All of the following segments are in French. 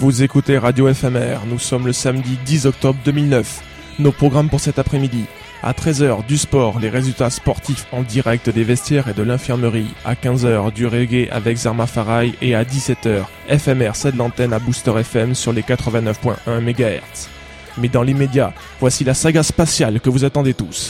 Vous écoutez Radio FMR, nous sommes le samedi 10 octobre 2009. Nos programmes pour cet après-midi. À 13h, du sport, les résultats sportifs en direct des vestiaires et de l'infirmerie. À 15h, du reggae avec Zarma Farai. Et à 17h, FMR cède l'antenne à Booster FM sur les 89.1 MHz. Mais dans l'immédiat, voici la saga spatiale que vous attendez tous.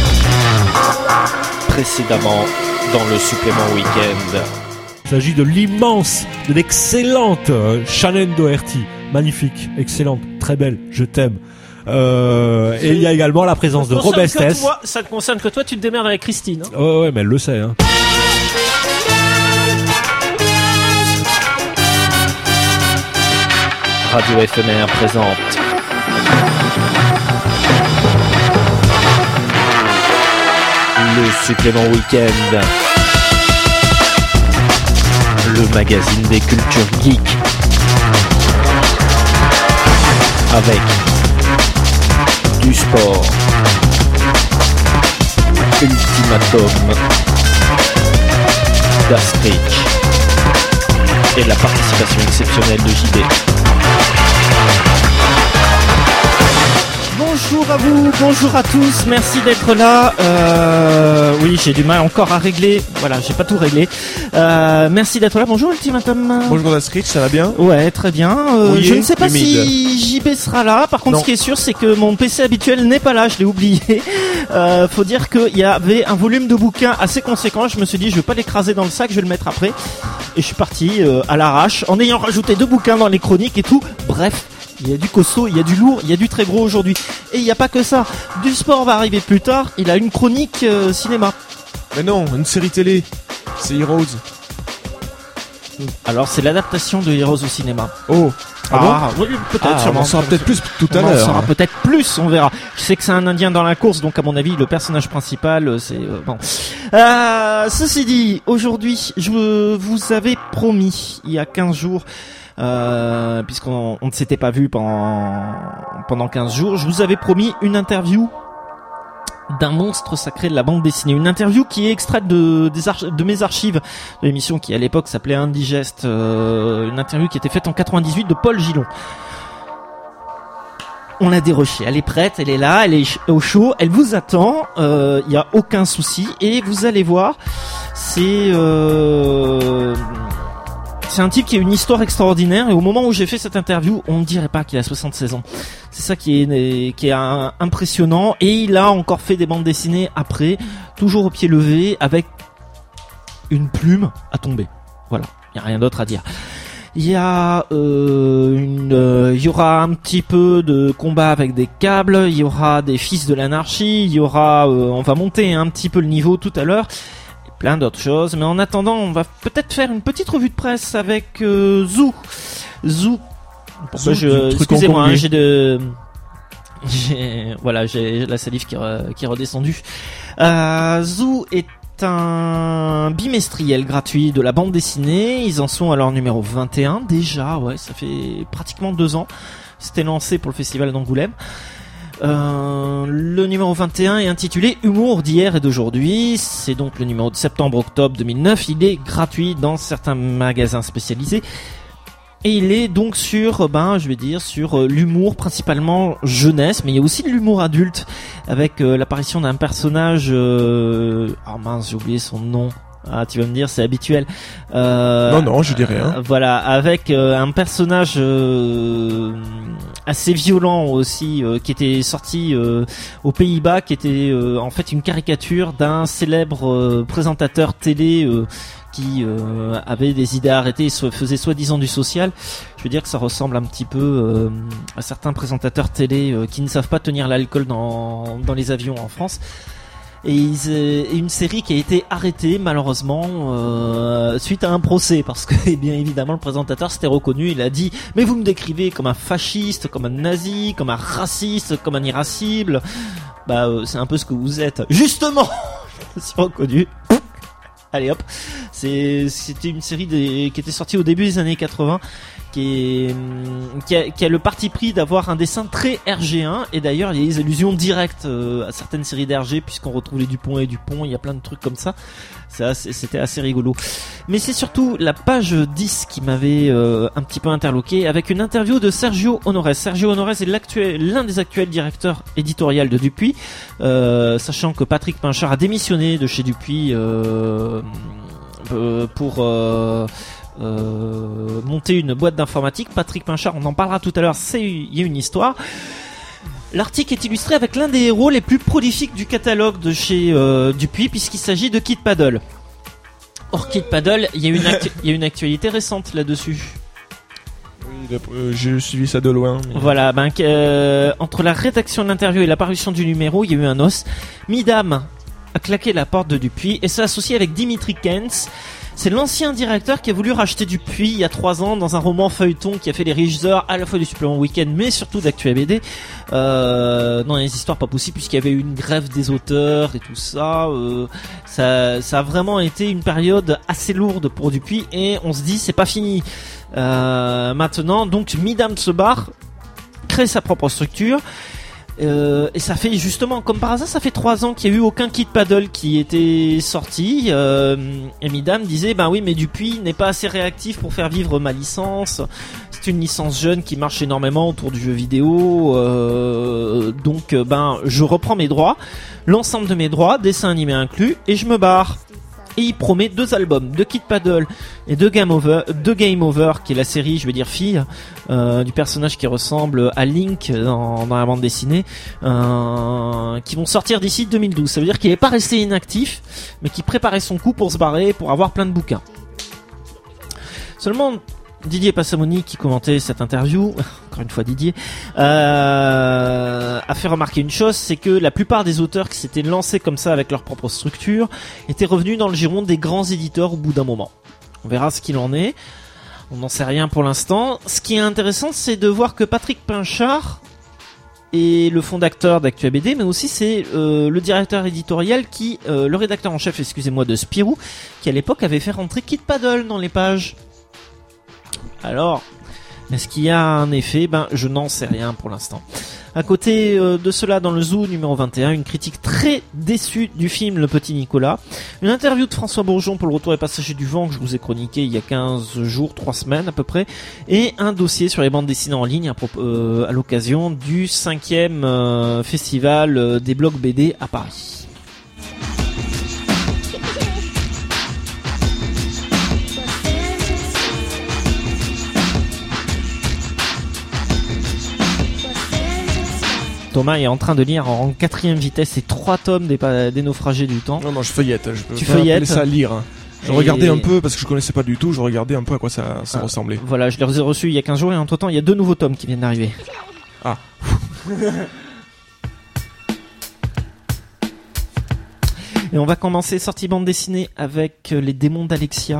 Précédemment, dans le supplément week-end. Il s'agit de l'immense, de l'excellente Shannon Doherty. Magnifique, excellente, très belle, je t'aime. Et il y a également la présence de Robestes. Ça te concerne que toi, tu te démerdes avec Christine. Hein. Ouais, mais elle le sait. Hein. Radio FMR présente le supplément week-end, le magazine des cultures geeks, avec du sport, Ultimatum, d'Astrich et la participation exceptionnelle de JD. Bonjour à vous, bonjour à tous, merci d'être là. Oui, j'ai du mal encore à régler. Voilà, j'ai pas tout réglé. Merci d'être là. Bonjour Ultimatum. Bonjour Astrid, ça va bien ? Ouais, très bien. Je ne sais pas si JB sera là. Par contre, non. Ce qui est sûr, c'est que mon PC habituel n'est pas là. Je l'ai oublié. Faut dire qu'il y avait un volume de bouquins assez conséquent. Je me suis dit, je vais pas l'écraser dans le sac, je vais le mettre après. Et je suis parti à l'arrache, en ayant rajouté 2 bouquins dans les chroniques et tout. Bref. Il y a du costaud, il y a du lourd, il y a du très gros aujourd'hui. Et il n'y a pas que ça. Du sport va arriver plus tard. Il a une chronique cinéma. Mais non, une série télé. C'est Heroes. Alors c'est l'adaptation de Heroes au cinéma. Oh. Ah bon ? Oui, peut-être, sûrement. On en saura peut-être plus tout à l'heure. On en saura peut-être plus, on verra. Je sais que c'est un Indien dans la course, donc à mon avis, le personnage principal, c'est... bon. Ceci dit, aujourd'hui, je vous avais promis, il y a 15 jours... puisqu'on ne s'était pas vu pendant 15 jours, je vous avais promis une interview d'un monstre sacré de la bande dessinée, une interview qui est extraite de mes archives de l'émission qui à l'époque s'appelait Indigeste, une interview qui était faite en 98 de Paul Gillon. On l'a dérochée, elle est prête, elle est là, elle est au chaud, elle vous attend, y a aucun souci, et vous allez voir, c'est un type qui a une histoire extraordinaire, et au moment où j'ai fait cette interview, on ne dirait pas qu'il a 76 ans. C'est ça qui est impressionnant, et il a encore fait des bandes dessinées après, toujours au pied levé, avec une plume à tomber. Voilà, il n'y a rien d'autre à dire. Il y a il y aura un petit peu de combat avec des câbles, il y aura des fils de l'anarchie, il y aura on va monter un petit peu le niveau tout à l'heure. Plein d'autres choses, mais en attendant, on va peut-être faire une petite revue de presse avec Zou. Excusez-moi, hein, j'ai la salive qui est redescendue. Zou est un bimestriel gratuit de la bande dessinée. Ils en sont à leur numéro 21 déjà. Ouais, ça fait pratiquement 2 ans. C'était lancé pour le festival d'Angoulême. Le numéro 21 est intitulé Humour d'hier et d'aujourd'hui. C'est donc le numéro de septembre-octobre 2009. Il est gratuit dans certains magasins spécialisés. Et il est donc sur l'humour principalement jeunesse, mais il y a aussi de l'humour adulte avec l'apparition d'un personnage. Oh mince, j'ai oublié son nom. Ah, tu vas me dire, c'est habituel. Non, je dis rien. Voilà, avec un personnage assez violent aussi, qui était sorti aux Pays-Bas, qui était en fait une caricature d'un célèbre présentateur télé qui avait des idées arrêtées, faisait soi-disant du social. Je veux dire que ça ressemble un petit peu à certains présentateurs télé qui ne savent pas tenir l'alcool dans les avions en France. Et une série qui a été arrêtée malheureusement suite à un procès, parce que bien évidemment le présentateur s'était reconnu. Il a dit mais vous me décrivez comme un fasciste, comme un nazi, comme un raciste, comme un irascible. C'est un peu ce que vous êtes justement. Je me suis reconnu. Allez hop, C'était une série qui était sortie au début des années 80, qui a le parti pris d'avoir un dessin très RG1, et d'ailleurs il y a des allusions directes à certaines séries d'RG, puisqu'on retrouve les Dupont et Dupont, il y a plein de trucs comme ça. C'était assez rigolo. Mais c'est surtout la page 10 qui m'avait un petit peu interloqué, avec une interview de Sergio Honores. Sergio Honores est l'un des actuels directeurs éditorial de Dupuis, sachant que Patrick Pinchard a démissionné de chez Dupuis pour monter une boîte d'informatique. Patrick Pinchard, on en parlera tout à l'heure, il y a une histoire. L'article est illustré avec l'un des héros les plus prolifiques du catalogue de chez Dupuis, puisqu'il s'agit de Kid Paddle. Or, Kid Paddle, il y a une actualité récente là-dessus. Oui, j'ai suivi ça de loin. Mais... Voilà, entre la rédaction de l'interview et la parution du numéro, il y a eu un os. Midam a claqué la porte de Dupuis et s'est associé avec Dimitri Kentz. C'est l'ancien directeur qui a voulu racheter Dupuis il y a 3 ans dans un roman feuilleton qui a fait les riches heures à la fois du supplément week-end mais surtout d'Actu BD. Dans les histoires pas possibles, puisqu'il y avait eu une grève des auteurs et tout ça. Ça a vraiment été une période assez lourde pour Dupuis, et on se dit c'est pas fini. Maintenant, donc Midam se barre, crée sa propre structure. Et ça fait justement, comme par hasard, ça fait 3 ans qu'il n'y a eu aucun Kid Paddle qui était sorti. Et Midam disait, ben oui, mais Dupuis n'est pas assez réactif pour faire vivre ma licence. C'est une licence jeune qui marche énormément autour du jeu vidéo. Donc, je reprends mes droits, l'ensemble de mes droits, dessin animé inclus, et je me barre. Et il promet 2 albums de Kid Paddle et de Game Over, qui est la série, je vais dire fille, du personnage qui ressemble à Link dans la bande dessinée, qui vont sortir d'ici 2012. Ça veut dire qu'il n'est pas resté inactif, mais qu'il préparait son coup pour se barrer, pour avoir plein de bouquins. Seulement, Didier Passamoni, qui commentait cette interview, encore une fois Didier, a fait remarquer une chose, c'est que la plupart des auteurs qui s'étaient lancés comme ça avec leur propre structure étaient revenus dans le giron des grands éditeurs au bout d'un moment. On verra ce qu'il en est, on n'en sait rien pour l'instant. Ce qui est intéressant, c'est de voir que Patrick Pinchard est le fondateur d'Actu BD, mais aussi c'est le directeur éditorial le rédacteur en chef, de Spirou, qui à l'époque avait fait rentrer Kid Paddle dans les pages. Alors, est-ce qu'il y a un effet ? Je n'en sais rien pour l'instant. À côté de cela, dans le Zoo numéro 21, une critique très déçue du film Le Petit Nicolas, une interview de François Bourgeon pour le Retour et Passager du Vent que je vous ai chroniqué il y a 15 jours, 3 semaines à peu près, et un dossier sur les bandes dessinées en ligne à l'occasion du 5e festival des blogs BD à Paris. Thomas est en train de lire en 4e vitesse ces 3 tomes des naufragés du temps. Non, je feuillette. Je peux tu pas feuillettes appeler ça à lire. Je regardais un peu, parce que je connaissais pas du tout, je regardais un peu à quoi ça ressemblait. Voilà, je les ai reçus il y a 15 jours, et entre temps il y a 2 nouveaux tomes qui viennent d'arriver. Ah. Et on va commencer sortie bande dessinée avec les démons d'Alexia.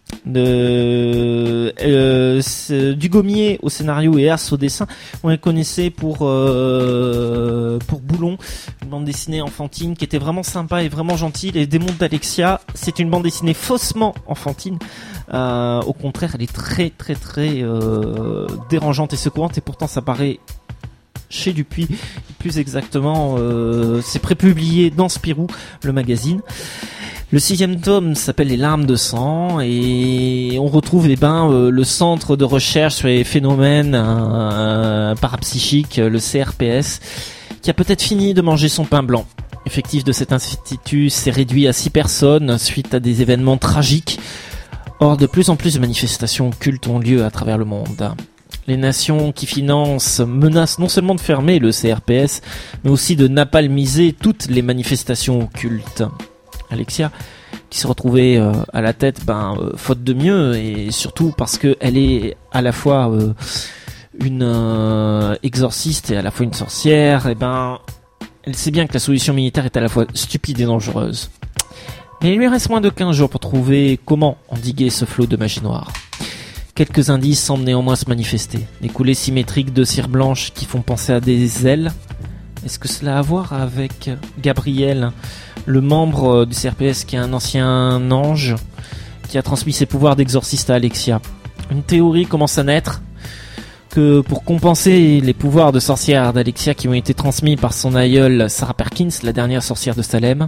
Dugommier au scénario et As au dessin. On les connaissait pour Boulon, une bande dessinée enfantine qui était vraiment sympa et vraiment gentille. Les démons d'Alexia, c'est une bande dessinée faussement enfantine. Au contraire, elle est très très très dérangeante et secourante, et pourtant ça paraît chez Dupuis, plus exactement c'est prépublié dans Spirou, le magazine. Le 6e tome s'appelle Les larmes de sang, et on retrouve le centre de recherche sur les phénomènes parapsychiques, le CRPS, qui a peut-être fini de manger son pain blanc. L'effectif de cet institut s'est réduit à 6 personnes suite à des événements tragiques. Or, de plus en plus de manifestations occultes ont lieu à travers le monde. Les nations qui financent menacent non seulement de fermer le CRPS, mais aussi de napalmiser toutes les manifestations occultes. Alexia, qui se retrouvait à la tête, faute de mieux, et surtout parce que elle est à la fois une exorciste et à la fois une sorcière, elle sait bien que la solution militaire est à la fois stupide et dangereuse. Mais il lui reste moins de 15 jours pour trouver comment endiguer ce flot de magie noire. Quelques indices semblent néanmoins se manifester. Des coulées symétriques de cire blanche qui font penser à des ailes. Est-ce que cela a à voir avec Gabriel, le membre du CRPS qui est un ancien ange, qui a transmis ses pouvoirs d'exorciste à Alexia. Une théorie commence à naître que pour compenser les pouvoirs de sorcière d'Alexia qui ont été transmis par son aïeule Sarah Perkins, la dernière sorcière de Salem,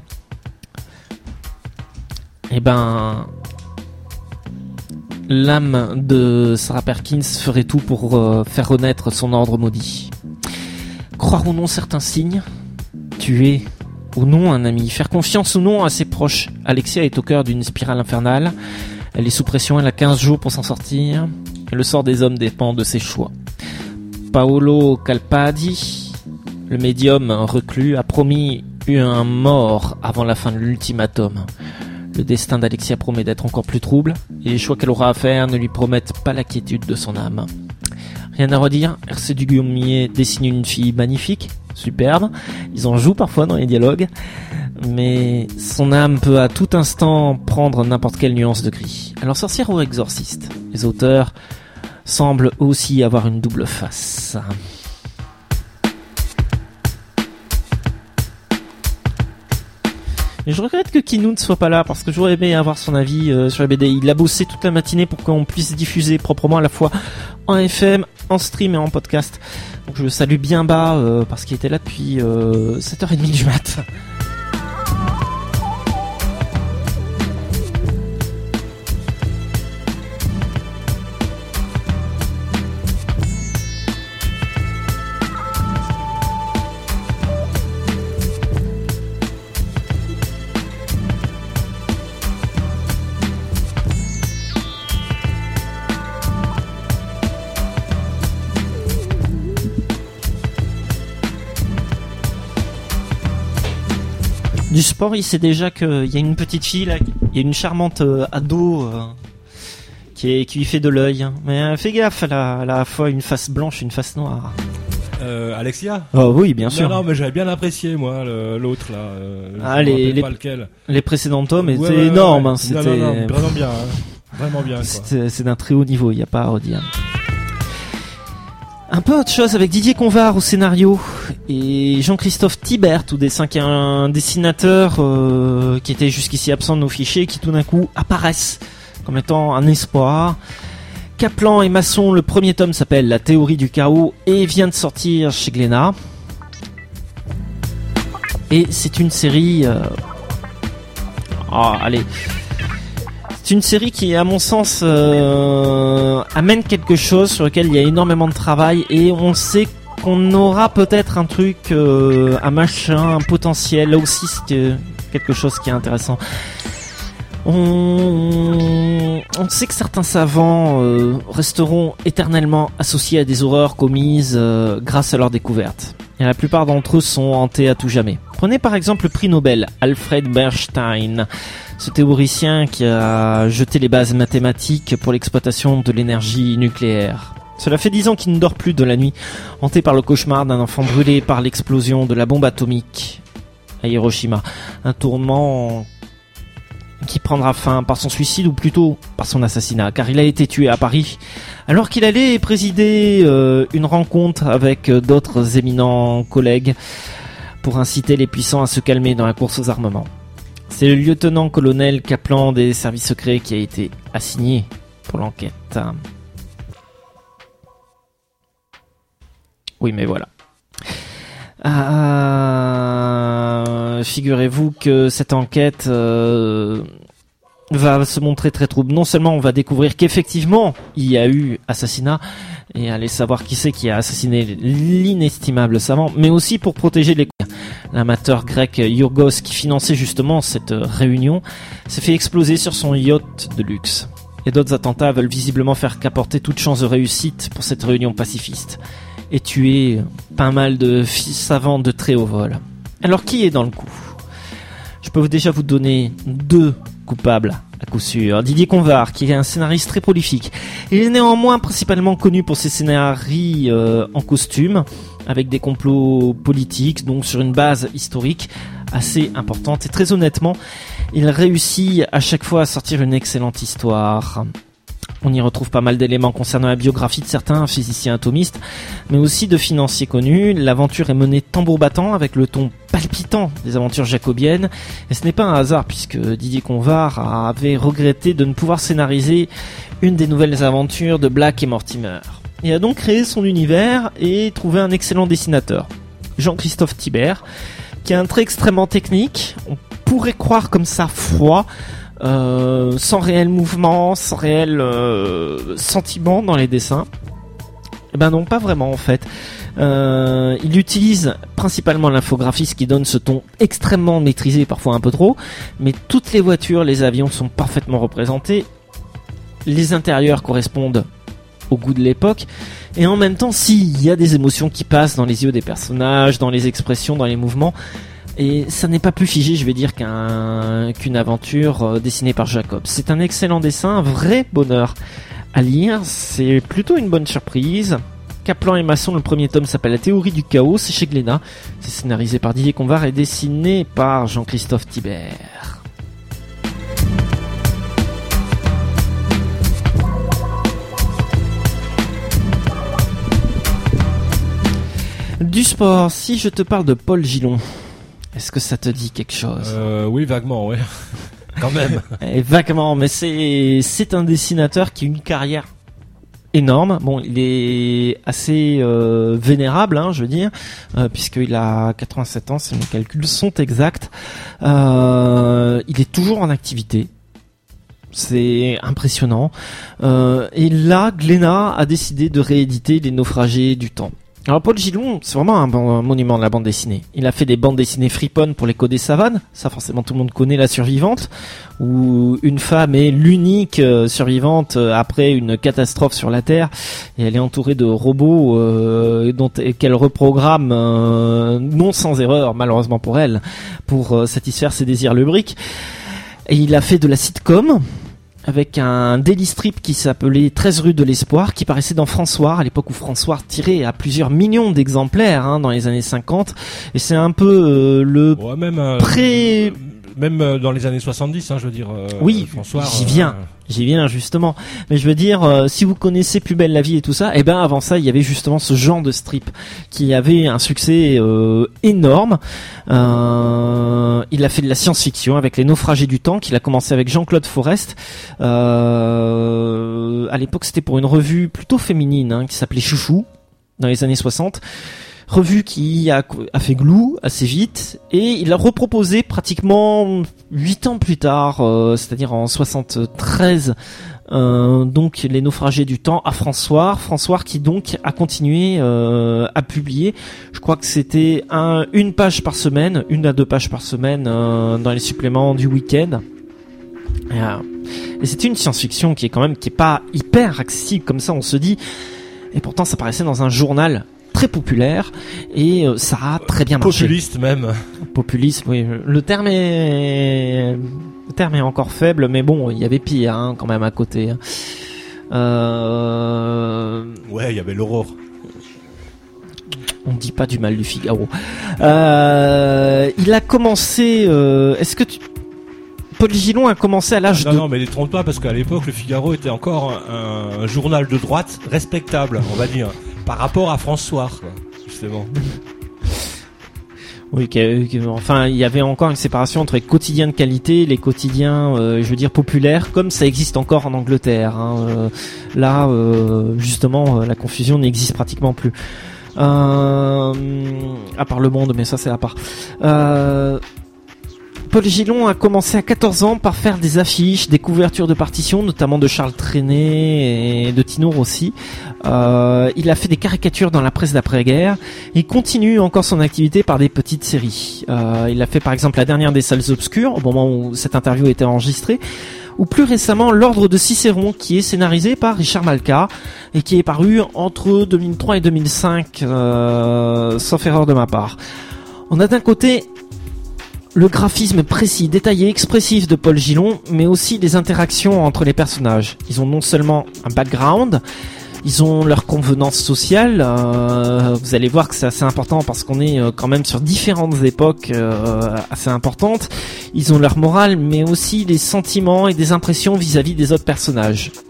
l'âme de Sarah Perkins ferait tout pour faire renaître son ordre maudit. Croire ou non certains signes, tuer ou non un ami, faire confiance ou non à ses proches. Alexia est au cœur d'une spirale infernale. Elle est sous pression, elle a 15 jours pour s'en sortir. Le sort des hommes dépend de ses choix. Paolo Calpadi, le médium reclus, a promis un mort avant la fin de l'ultimatum. Le destin d'Alexia promet d'être encore plus trouble, et les choix qu'elle aura à faire ne lui promettent pas la quiétude de son âme. Rien à redire, RC Dugommier dessine une fille magnifique, superbe, ils en jouent parfois dans les dialogues, mais son âme peut à tout instant prendre n'importe quelle nuance de gris. Alors sorcière ou exorciste, les auteurs semblent aussi avoir une double face. Et je regrette que Kinou ne soit pas là parce que j'aurais aimé avoir son avis sur la BD. Il a bossé toute la matinée pour qu'on puisse diffuser proprement à la fois en FM, en stream et en podcast. Donc je le salue bien bas parce qu'il était là depuis 7h30 du mat'. Du sport, il sait déjà qu'il y a une petite fille là, il y a une charmante ado qui lui fait de l'œil. Mais fais gaffe, elle a à la fois une face blanche et une face noire. Alexia ? Oh oui, bien sûr. Non, mais j'avais bien apprécié moi l'autre là. Pas lequel. Les précédents tomes étaient énormes. Hein, c'était non, vraiment bien. Hein. Vraiment bien. Quoi. C'est d'un très haut niveau, il n'y a pas à redire. Un peu autre chose avec Didier Convard au scénario et Jean-Christophe Thibert au dessin, qui est un dessinateur qui était jusqu'ici absent de nos fichiers, qui tout d'un coup apparaissent comme étant un espoir. Kaplan et Masson, le premier tome s'appelle La théorie du chaos et vient de sortir chez Glénat. Et c'est une série... C'est une série qui, à mon sens, amène quelque chose sur lequel il y a énormément de travail et on sait qu'on aura peut-être un truc, un machin, un potentiel. Là aussi, c'est quelque chose qui est intéressant. On sait que certains savants resteront éternellement associés à des horreurs commises grâce à leur découverte. Et la plupart d'entre eux sont hantés à tout jamais. Prenez par exemple le prix Nobel, Alfred Bernstein, ce théoricien qui a jeté les bases mathématiques pour l'exploitation de l'énergie nucléaire. Cela fait 10 ans qu'il ne dort plus de la nuit, hanté par le cauchemar d'un enfant brûlé par l'explosion de la bombe atomique à Hiroshima. Un tourment qui prendra fin par son suicide ou plutôt par son assassinat, car il a été tué à Paris alors qu'il allait présider une rencontre avec d'autres éminents collègues pour inciter les puissants à se calmer dans la course aux armements. C'est le lieutenant-colonel Kaplan des services secrets qui a été assigné pour l'enquête. Oui, mais voilà. Figurez-vous que cette enquête va se montrer très trouble. Non seulement on va découvrir qu'effectivement il y a eu assassinat et aller savoir qui c'est qui a assassiné l'inestimable savant, mais aussi pour protéger les... L'amateur grec Yorgos, qui finançait justement cette réunion, s'est fait exploser sur son yacht de luxe. Et d'autres attentats veulent visiblement faire qu'apporter toute chance de réussite pour cette réunion pacifiste et tuer pas mal de savants de très haut vol. Alors qui est dans le coup ? Je peux déjà vous donner 2 coupables à coup sûr. Didier Convard, qui est un scénariste très prolifique. Il est néanmoins principalement connu pour ses scénarios en costume, avec des complots politiques, donc sur une base historique assez importante. Et très honnêtement, il réussit à chaque fois à sortir une excellente histoire. On y retrouve pas mal d'éléments concernant la biographie de certains physiciens atomistes, mais aussi de financiers connus. L'aventure est menée tambour battant avec le ton palpitant des aventures jacobiennes. Et ce n'est pas un hasard puisque Didier Convard avait regretté de ne pouvoir scénariser une des nouvelles aventures de Black et Mortimer. Il a donc créé son univers et trouvé un excellent dessinateur, Jean-Christophe Thibert, qui a un trait extrêmement technique. On pourrait croire comme ça froid, sans réel mouvement, sans réel sentiment dans les dessins. Eh ben non, pas vraiment en fait. Il utilise principalement l'infographie, ce qui donne ce ton extrêmement maîtrisé, parfois un peu trop, mais toutes les voitures, les avions sont parfaitement représentés. Les intérieurs correspondent au goût de l'époque, et en même temps, il y a des émotions qui passent dans les yeux des personnages, dans les expressions, dans les mouvements. Et ça n'est pas plus figé, je vais dire, qu'une aventure dessinée par Jacob. C'est un excellent dessin, un vrai bonheur à lire. C'est plutôt une bonne surprise. Kaplan et Masson, le premier tome s'appelle La théorie du chaos, c'est chez Glénat. C'est scénarisé par Didier Convard et dessiné par Jean-Christophe Thibert. Du sport, si je te parle de Paul Gillon, est-ce que ça te dit quelque chose ? Oui, vaguement, oui. Quand même. Vaguement, mais c'est un dessinateur qui a une carrière énorme. Bon, il est assez vénérable, je veux dire, puisqu'il a 87 ans, si mes calculs sont exacts. Il est toujours en activité. C'est impressionnant. Et là, Glénat a décidé de rééditer Les Naufragés du temps. Alors Paul Gillon, c'est vraiment un monument de la bande dessinée. Il a fait des bandes dessinées friponnes pour l'Écho des savanes, ça forcément tout le monde connaît, La Survivante, où une femme est l'unique survivante après une catastrophe sur la Terre, et elle est entourée de robots qu'elle reprogramme non sans erreur, malheureusement pour elle, pour satisfaire ses désirs lubriques. Et il a fait de la sitcom, avec un daily strip qui s'appelait 13 rue de l'Espoir, qui paraissait dans François, à l'époque où François tirait à plusieurs millions d'exemplaires, dans les années 50, et c'est un peu même dans les années 70, je veux dire. Oui, François, j'y viens justement. Mais je veux dire, si vous connaissez Plus belle la vie et tout ça, avant ça, il y avait justement ce genre de strip qui avait un succès énorme. Il a fait de la science-fiction avec Les Naufragés du temps, qu'il a commencé avec Jean-Claude Forest. À l'époque, c'était pour une revue plutôt féminine, qui s'appelait Chouchou, dans les années 60. Revue qui a fait glou assez vite, et il a reproposé pratiquement 8 ans plus tard, c'est-à-dire en 73, donc Les Naufragés du temps à François qui donc a continué à publier. Je crois que c'était une page par semaine, 1 à 2 pages par semaine dans les suppléments du week-end. Et c'était une science-fiction qui est pas hyper accessible comme ça, on se dit, et pourtant ça paraissait dans un journal très populaire, et ça a très bien marché. Populiste même. Populiste, oui. Le terme est encore faible, mais bon, il y avait pire quand même à côté. Ouais, il y avait l'Aurore. On dit pas du mal du Figaro. Il a commencé. Paul Gillon a commencé à l'âge de... Non, mais ne trompe pas, parce qu'à l'époque, le Figaro était encore un journal de droite respectable, on va dire, par rapport à François, justement. Oui, enfin, il y avait encore une séparation entre les quotidiens de qualité et les quotidiens, je veux dire, populaires, comme ça existe encore en Angleterre. Là, justement, la confusion n'existe pratiquement plus. À part Le Monde, mais ça c'est à part. Paul Gillon a commencé à 14 ans par faire des affiches, des couvertures de partitions, notamment de Charles Trenet et de Tino Rossi. Il a fait des caricatures dans la presse d'après-guerre. Il continue encore son activité par des petites séries. Il a fait par exemple La dernière des salles obscures, au moment où cette interview a été enregistrée, ou plus récemment L'ordre de Cicéron, qui est scénarisé par Richard Malka et qui est paru entre 2003 et 2005, sauf erreur de ma part. On a d'un côté le graphisme précis, détaillé, expressif de Paul Gillon, mais aussi les interactions entre les personnages. Ils ont non seulement un background, ils ont leur convenance sociale. Vous allez voir que c'est assez important parce qu'on est quand même sur différentes époques assez importantes. Ils ont leur morale, mais aussi des sentiments et des impressions vis-à-vis des autres personnages.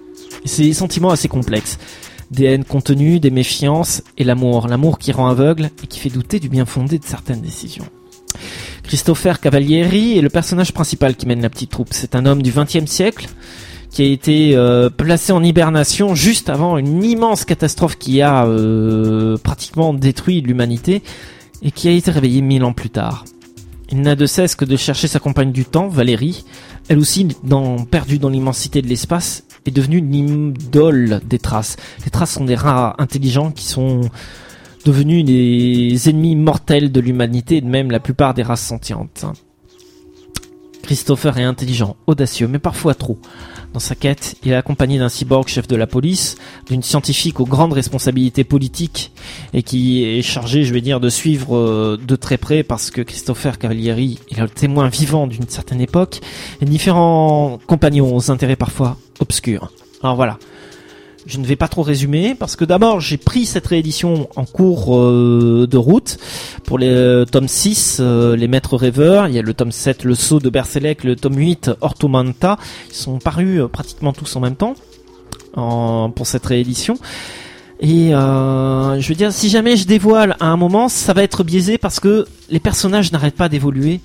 Ces sentiments assez complexes. Des haines contenues, des méfiances et l'amour. L'amour qui rend aveugle et qui fait douter du bien fondé de certaines décisions. Christopher Cavalieri est le personnage principal qui mène la petite troupe. C'est un homme du XXe siècle qui a été placé en hibernation juste avant une immense catastrophe qui a pratiquement détruit l'humanité et qui a été réveillé 1000 ans plus tard. Il n'a de cesse que de chercher sa compagne du temps, Valérie, elle aussi perdue dans l'immensité de l'espace, est devenue une idole des traces. Les traces sont des rats intelligents qui sont devenus les ennemis mortels de l'humanité et de même la plupart des races sentientes. Christopher est intelligent, audacieux, mais parfois trop. Dans sa quête, il est accompagné d'un cyborg chef de la police, d'une scientifique aux grandes responsabilités politiques et qui est chargé, de suivre de très près parce que Christopher Cavalieri est le témoin vivant d'une certaine époque et différents compagnons aux intérêts parfois obscurs. Alors voilà. Je ne vais pas trop résumer parce que d'abord j'ai pris cette réédition en cours de route pour les tome 6, les maîtres rêveurs, il y a le tome 7, le sceau de Berserk, le tome 8, Ortomanta, ils sont parus pratiquement tous en même temps pour cette réédition. Et si jamais je dévoile à un moment, ça va être biaisé parce que les personnages n'arrêtent pas d'évoluer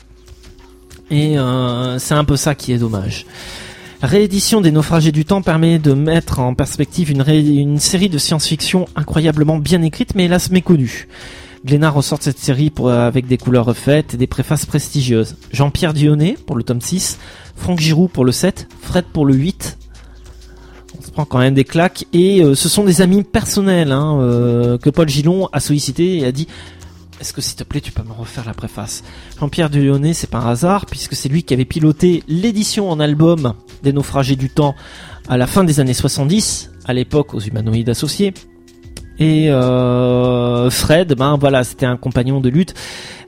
et c'est un peu ça qui est dommage. La réédition des Naufragés du Temps permet de mettre en perspective une série de science-fiction incroyablement bien écrite mais hélas méconnue. Glénat ressort de cette série avec des couleurs refaites et des préfaces prestigieuses. Jean-Pierre Dionnet pour le tome 6, Franck Giroux pour le 7, Fred pour le 8. On se prend quand même des claques et ce sont des amis personnels que Paul Gillon a sollicité et a dit: est-ce que s'il te plaît tu peux me refaire la préface? Jean-Pierre Dionnet, c'est pas un hasard puisque c'est lui qui avait piloté l'édition en album des Naufragés du Temps à la fin des années 70, à l'époque aux Humanoïdes Associés. Et Fred, c'était un compagnon de lutte,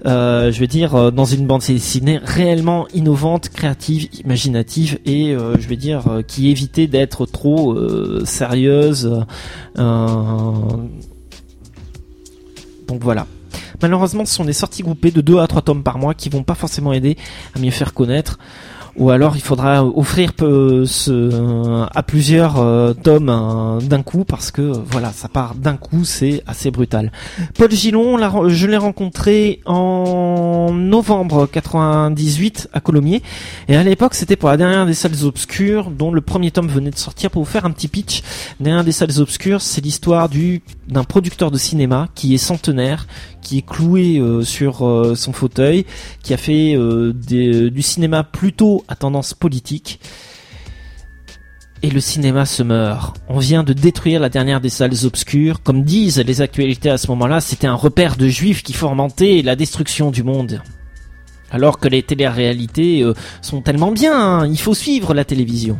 dans une bande dessinée réellement innovante, créative, imaginative et qui évitait d'être trop sérieuse. Donc voilà. Malheureusement, ce sont des sorties groupées de 2 à 3 tomes par mois qui vont pas forcément aider à mieux faire connaître. Ou alors il faudra offrir à plusieurs tomes d'un coup parce que ça part d'un coup, c'est assez brutal. Paul Gillon, je l'ai rencontré en novembre 98 à Colomiers et à l'époque c'était pour la dernière des salles obscures dont le premier tome venait de sortir. Pour vous faire un petit pitch, dernière des salles obscures, c'est l'histoire d'un producteur de cinéma qui est centenaire, qui est cloué sur son fauteuil, qui a fait du cinéma plutôt à tendance politique. Et le cinéma se meurt. On vient de détruire la dernière des salles obscures. Comme disent les actualités à ce moment-là, c'était un repère de juifs qui fomentait la destruction du monde. Alors que les téléréalités sont tellement bien, il faut suivre la télévision.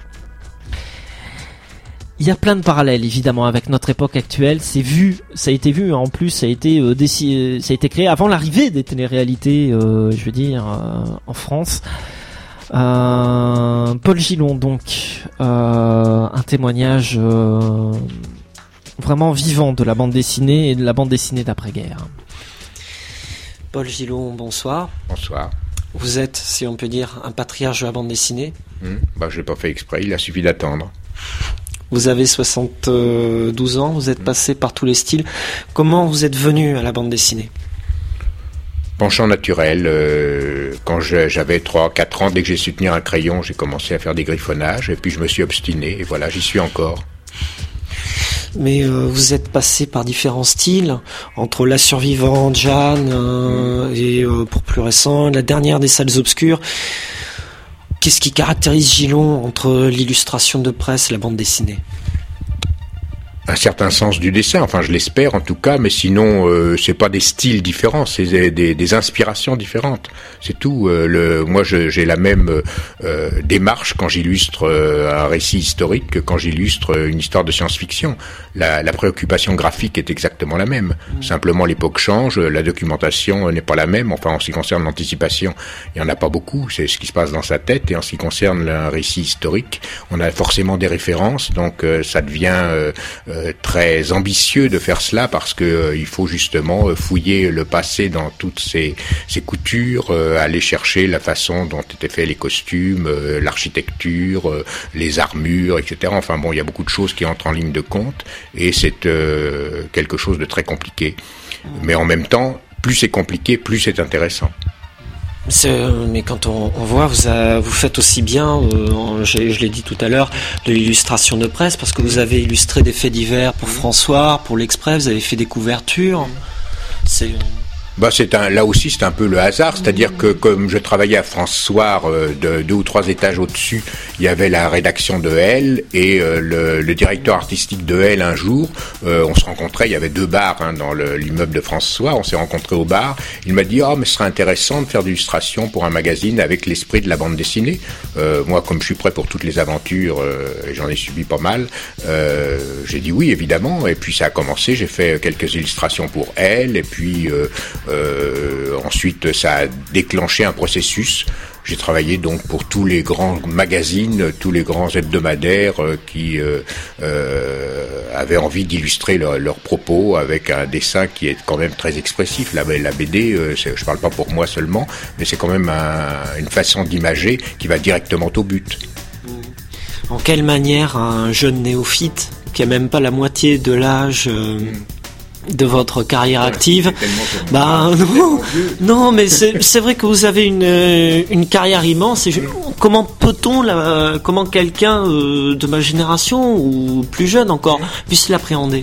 Il y a plein de parallèles évidemment avec notre époque actuelle. Ça a été vu en plus, ça a été créé avant l'arrivée des téléréalités, en France. Paul Gillon donc, un témoignage vraiment vivant de la bande dessinée et de la bande dessinée d'après-guerre. Paul Gillon, bonsoir. Bonsoir. Vous êtes, si on peut dire, un patriarche de la bande dessinée. Je l'ai pas fait exprès, il a suffi d'attendre. Vous avez 72 ans, vous êtes passé par tous les styles. Comment vous êtes venu à la bande dessinée? Penchant naturel, quand j'avais 3-4 ans, dès que j'ai su tenir un crayon, j'ai commencé à faire des griffonnages, et puis je me suis obstiné, et voilà, j'y suis encore. Mais vous êtes passé par différents styles, entre La Survivante, Jeanne, et pour plus récent, la dernière des salles obscures. Qu'est-ce qui caractérise Gillon entre l'illustration de presse et la bande dessinée? Un certain sens du dessin, enfin je l'espère en tout cas, mais sinon c'est pas des styles différents, c'est des inspirations différentes, c'est tout. Moi j'ai la même démarche quand j'illustre un récit historique que quand j'illustre une histoire de science-fiction. La préoccupation graphique est exactement la même. Simplement l'époque change, la documentation n'est pas la même. Enfin en ce qui concerne l'anticipation, il y en a pas beaucoup, c'est ce qui se passe dans sa tête. Et en ce qui concerne un récit historique, on a forcément des références, donc ça devient très ambitieux de faire cela parce que il faut justement fouiller le passé dans toutes ces coutures, aller chercher la façon dont étaient faits les costumes, l'architecture, les armures, etc. Enfin bon, il y a beaucoup de choses qui entrent en ligne de compte et c'est quelque chose de très compliqué. Mais en même temps, plus c'est compliqué, plus c'est intéressant. Mais quand on voit, vous faites aussi bien, je l'ai dit tout à l'heure, de l'illustration de presse, parce que vous avez illustré des faits divers pour François, pour l'Express, vous avez fait des couvertures. Là aussi, c'est un peu le hasard, c'est-à-dire que comme je travaillais à France Soir, 2 ou 3 étages au-dessus, il y avait la rédaction de Elle et le directeur artistique de Elle un jour, on se rencontrait, il y avait 2 bars dans l'immeuble de France Soir, on s'est rencontrés au bar, il m'a dit mais ce serait intéressant de faire de l'illustration pour un magazine avec l'esprit de la bande dessinée. Moi, comme je suis prêt pour toutes les aventures, et j'en ai subi pas mal, j'ai dit oui, évidemment, et puis ça a commencé, j'ai fait quelques illustrations pour Elle, et puis ensuite ça a déclenché un processus. J'ai travaillé donc pour tous les grands magazines, tous les grands hebdomadaires qui avaient envie d'illustrer leurs propos avec un dessin qui est quand même très expressif. La BD, je parle pas pour moi seulement, mais c'est quand même une façon d'imager qui va directement au but. En quelle manière un jeune néophyte qui a même pas la moitié de l'âge de votre carrière active, non, mais c'est vrai que vous avez une carrière immense. Comment peut-on, comment quelqu'un de ma génération ou plus jeune encore puisse l'appréhender?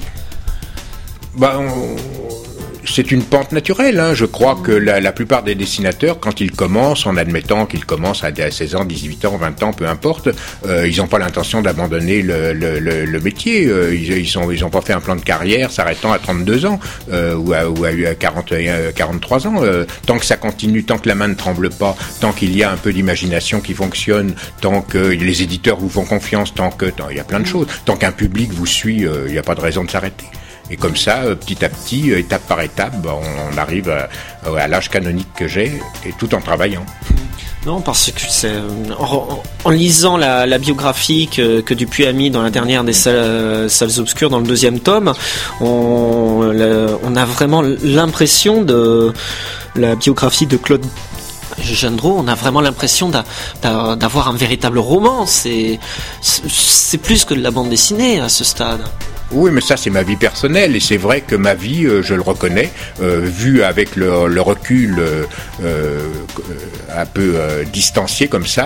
C'est une pente naturelle, Je crois que la plupart des dessinateurs, quand ils commencent, en admettant qu'ils commencent à 16 ans, 18 ans, 20 ans, peu importe, ils n'ont pas l'intention d'abandonner le métier. Ils ont pas fait un plan de carrière s'arrêtant à 32 ans ou à 43 ans. Tant que ça continue, tant que la main ne tremble pas, tant qu'il y a un peu d'imagination qui fonctionne, tant que les éditeurs vous font confiance, il y a plein de choses, tant qu'un public vous suit, il n'y a pas de raison de s'arrêter. Et comme ça, petit à petit, étape par étape, on arrive à l'âge canonique que j'ai, et tout en travaillant. Non, parce que c'est en lisant la biographie que Dupuis a mis dans la dernière des salles obscures, dans le 2e tome, on a vraiment l'impression de la biographie de Claude Gendreau, on a vraiment l'impression d'avoir un véritable roman. C'est plus que de la bande dessinée à ce stade. Oui, mais ça c'est ma vie personnelle et c'est vrai que ma vie, je le reconnais, vu avec le recul un peu distancié comme ça,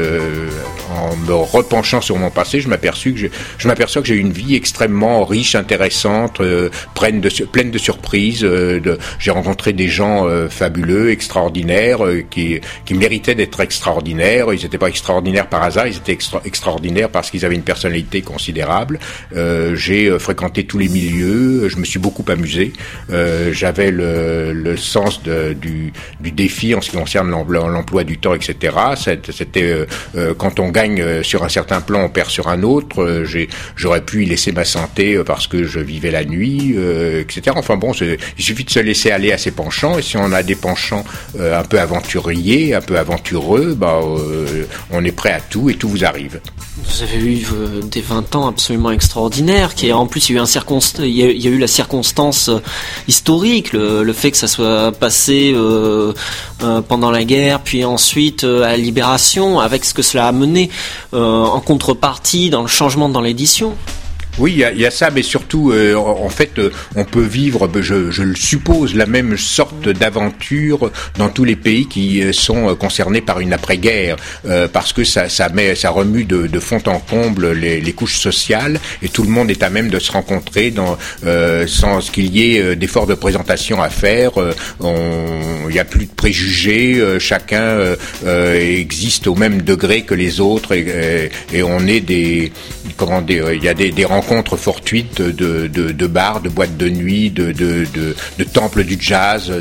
en me repenchant sur mon passé, je m'aperçois que j'ai une vie extrêmement riche, intéressante, pleine de surprises. J'ai rencontré des gens fabuleux, extraordinaires, qui méritaient d'être extraordinaires. Ils n'étaient pas extraordinaires par hasard, ils étaient extraordinaires parce qu'ils avaient une personnalité considérable. J'ai fréquenté tous les milieux, je me suis beaucoup amusé. J'avais le sens du défi en ce qui concerne l'emploi du temps, etc. C'était quand on gagne sur un certain plan, on perd sur un autre. J'aurais pu y laisser ma santé parce que je vivais la nuit, etc. Enfin bon, il suffit de se laisser aller à ses penchants. Et si on a des penchants un peu aventuriers, un peu aventureux, on est prêt à tout et tout vous arrive. Vous avez eu des 20 ans absolument extraordinaires, qui en plus il y a eu la circonstance historique, le fait que ça soit passé pendant la guerre, puis ensuite à la libération, avec ce que cela a mené en contrepartie dans le changement dans l'édition. Oui, il y a ça, mais surtout, en fait, on peut vivre, je le suppose, la même sorte d'aventure dans tous les pays qui sont concernés par une après-guerre, parce que ça remue de fond en comble les couches sociales, et tout le monde est à même de se rencontrer sans qu'il y ait d'efforts de présentation à faire. Il n'y a plus de préjugés, chacun existe au même degré que les autres, et on est il y a des rencontres fortuites de bars, de boîtes de nuit, de temples du jazz,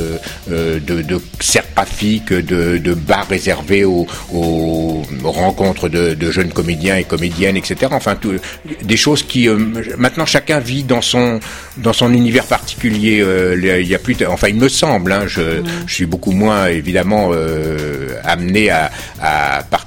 de cercles graphiques, de bars réservés aux rencontres de jeunes comédiens et comédiennes, etc. Enfin, des choses qui maintenant chacun vit dans son univers particulier. Il y a plus, enfin, il me semble. Je suis beaucoup moins évidemment amené à partager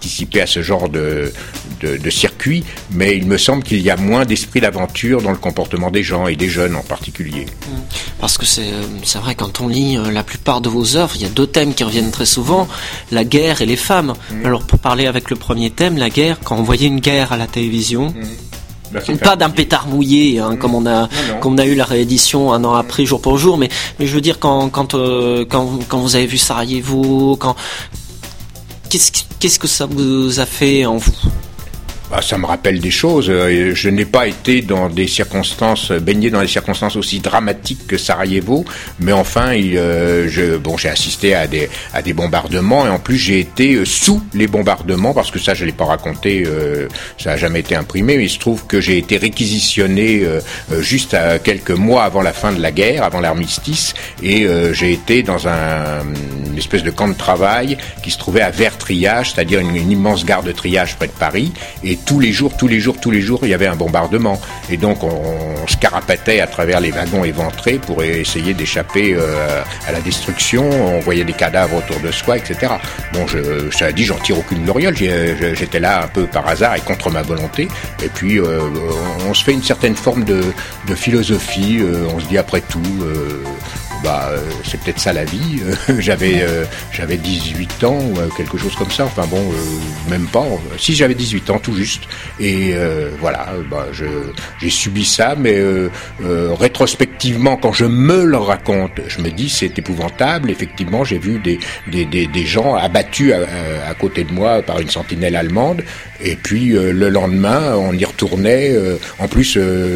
participer à ce genre de circuit, mais il me semble qu'il y a moins d'esprit d'aventure dans le comportement des gens et des jeunes en particulier. Parce que c'est vrai, quand on lit la plupart de vos œuvres, il y a 2 thèmes qui reviennent très souvent, la guerre et les femmes. Alors pour parler avec le premier thème, la guerre, quand on voyait une guerre à la télévision, pas d'un pétard mouillé, comme on a eu la réédition un an après, jour pour jour, mais je veux dire quand vous avez vu Sarajevo, qu'est-ce que ça vous a fait en vous? Ça me rappelle des choses. Je n'ai pas été baigné dans des circonstances aussi dramatiques que Sarajevo, mais enfin, j'ai assisté à des bombardements, et en plus j'ai été sous les bombardements, parce que ça je l'ai pas raconté, ça a jamais été imprimé, mais il se trouve que j'ai été réquisitionné juste quelques mois avant la fin de la guerre, avant l'armistice, et j'ai été dans une espèce de camp de travail qui se trouvait à Vers-Triage, c'est-à-dire une immense gare de triage près de Paris, et tous les jours, il y avait un bombardement. Et donc, on se carapatait à travers les wagons éventrés pour essayer d'échapper à la destruction. On voyait des cadavres autour de soi, etc. Bon, ça dit, j'en tire aucune gloriole. J'étais là un peu par hasard et contre ma volonté. Et puis, on se fait une certaine forme de philosophie. On se dit, après tout... c'est peut-être ça la vie. J'avais 18 ans ou quelque chose comme ça. Enfin bon, même pas. Si, j'avais 18 ans tout juste. Et j'ai subi ça, mais rétrospectivement, quand je me le raconte, je me dis c'est épouvantable. Effectivement, j'ai vu des gens abattus à côté de moi par une sentinelle allemande. Et puis le lendemain, on y retournait. En plus,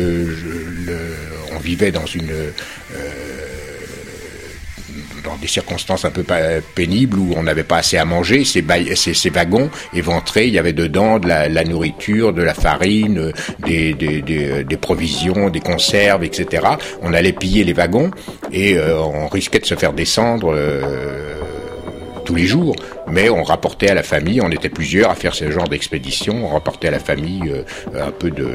on vivait dans dans des circonstances un peu pénibles où on n'avait pas assez à manger. Ces wagons éventrés, il y avait dedans de la nourriture, de la farine, des provisions, des conserves, etc. On allait piller les wagons et on risquait de se faire descendre tous les jours, mais on rapportait à la famille, on était plusieurs à faire ce genre d'expédition, on rapportait à la famille un peu de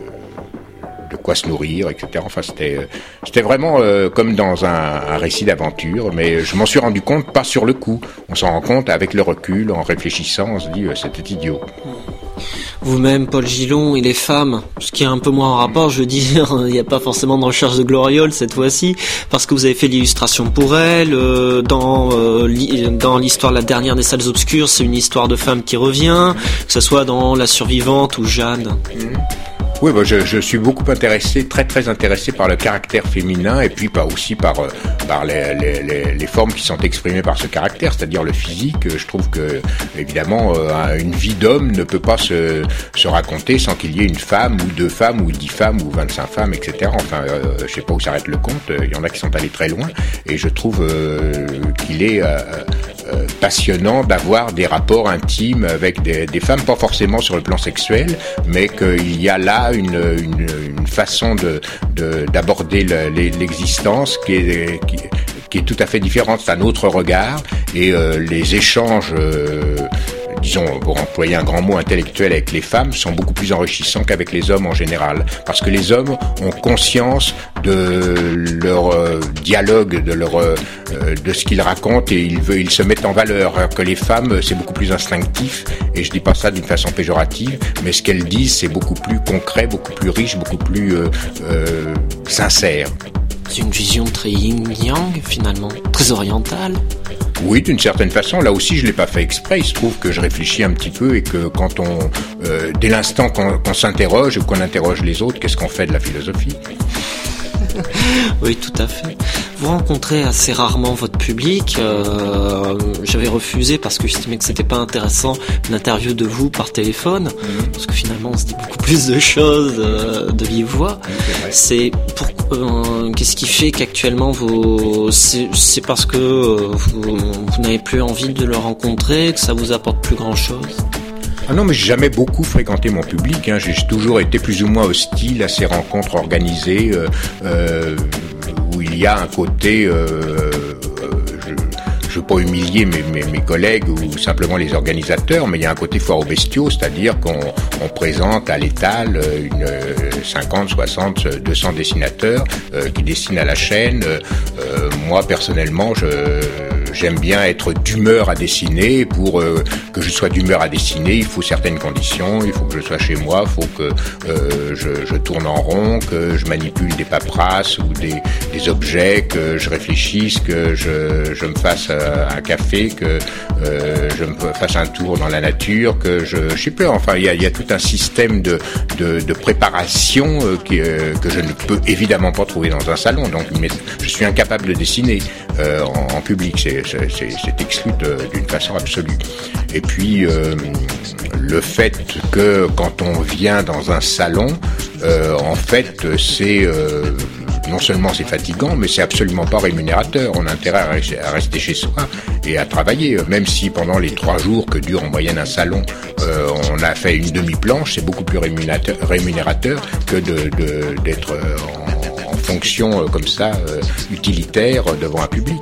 quoi se nourrir, etc. Enfin, c'était vraiment comme dans un récit d'aventure, mais je m'en suis rendu compte pas sur le coup. On s'en rend compte avec le recul, en réfléchissant, on se dit c'était idiot. Vous-même, Paul Gillon, et les femmes, ce qui est un peu moins en rapport, je veux dire, il n'y a pas forcément de recherche de gloriole cette fois-ci, parce que vous avez fait l'illustration pour elles, dans l'histoire La dernière des salles obscures, c'est une histoire de femme qui revient, que ce soit dans La survivante ou Jeanne. Oui, je suis beaucoup intéressé, très très intéressé par le caractère féminin et puis aussi par les formes qui sont exprimées par ce caractère, c'est-à-dire le physique. Je trouve que évidemment une vie d'homme ne peut pas se raconter sans qu'il y ait une femme ou 2 femmes ou 10 femmes ou 25 femmes, etc. Enfin, je sais pas où s'arrête le compte. Il y en a qui sont allés très loin et je trouve qu'il est passionnant d'avoir des rapports intimes avec des femmes, pas forcément sur le plan sexuel, mais qu'il y a là une façon d'aborder l'existence qui est tout à fait différente. C'est un autre regard et les échanges disons, pour employer un grand mot, intellectuel avec les femmes sont beaucoup plus enrichissants qu'avec les hommes en général, parce que les hommes ont conscience de leur dialogue, de ce qu'ils racontent et ils se mettent en valeur, alors que les femmes c'est beaucoup plus instinctif, et je dis pas ça d'une façon péjorative, mais ce qu'elles disent c'est beaucoup plus concret, beaucoup plus riche, beaucoup plus sincère. C'est une vision très yin-yang finalement, très orientale. Oui, d'une certaine façon. Là aussi, je l'ai pas fait exprès. Il se trouve que je réfléchis un petit peu et que quand dès l'instant qu'on s'interroge ou qu'on interroge les autres, qu'est-ce qu'on fait de la philosophie ? Oui, tout à fait. Vous rencontrez assez rarement votre public. J'avais refusé parce que j'estimais que c'était pas intéressant une interview de vous par téléphone, parce que finalement on se dit beaucoup plus de choses de vive voix. C'est qu'est-ce qui fait qu'actuellement c'est parce que vous n'avez plus envie de le rencontrer, que ça vous apporte plus grand-chose? Ah non, mais j'ai jamais beaucoup fréquenté mon public. J'ai toujours été plus ou moins hostile à ces rencontres organisées où il y a un côté, je veux pas humilier mes collègues ou simplement les organisateurs, mais il y a un côté foire aux bestiaux, c'est-à-dire qu'on présente à l'étal 50, 60, 200 dessinateurs qui dessinent à la chaîne. Moi, personnellement, j'aime bien être d'humeur à dessiner. Pour que je sois d'humeur à dessiner, il faut certaines conditions. Il faut que je sois chez moi, il faut que je tourne en rond, que je manipule des paperasses ou des objets, que je réfléchisse, que je me fasse un café, que je me fasse un tour dans la nature, que je sais pas. Enfin, il y a tout un système de préparation que je ne peux évidemment pas trouver dans un salon. Donc, je suis incapable de dessiner en public. C'est exclu d'une façon absolue. Et puis, le fait que quand on vient dans un salon, en fait, c'est non seulement c'est fatigant, mais c'est absolument pas rémunérateur. On a intérêt à rester chez soi et à travailler. Même si pendant les 3 jours que dure en moyenne un salon, on a fait une demi-planche, c'est beaucoup plus rémunérateur que d'être en fonction comme ça, utilitaire devant un public.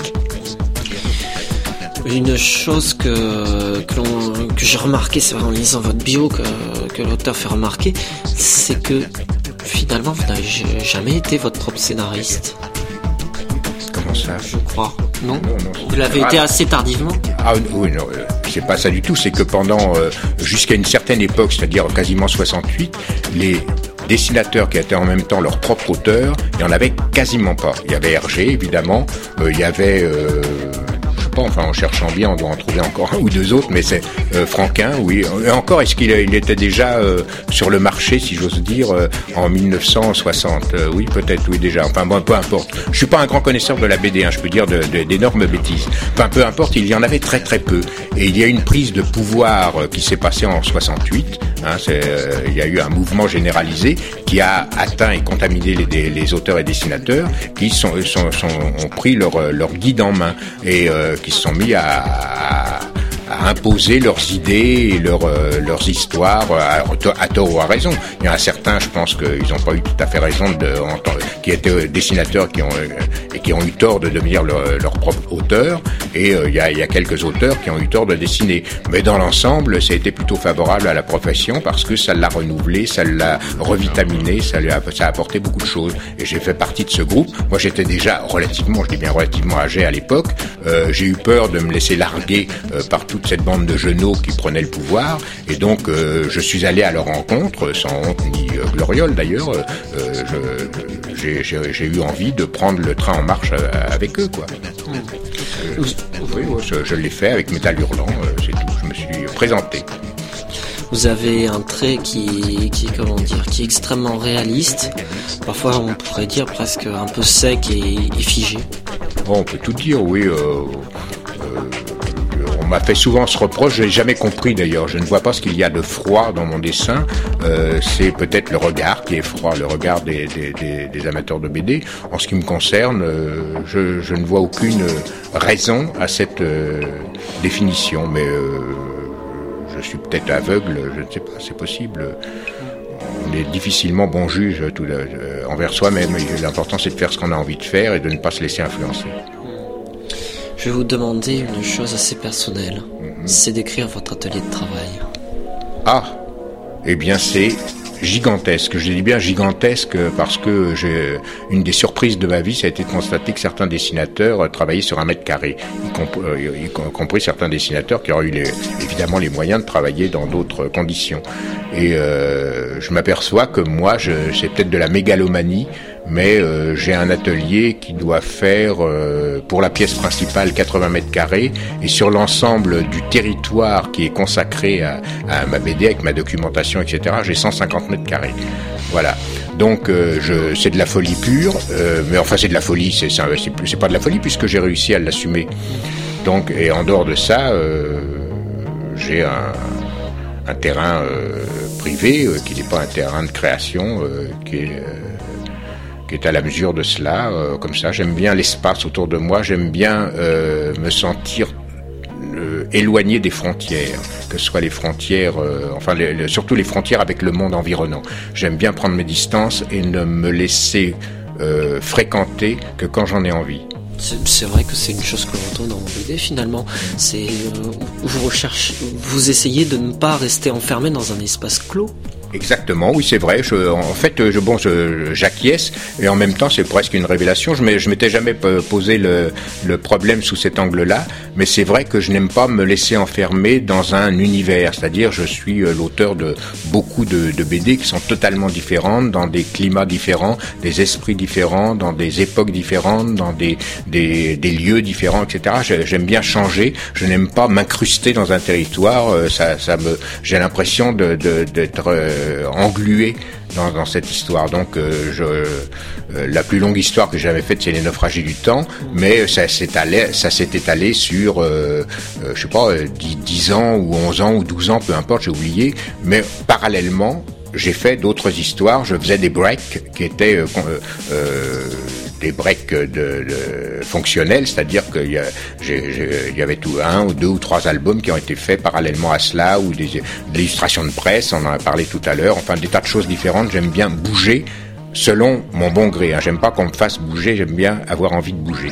Une chose que j'ai remarqué, c'est vrai en lisant votre bio que l'auteur fait remarquer, c'est que finalement vous n'avez jamais été votre propre scénariste. Comment ça ? Je crois. Non, vous l'avez été assez tardivement. Ah oui, non, c'est pas ça du tout. C'est que pendant jusqu'à une certaine époque, c'est-à-dire quasiment 68, les dessinateurs qui étaient en même temps leur propre auteur, il n'y en avait quasiment pas. Il y avait Hergé, évidemment. Il y avait enfin en cherchant bien on doit en trouver encore un ou deux autres, mais c'est Franquin, oui. Et encore, est-ce qu'il était déjà sur le marché, si j'ose dire, en 1960 oui, peut-être, oui, déjà. Enfin bon, peu importe. Je suis pas un grand connaisseur de la BD, je peux dire d'énormes bêtises. Enfin, peu importe, il y en avait très très peu. Et il y a une prise de pouvoir qui s'est passée en 68. Il y a eu un mouvement généralisé qui a atteint et contaminé les auteurs et dessinateurs qui ont pris leur guide en main et qui se sont mis à imposer leurs idées et leurs histoires à tort ou à raison. Il y en a certains, je pense qu'ils n'ont pas eu tout à fait raison qui étaient dessinateurs qui ont eu tort de devenir leur propre auteur, et il y a quelques auteurs qui ont eu tort de dessiner. Mais dans l'ensemble, ça a été plutôt favorable à la profession parce que ça l'a renouvelé, ça l'a revitaminé, ça a apporté beaucoup de choses. Et j'ai fait partie de ce groupe. Moi, j'étais déjà relativement âgé à l'époque. J'ai eu peur de me laisser larguer par toute cette bande de genoux qui prenaient le pouvoir, et donc je suis allé à leur rencontre sans honte ni gloriole d'ailleurs. J'ai eu envie de prendre le train en marche avec eux, quoi. Je l'ai fait avec Métal Hurlant, c'est tout. Je me suis présenté. Vous avez un trait qui est extrêmement réaliste. Parfois, on pourrait dire presque un peu sec et figé. Bon, on peut tout dire, oui. On m'a fait souvent ce reproche, je l'ai jamais compris d'ailleurs. Je ne vois pas ce qu'il y a de froid dans mon dessin. C'est peut-être le regard qui est froid, le regard des amateurs de BD. En ce qui me concerne, je ne vois aucune raison à cette définition, mais je suis peut-être aveugle, je ne sais pas, c'est possible. On est difficilement bon juge envers soi-même. L'important, c'est de faire ce qu'on a envie de faire et de ne pas se laisser influencer. Je vais vous demander une chose assez personnelle. C'est d'écrire votre atelier de travail. Ah, eh bien c'est gigantesque. Je dis bien gigantesque parce que une des surprises de ma vie, ça a été de constater que certains dessinateurs travaillaient sur 1 mètre carré, y compris certains dessinateurs qui auraient eu évidemment les moyens de travailler dans d'autres conditions. Et je m'aperçois que moi, c'est peut-être de la mégalomanie, mais j'ai un atelier qui doit faire pour la pièce principale 80 mètres carrés, et sur l'ensemble du territoire qui est consacré à ma BD avec ma documentation, etc., j'ai 150 mètres carrés. Voilà. Donc c'est de la folie pure, mais enfin c'est de la folie, c'est pas de la folie puisque j'ai réussi à l'assumer. Donc, et en dehors de ça, j'ai un terrain privé qui n'est pas un terrain de création, qui est à la mesure de cela, comme ça. J'aime bien l'espace autour de moi, j'aime bien me sentir éloigné des frontières, que ce soit les frontières, surtout les frontières avec le monde environnant. J'aime bien prendre mes distances et ne me laisser fréquenter que quand j'en ai envie. C'est vrai que c'est une chose que l'on retrouve dans vos BD finalement. C'est vous essayez de ne pas rester enfermé dans un espace clos. Exactement, oui, c'est vrai. J'acquiesce et en même temps, c'est presque une révélation. Je m'étais jamais posé le problème sous cet angle-là, mais c'est vrai que je n'aime pas me laisser enfermer dans un univers. C'est-à-dire, je suis l'auteur de beaucoup de BD qui sont totalement différentes, dans des climats différents, des esprits différents, dans des époques différentes, dans des lieux différents, etc. J'aime bien changer. Je n'aime pas m'incruster dans un territoire. J'ai l'impression d'être englué dans cette histoire. Donc la plus longue histoire que j'avais faite, c'est Les Naufragés du Temps, mais ça s'est étalé sur je sais pas 10 ans ou 11 ans ou 12 ans, peu importe, j'ai oublié, mais parallèlement j'ai fait d'autres histoires. Je faisais des breaks qui étaient des breaks fonctionnels, c'est-à-dire qu'il y avait un ou deux ou trois albums qui ont été faits parallèlement à cela, ou des illustrations de presse, on en a parlé tout à l'heure, enfin des tas de choses différentes. J'aime bien bouger selon mon bon gré, hein. J'aime pas qu'on me fasse bouger, j'aime bien avoir envie de bouger.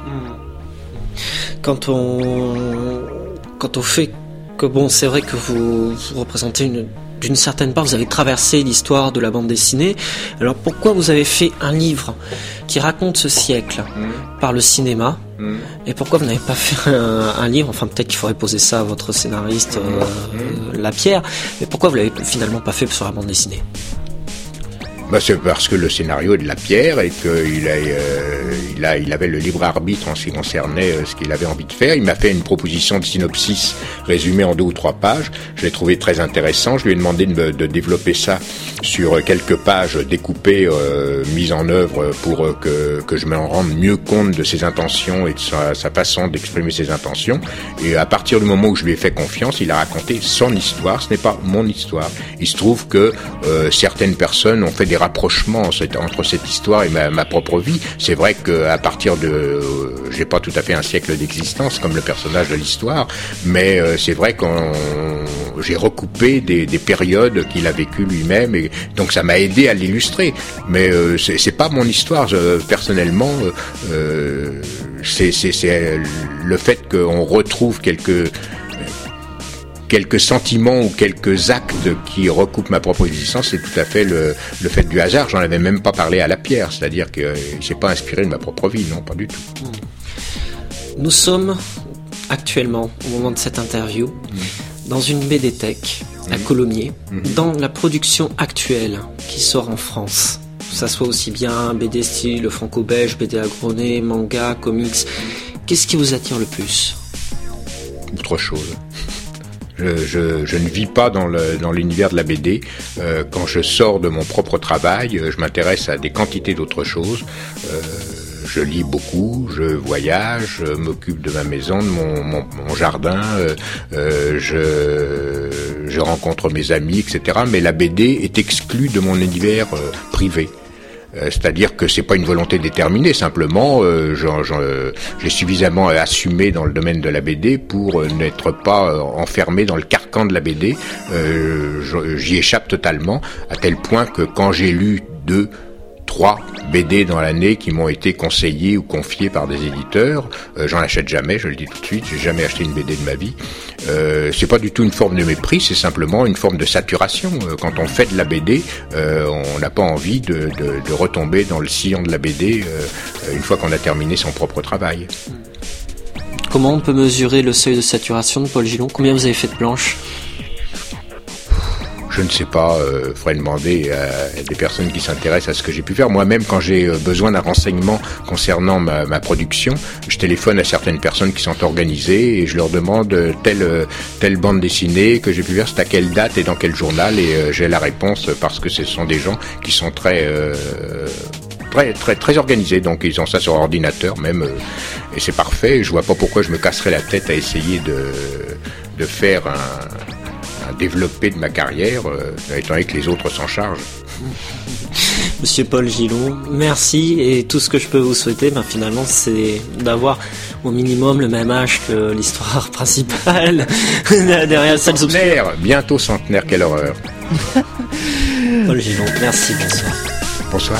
Quand on fait que c'est vrai que vous représentez d'une certaine part, vous avez traversé l'histoire de la bande dessinée. Alors pourquoi vous avez fait un livre qui raconte ce siècle par le cinéma, et pourquoi vous n'avez pas fait un livre, enfin peut-être qu'il faudrait poser ça à votre scénariste Lapierre, mais pourquoi vous l'avez finalement pas fait sur la bande dessinée? C'est parce que le scénario est de Lapierre et qu'il avait le libre arbitre en ce qui concernait ce qu'il avait envie de faire. Il m'a fait une proposition de synopsis résumée en 2 ou 3 pages. Je l'ai trouvé très intéressant. Je lui ai demandé de développer ça sur quelques pages découpées, mises en œuvre pour que je me rende mieux compte de ses intentions et de sa façon d'exprimer ses intentions. Et à partir du moment où je lui ai fait confiance, il a raconté son histoire. Ce n'est pas mon histoire. Il se trouve que certaines personnes ont fait des rapprochements entre cette histoire et ma propre vie. C'est vrai qu'à partir de... j'ai pas tout à fait un siècle d'existence comme le personnage de l'histoire, mais c'est vrai que j'ai recoupé des périodes qu'il a vécues lui-même, et donc ça m'a aidé à l'illustrer. Mais c'est pas mon histoire, personnellement. C'est le fait qu'on retrouve quelques sentiments ou quelques actes qui recoupent ma propre existence, c'est tout à fait le fait du hasard. J'en avais même pas parlé à Lapierre, c'est-à-dire que il s'est pas inspiré de ma propre vie, non, pas du tout. Nous sommes actuellement, au moment de cette interview, dans une BD Tech à Colomiers, dans la production actuelle qui sort en France. Que ça soit aussi bien BD style franco-belge, BD agronné, manga, comics. Qu'est-ce qui vous attire le plus? Autre chose. Je ne vis pas dans l'univers de la BD. Quand je sors de mon propre travail, je m'intéresse à des quantités d'autres choses. Je lis beaucoup, je voyage, je m'occupe de ma maison, de mon jardin, je rencontre mes amis, etc. Mais la BD est exclue de mon univers privé. C'est-à-dire que c'est pas une volonté déterminée, simplement j'ai suffisamment assumé dans le domaine de la BD pour n'être pas enfermé dans le carcan de la BD. J'y échappe totalement, à tel point que quand j'ai lu 2, 3 BD dans l'année qui m'ont été conseillés ou confiés par des éditeurs, j'en achète jamais, je le dis tout de suite, j'ai jamais acheté une BD de ma vie. C'est pas du tout une forme de mépris, c'est simplement une forme de saturation. Quand on fait de la BD, on n'a pas envie de retomber dans le sillon de la BD une fois qu'on a terminé son propre travail. Comment on peut mesurer le seuil de saturation de Paul Gillon? Combien vous avez fait de planches? Je ne sais pas, faudrait demander à des personnes qui s'intéressent à ce que j'ai pu faire. Moi-même, quand j'ai besoin d'un renseignement concernant ma production, je téléphone à certaines personnes qui sont organisées et je leur demande telle bande dessinée que j'ai pu faire, c'est à quelle date et dans quel journal, et j'ai la réponse parce que ce sont des gens qui sont très organisés, donc ils ont ça sur ordinateur même, et c'est parfait. Je vois pas pourquoi je me casserais la tête à essayer de faire un développé de ma carrière, étant donné que les autres s'en chargent. Monsieur Paul Gillon, merci, et tout ce que je peux vous souhaiter, finalement, c'est d'avoir au minimum le même âge que l'histoire principale derrière cette centenaire, bientôt centenaire, quelle horreur. Paul Gillon, merci, bonsoir. Bonsoir.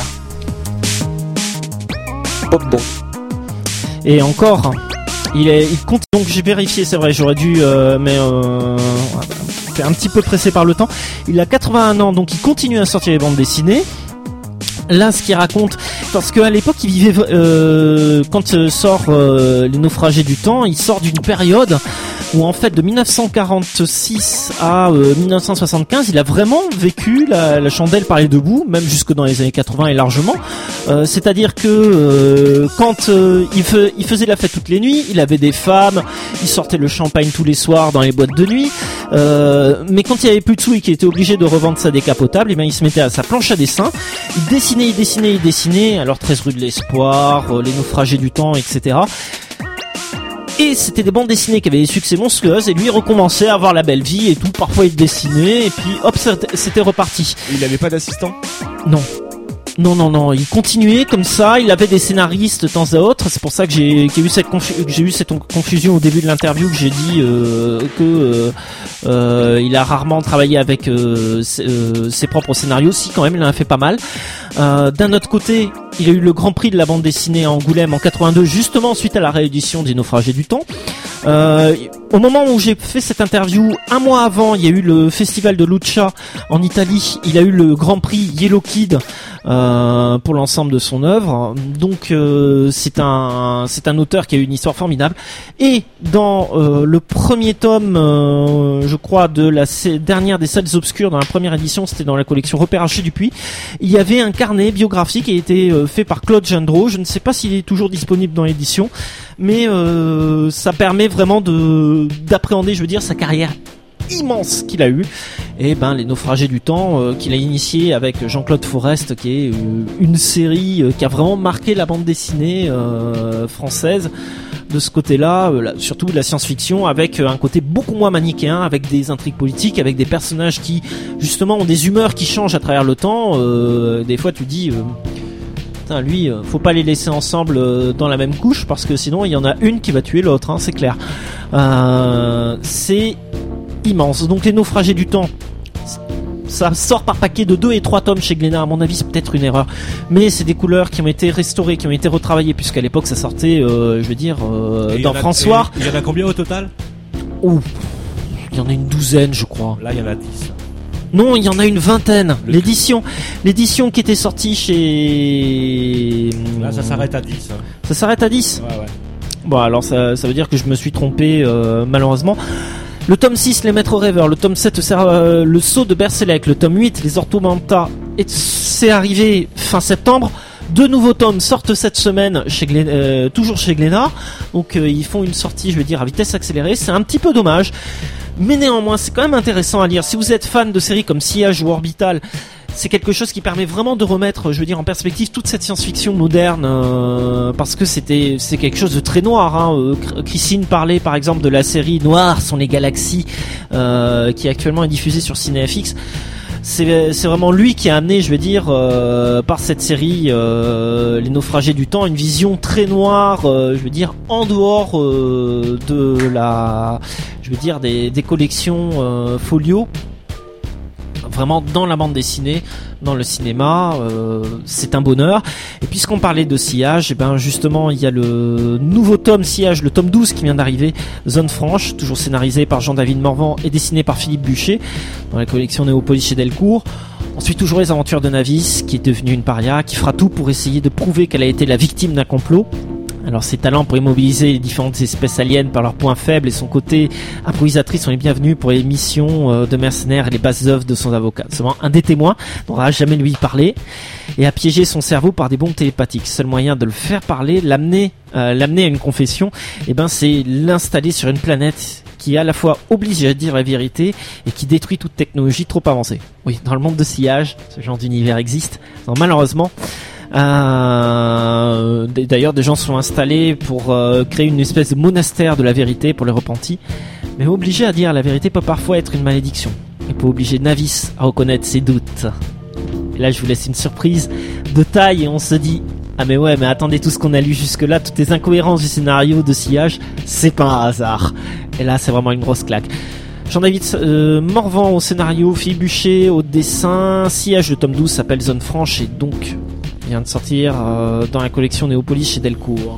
Bon. Et encore, il continue. Donc j'ai vérifié, c'est vrai, j'aurais dû, mais fait un petit peu pressé par le temps. Il a 81 ans, donc il continue à sortir les bandes dessinées. Là, ce qu'il raconte, parce qu'à l'époque, il vivait, quand sort Les Naufragés du Temps, il sort d'une période où en fait, de 1946 à 1975, il a vraiment vécu la chandelle par les deux bouts, même jusque dans les années 80 et largement. C'est-à-dire que quand il faisait la fête toutes les nuits, il avait des femmes, il sortait le champagne tous les soirs dans les boîtes de nuit. Mais quand il y avait plus de sous et qu'il était obligé de revendre sa décapotable, et bien il se mettait à sa planche à dessin, il dessinait, alors 13 rue de l'Espoir, Les Naufragés du Temps, etc. Et c'était des bandes dessinées qui avaient des succès monstrueux, et lui il recommençait à avoir la belle vie et tout, parfois il dessinait, et puis hop, c'était reparti. Il n'avait pas d'assistant ? Non, il continuait comme ça, il avait des scénaristes de temps à autre, c'est pour ça que j'ai eu cette confusion au début de l'interview, que j'ai dit il a rarement travaillé avec ses propres scénarios. Si, quand même, il en a fait pas mal. D'un autre côté, il a eu le Grand Prix de la bande dessinée à Angoulême en 82, justement suite à la réédition des Naufragés du Temps. Au moment où j'ai fait cette interview, un mois avant, il y a eu le festival de Lucca en Italie. Il a eu le Grand Prix Yellow Kid pour l'ensemble de son œuvre. Donc c'est un auteur qui a eu une histoire formidable. Et dans le premier tome, je crois, de la dernière des Salles Obscures, dans la première édition, c'était dans la collection Repérage chez Dupuis, il y avait un carnet biographique qui a été fait par Claude Gendreau. Je ne sais pas s'il est toujours disponible dans l'édition, mais ça permet vraiment d'appréhender, je veux dire, sa carrière immense qu'il a eu, et Les Naufragés du Temps qu'il a initié avec Jean-Claude Forest, qui est une série qui a vraiment marqué la bande dessinée française de ce côté-là, surtout de la science-fiction, avec un côté beaucoup moins manichéen, avec des intrigues politiques, avec des personnages qui justement ont des humeurs qui changent à travers le temps. Des fois tu dis lui, faut pas les laisser ensemble dans la même couche, parce que sinon il y en a une qui va tuer l'autre, c'est clair. C'est immense. Donc Les Naufragés du Temps, ça sort par paquet de 2 et 3 tomes chez Glénat. À mon avis, c'est peut-être une erreur, mais c'est des couleurs qui ont été restaurées, qui ont été retravaillées, puisqu'à l'époque ça sortait, dans François. Il y en a combien au total ? Il y en a une douzaine, je crois. Là, il y en a 10. Non, il y en a une vingtaine. L'édition qui était sortie chez... Là, ça s'arrête à 10. Ça s'arrête à 10 ? Ouais. Bon, alors ça veut dire que je me suis trompé, malheureusement. Le tome 6, Les Maîtres Rêveurs. Le tome 7, Le Sceau de Berselec. Le tome 8, Les Orthomanta. Et c'est arrivé fin septembre. 2 nouveaux tomes sortent cette semaine toujours chez Glénat. Donc ils font une sortie, je veux dire, à vitesse accélérée. C'est un petit peu dommage, mais néanmoins c'est quand même intéressant à lire. Si vous êtes fan de séries comme Sillage ou Orbital, c'est quelque chose qui permet vraiment de remettre, je veux dire, en perspective toute cette science-fiction moderne, parce que c'est quelque chose de très noir. Christine parlait par exemple de la série Noires sont les galaxies, qui actuellement est diffusée sur CinéFX. C'est vraiment lui qui a amené, je veux dire, par cette série Les Naufragés du Temps, une vision très noire, je veux dire, en dehors de la, je veux dire, des collections folio. Vraiment dans la bande dessinée, dans le cinéma, c'est un bonheur. Et puisqu'on parlait de Sillage, justement il y a le nouveau tome Sillage, le tome 12 qui vient d'arriver, Zone Franche, toujours scénarisé par Jean-David Morvan et dessiné par Philippe Buchet, dans la collection Néopolis chez Delcourt. Ensuite toujours les aventures de Navis, qui est devenue une paria, qui fera tout pour essayer de prouver qu'elle a été la victime d'un complot. Alors ses talents pour immobiliser les différentes espèces aliens par leurs points faibles et son côté improvisatrice sont les bienvenus pour les missions de mercenaires et les basses œuvres de son avocat. Seulement un des témoins n'aura jamais lui parler et a piégé son cerveau par des bombes télépathiques. Seul moyen de le faire parler, l'amener à une confession, c'est l'installer sur une planète qui à la fois oblige à dire la vérité et qui détruit toute technologie trop avancée. Oui, dans le monde de Sillage, ce genre d'univers existe. Non, malheureusement. D'ailleurs, des gens sont installés pour créer une espèce de monastère de la vérité pour les repentis. Mais obliger à dire la vérité peut parfois être une malédiction. Il peut obliger Navis à reconnaître ses doutes. Et là, je vous laisse une surprise de taille et on se dit: ah mais ouais, mais attendez, tout ce qu'on a lu jusque-là, toutes les incohérences du scénario de Sillage, c'est pas un hasard. Et là, c'est vraiment une grosse claque. Jean-David Morvan au scénario, Philippe Buchet au dessin. Sillage, le tome 12 s'appelle Zone Franche et donc vient de sortir dans la collection Néopolis chez Delcourt.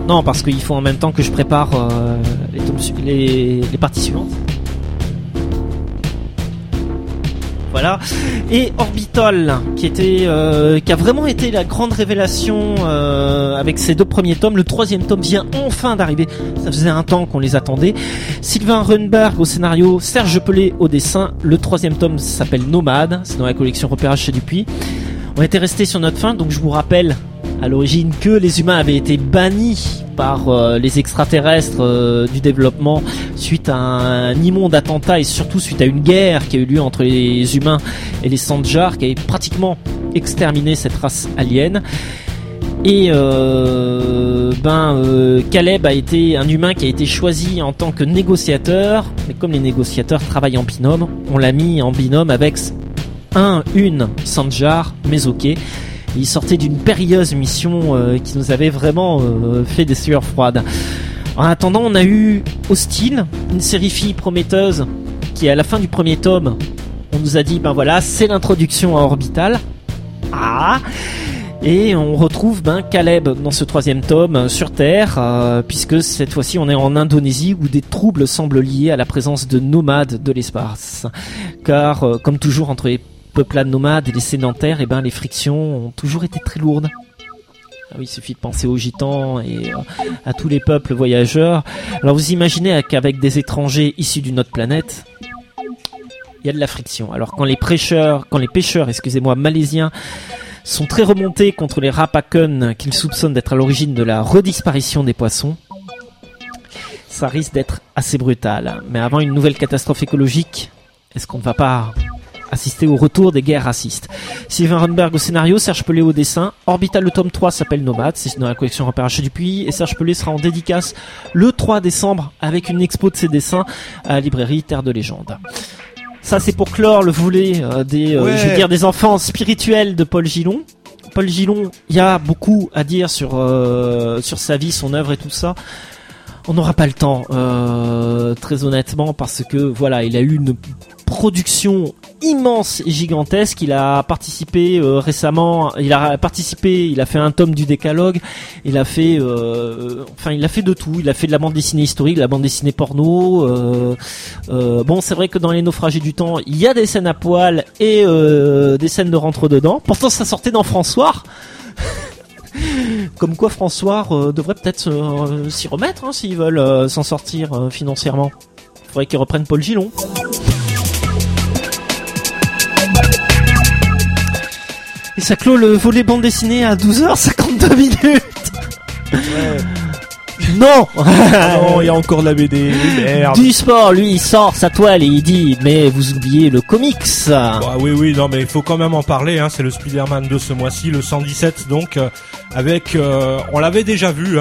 Non, parce qu'il faut en même temps que je prépare les parties suivantes. Voilà. Et Orbital, qui a vraiment été la grande révélation avec ses 2 premiers tomes. Le 3e tome vient enfin d'arriver. Ça faisait un temps qu'on les attendait. Sylvain Runberg au scénario, Serge Pelé au dessin. Le 3e tome s'appelle Nomade. C'est dans la collection Repérage chez Dupuis. On était resté sur notre fin, donc je vous rappelle à l'origine que les humains avaient été bannis par les extraterrestres du développement suite à un immonde attentat et surtout suite à une guerre qui a eu lieu entre les humains et les Sandjars qui avait pratiquement exterminé cette race alien. Et Caleb a été un humain qui a été choisi en tant que négociateur, mais comme les négociateurs travaillent en binôme, on l'a mis en binôme avec une Sandjar, mais ok. Il sortait d'une périlleuse mission qui nous avait vraiment fait des sueurs froides. En attendant, on a eu Hostile, une série fille prometteuse qui, à la fin du 1er tome, on nous a dit ben voilà, c'est l'introduction à Orbital. Et on retrouve Caleb dans ce 3e tome sur Terre, puisque cette fois-ci on est en Indonésie où des troubles semblent liés à la présence de nomades de l'espace. Car, comme toujours entre les peuplades nomades et les sédentaires, les frictions ont toujours été très lourdes. Ah oui, il suffit de penser aux gitans et à tous les peuples voyageurs. Alors vous imaginez qu'avec des étrangers issus d'une autre planète, il y a de la friction. Alors quand les pêcheurs, malaisiens sont très remontés contre les Rapaken qu'ils soupçonnent d'être à l'origine de la redisparition des poissons, ça risque d'être assez brutal. Mais avant une nouvelle catastrophe écologique, est-ce qu'on ne va pas assister au retour des guerres racistes? Sylvain Runberg au scénario, Serge Pelé au dessin. Orbital, le tome 3 s'appelle Nomade, c'est dans la collection Repérage chez Dupuis, et Serge Pelé sera en dédicace le 3 décembre avec une expo de ses dessins à la librairie Terre de Légende. Ça c'est pour clore le volet des enfants spirituels de Paul Gillon. Paul Gillon, il y a beaucoup à dire sur sa vie, son œuvre et tout ça. On n'aura pas le temps, très honnêtement, parce que voilà, il a eu une production immense et gigantesque. Il a participé récemment. Il a fait un tome du Décalogue. Il a fait de tout. Il a fait de la bande dessinée historique, de la bande dessinée porno. Bon, c'est vrai que dans Les Naufragés du Temps, il y a des scènes à poil et des scènes de rentre dedans. Pourtant, ça sortait dans François. Comme quoi François devrait peut-être s'y remettre s'ils veulent s'en sortir financièrement. Il faudrait qu'ils reprennent Paul Gillon. Et ça clôt le volet bande dessinée à 12h52 minutes. Ouais. Non. Non, il y a encore de la BD. Merde. Du sport, lui, il sort sa toile et il dit mais vous oubliez le comics. Bah, oui, non mais il faut quand même en parler. C'est le Spider-Man de ce mois-ci, le 117 donc. Avec, on l'avait déjà vu,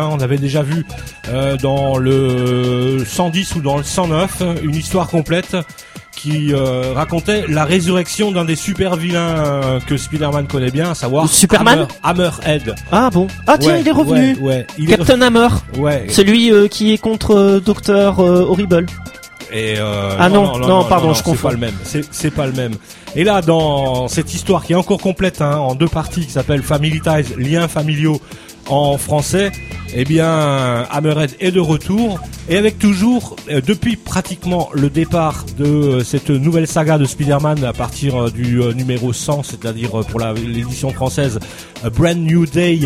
dans le 110 ou dans le 109, une histoire complète qui racontait la résurrection d'un des super vilains que Spider-Man connaît bien, à savoir Superman, Hammerhead. Ah bon. Ah tiens, ouais, il est revenu. Ouais, Captain Hammer. Ouais. Celui qui est contre Docteur Horrible. Et non, pardon, je confonds. C'est pas le même. Et là, dans cette histoire qui est encore complète, en 2 parties, qui s'appelle Family Ties, liens familiaux en français, eh bien, Hammerhead est de retour, et avec toujours, depuis pratiquement le départ de cette nouvelle saga de Spider-Man à partir du numéro 100, c'est-à-dire pour l'édition française, Brand New Day,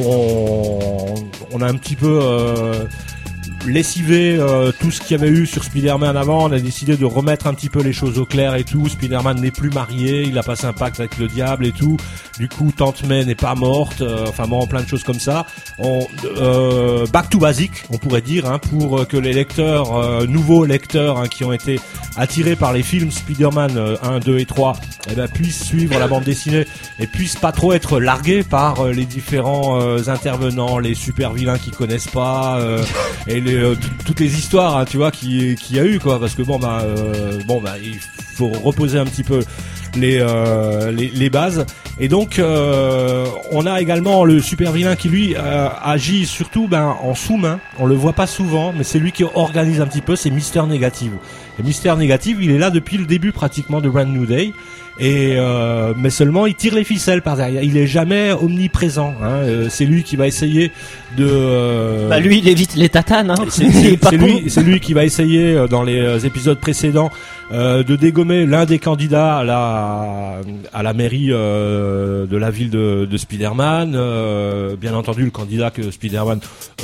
on a un petit peu lessivé tout ce qu'il y avait eu sur Spider-Man avant. On a décidé de remettre un petit peu les choses au clair et tout. Spider-Man n'est plus marié, il a passé un pacte avec le diable et tout. Du coup, Tante May n'est pas morte. Plein de choses comme ça. Back to basic, on pourrait dire, pour que les lecteurs, nouveaux lecteurs, qui ont été attirés par les films Spider-Man 1, 2 et 3, puissent suivre la bande dessinée et puissent pas trop être largués par les différents intervenants, les super vilains qui connaissent pas, et toutes les histoires, tu vois, qu'il y a eu, quoi, parce que il faut reposer un petit peu les bases. Et donc on a également le super vilain qui lui agit surtout en sous-main. On le voit pas souvent, mais c'est lui qui organise un petit peu. C'est Mister Négative. Et Mister Négative, il est là depuis le début pratiquement de Brand New Day. Et mais seulement il tire les ficelles par derrière. Il est jamais omniprésent. C'est lui qui va essayer de. Lui, il évite les tatanes. C'est lui qui va essayer dans les épisodes précédents de dégommer l'un des candidats à la mairie de la ville de Spider-Man. Bien entendu, le candidat que Spider-Man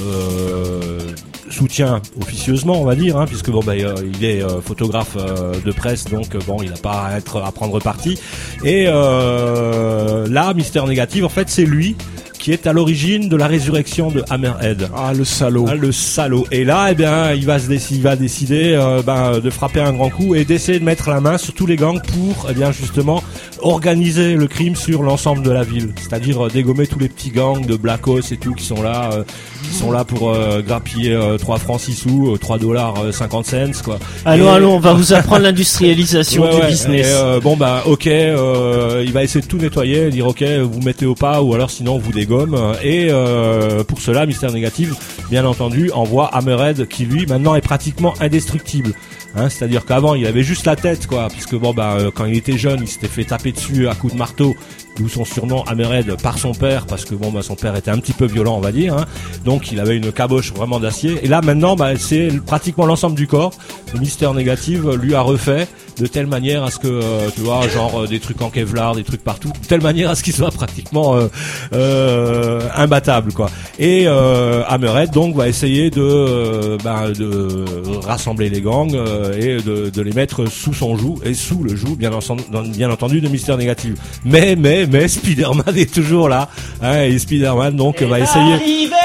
soutient officieusement, on va dire, puisque il est photographe de presse, donc il n'a pas à prendre parti. Et là, Mister Négative, en fait, c'est lui qui est à l'origine de la résurrection de Hammerhead. Ah, le salaud. Le salaud. Et là, il va décider de frapper un grand coup et d'essayer de mettre la main sur tous les gangs pour, justement, organiser le crime sur l'ensemble de la ville. C'est-à-dire dégommer tous les petits gangs de Blackos et tout qui sont là pour grappiller 3 francs 6 sous, $3.50 quoi. Allons, on va vous apprendre l'industrialisation du business. Et, il va essayer de tout nettoyer, dire ok, vous mettez au pas ou alors sinon vous dégomme. Et pour cela, Mister Négative, bien entendu, envoie Hammerhead qui lui maintenant est pratiquement indestructible. C'est-à-dire qu'avant il avait juste la tête quoi, puisque quand il était jeune il s'était fait taper dessus à coups de marteau, d'où son surnom Hammerhead par son père, parce que son père était un petit peu violent on va dire, donc il avait une caboche vraiment d'acier. Et là maintenant c'est pratiquement l'ensemble du corps. Le Mister Négative lui a refait de telle manière à ce que tu vois des trucs en Kevlar, des trucs partout, de telle manière à ce qu'il soit pratiquement imbattable quoi. Et Hammerhead donc va essayer de rassembler les gangs et de les mettre sous son joug et sous le joug bien entendu de Mister Négative. Mais Spider-Man est toujours là, et Spider-Man donc va essayer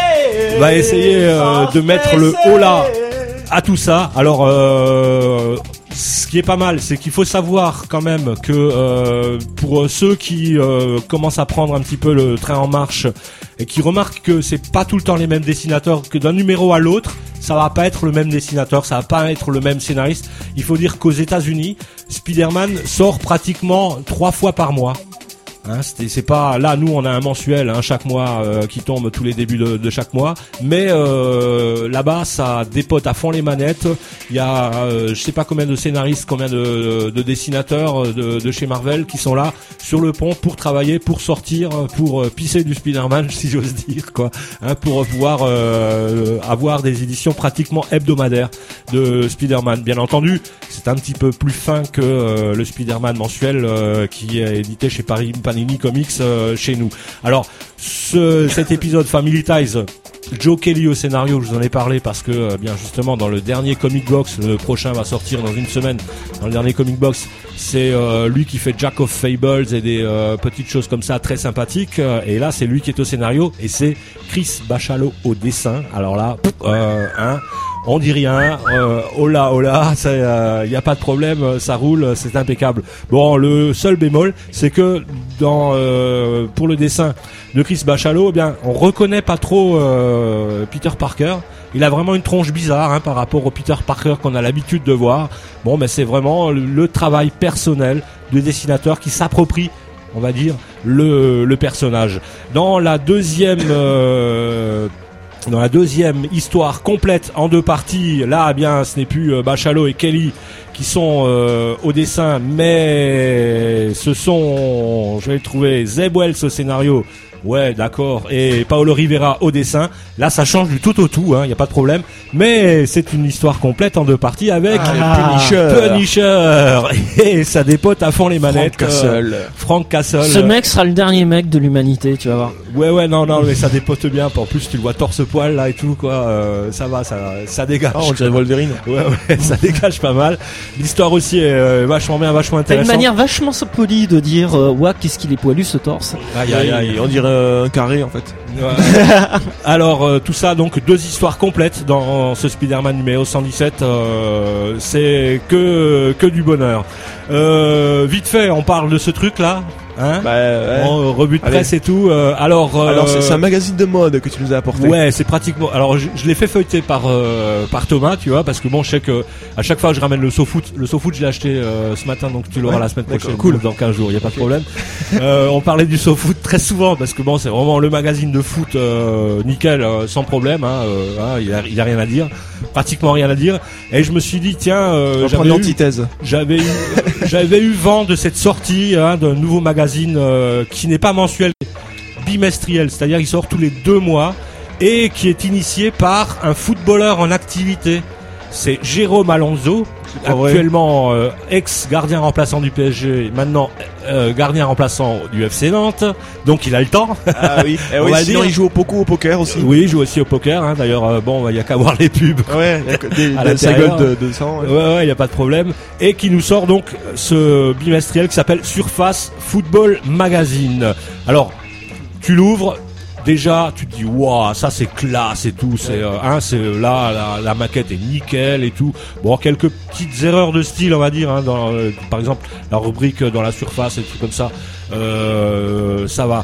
de mettre le haut là à tout ça. Alors ce qui est pas mal, c'est qu'il faut savoir quand même que pour ceux qui commencent à prendre un petit peu le train en marche et qui remarquent que c'est pas tout le temps les mêmes dessinateurs, que d'un numéro à l'autre, ça va pas être le même dessinateur, ça va pas être le même scénariste. Il faut dire qu'aux États-Unis, Spider-Man sort pratiquement 3 fois par mois. C'est pas là, nous on a un mensuel chaque mois qui tombe tous les débuts de chaque mois, mais là-bas ça dépote à fond les manettes. Il y a je sais pas combien de scénaristes, combien de dessinateurs de chez Marvel qui sont là sur le pont pour travailler, pour sortir, pour pisser du Spider-Man si j'ose dire quoi, pour pouvoir avoir des éditions pratiquement hebdomadaires de Spider-Man. Bien entendu, c'est un petit peu plus fin que le Spider-Man mensuel qui est édité chez Panini Comics chez nous. Alors cet épisode Family Ties, Joe Kelly au scénario, je vous en ai parlé parce que bien justement dans le dernier Comic Box, le prochain va sortir dans une semaine, dans le dernier Comic Box, c'est lui qui fait Jack of Fables et des petites choses comme ça très sympathiques, et là c'est lui qui est au scénario et c'est Chris Bachalo au dessin. Alors là on dit rien, oh là, ça, y a pas de problème, ça roule, c'est impeccable. Bon, le seul bémol, c'est que pour le dessin de Chris Bachalo, on reconnaît pas trop Peter Parker. Il a vraiment une tronche bizarre par rapport au Peter Parker qu'on a l'habitude de voir. Bon, c'est vraiment le travail personnel de dessinateur qui s'approprie, on va dire, le personnage. Dans la deuxième histoire complète en 2 parties, là ce n'est plus Bachalo et Kelly qui sont au dessin, mais ce sont, je vais le trouver, Zeb Wells au scénario, ouais d'accord, et Paolo Rivera au dessin. Là ça change du tout au tout, y a pas de problème, mais c'est une histoire complète en 2 parties avec Punisher et ça dépote à fond les manettes. Frank Castle. Ce mec sera le dernier mec de l'humanité, tu vas voir. Ouais, non, mais ça dépote bien. En plus, tu le vois torse-poil là et tout, quoi. Ça va, ça dégage. On dirait Wolverine. Ouais, ça dégage pas mal. L'histoire aussi est vachement bien, vachement intéressante. C'est une manière vachement polie de dire, qu'est-ce qu'il est poilu ce torse. Aïe, on dirait un carré en fait. Ouais. Alors, tout ça, donc 2 histoires complètes dans ce Spider-Man numéro 117. C'est que du bonheur. Vite fait, on parle de ce truc là. Hein Ouais. Bon, revue de Allez. presse et tout. Alors c'est un magazine de mode que tu nous as apporté. ouais, c'est pratiquement. Alors je l'ai fait feuilleter par Thomas, tu vois, parce que bon, je sais que à chaque fois que je ramène le SoFoot, je l'ai acheté ce matin, donc tu l'auras la semaine prochaine, cool. dans 15 jours, y a pas de problème. On parlait du SoFoot très souvent parce que bon, c'est vraiment le magazine de foot nickel, sans problème. Il y a rien à dire, pratiquement rien à dire. Et je me suis dit tiens, j'avais eu vent de cette sortie d'un nouveau magazine qui n'est pas mensuel, bimestriel, c'est-à-dire il sort tous les 2 mois et qui est initié par un footballeur en activité. C'est Jérôme Alonso, actuellement ex-gardien remplaçant du PSG, maintenant gardien remplaçant du FC Nantes, donc il a le temps. Ah oui, sinon il joue au poker aussi. Oui, il joue aussi au poker, hein. D'ailleurs, il y a qu'à voir les pubs. Ouais, sa gueule de sang. Ouais, il y a pas de problème. Et qui nous sort donc ce bimestriel qui s'appelle Surface Football Magazine. Alors, tu l'ouvres. Déjà, tu te dis waouh, ça c'est classe et tout. C'est là, la maquette est nickel et tout. Bon, quelques petites erreurs de style, on va dire, hein, dans par exemple la rubrique dans la surface et tout comme ça. Ça va.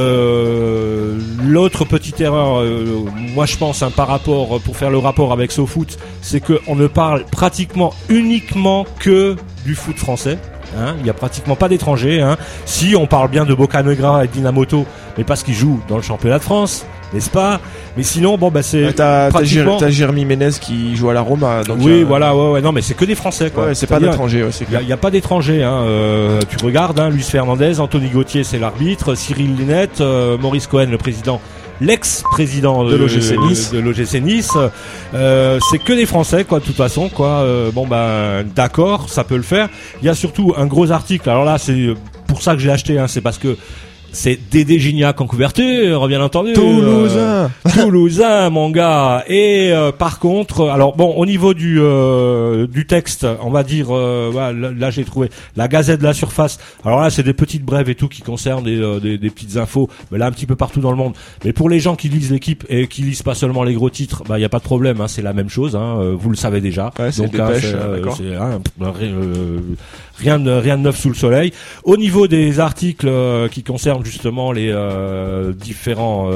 L'autre petite erreur, moi je pense, par rapport, pour faire le rapport avec SoFoot, c'est que on ne parle pratiquement uniquement que du foot français. Il y a pratiquement pas d'étrangers. Si on parle bien de Bocanegra et Dinamoto, mais parce qu'ils jouent dans le championnat de France, n'est-ce pas? Mais sinon, c'est t'as pratiquement... Jérémy Ménez qui joue à la Roma. Donc oui, voilà, ouais, non, mais c'est que des Français, quoi. Ouais, c'est pas d'étrangers, c'est clair. Il y a pas d'étrangers. Tu regardes, Luis Fernandez, Anthony Gauthier, c'est l'arbitre, Cyril Linette, Maurice Cohen, le président. L'ex-président de l'OGC Nice, c'est que des Français, quoi, de toute façon, quoi. D'accord, ça peut le faire. Il y a surtout un gros article. Alors là, c'est pour ça que j'ai acheté, c'est parce que c'est Dédé Gignac en couverture, bien entendu. Toulousain, mon gars. Et par contre, alors bon, au niveau du texte, on va dire, là j'ai trouvé la Gazette de la Surface. Alors là, c'est des petites brèves et tout qui concernent des petites infos, mais là un petit peu partout dans le monde. Mais pour les gens qui lisent l'équipe et qui lisent pas seulement les gros titres, y a pas de problème, c'est la même chose. Vous le savez déjà. Ouais, c'est donc dépêche, rien de neuf sous le soleil. Au niveau des articles qui concernent justement les différents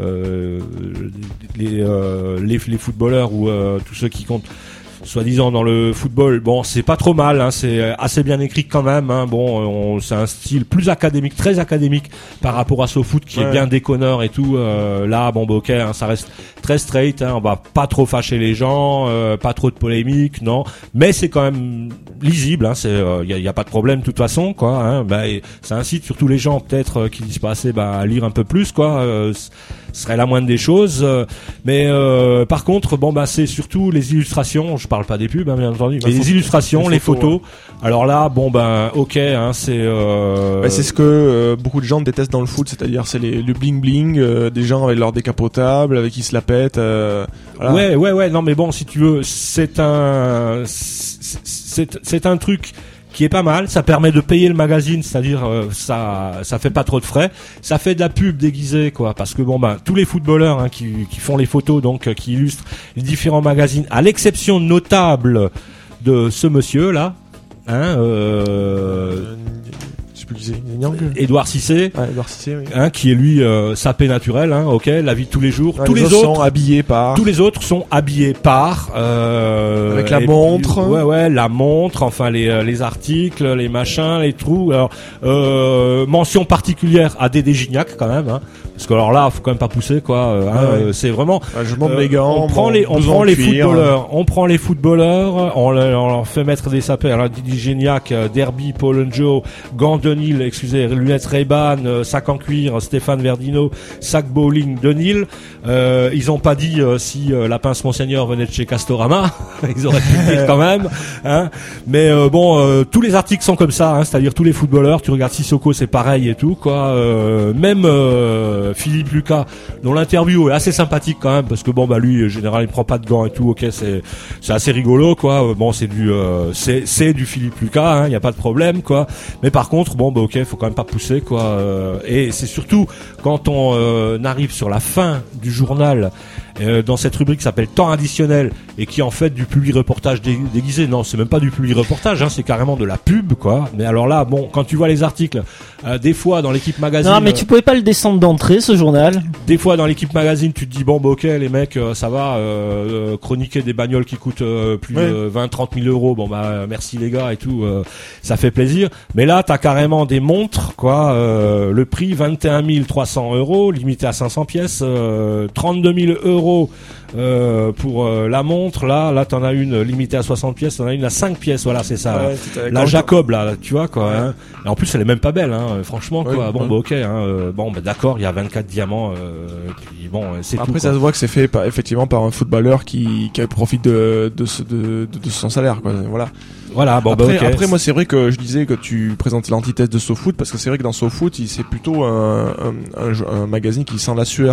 les footballeurs ou tous ceux qui comptent soi-disant dans le football, bon, c'est pas trop mal, c'est assez bien écrit quand même, c'est un style plus académique, très académique par rapport à SoFoot qui est bien déconneur et tout. Là, ok, ça reste très straight, on va pas trop fâcher les gens, pas trop de polémique, non, mais c'est quand même lisible, y a pas de problème de toute façon, quoi. Ça incite surtout les gens peut-être qui disent pas assez, à lire un peu plus, quoi. Ce serait la moindre des choses, mais par contre, c'est surtout les illustrations. Je parle pas des pubs, bien entendu. Mais les illustrations, les photos. Alors là, ok, c'est. C'est ce que beaucoup de gens détestent dans le foot, c'est-à-dire c'est le bling bling des gens avec leur décapotable, avec qui se la pètent. Voilà. Ouais. Non, mais bon, si tu veux, c'est un truc qui est pas mal, ça permet de payer le magazine, c'est-à-dire ça fait pas trop de frais, ça fait de la pub déguisée, quoi, parce que tous les footballeurs qui font les pphotos, donc qui illustrent les différents magazines, à l'exception notable de ce monsieur là, Édouard Cissé, oui. Qui est lui sapé naturel, ok, la vie de tous les jours. Tous les autres sont habillés par. Tous les autres sont habillés par. Avec la montre. La montre. Enfin les articles, les machins, les trous. Alors mention particulière à Dédé Gignac quand même, parce que alors là, faut quand même pas pousser, quoi. C'est vraiment. Je monte mes gants. On prend les footballeurs. On prend les footballeurs. On leur fait mettre des sapés. Alors Dédé Gignac, Derby, Paul Joe, gants de Nil, lunettes Ray-Ban, sac en cuir, Stéphane Verdino, sac bowling de Nil. Ils ont pas dit si la pince Monseigneur venait de chez Castorama. Ils auraient pu le dire quand même, Mais tous les articles sont comme ça, c'est-à-dire tous les footballeurs. Tu regardes Sissoko, c'est pareil et tout, quoi. Même Philippe Lucas, dont l'interview est assez sympathique quand même, parce que lui, en général, il prend pas de gants et tout. Ok, c'est assez rigolo, quoi. C'est du Philippe Lucas, y a pas de problème, quoi. Mais par contre, ok, faut quand même pas pousser, quoi. Et c'est surtout quand on arrive sur la fin du journal dans cette rubrique qui s'appelle temps additionnel et qui est en fait du public reportage déguisé. Non, c'est même pas du public reportage, c'est carrément de la pub, quoi. Mais alors là, bon, quand tu vois les articles, des fois dans l'équipe magazine. Non, mais tu pouvais pas le descendre d'entrée, ce journal. Des fois dans l'équipe magazine, tu te dis bon, bah, ok, les mecs, ça va, chroniquer des bagnoles qui coûtent plus de 20-30 000 euros. Bon, bah, merci les gars et tout, ça fait plaisir. Mais là, t'as carrément des montres, quoi. Le prix 21 300 euros, limité à 500 pièces, 32 000 euros pour la montre. Là, t'en as une limitée à 60 pièces, t'en as une à 5 pièces. Voilà, c'est ça. Ouais, la Jacob, là, tu vois, quoi. Hein. Et en plus, elle est même pas belle, franchement, quoi. Oui, bon, bah, ok, bon, bah, d'accord, il y a 24 diamants. Puis bon, c'est tout. Après, ça se voit que c'est fait effectivement par un footballeur qui profite de son salaire, quoi. Voilà. Bon, après, bah, okay. Après, moi, c'est vrai que je disais que tu présentais l'antithèse de SoFoot, parce que c'est vrai que dans SoFoot, c'est plutôt un magazine qui sent la sueur.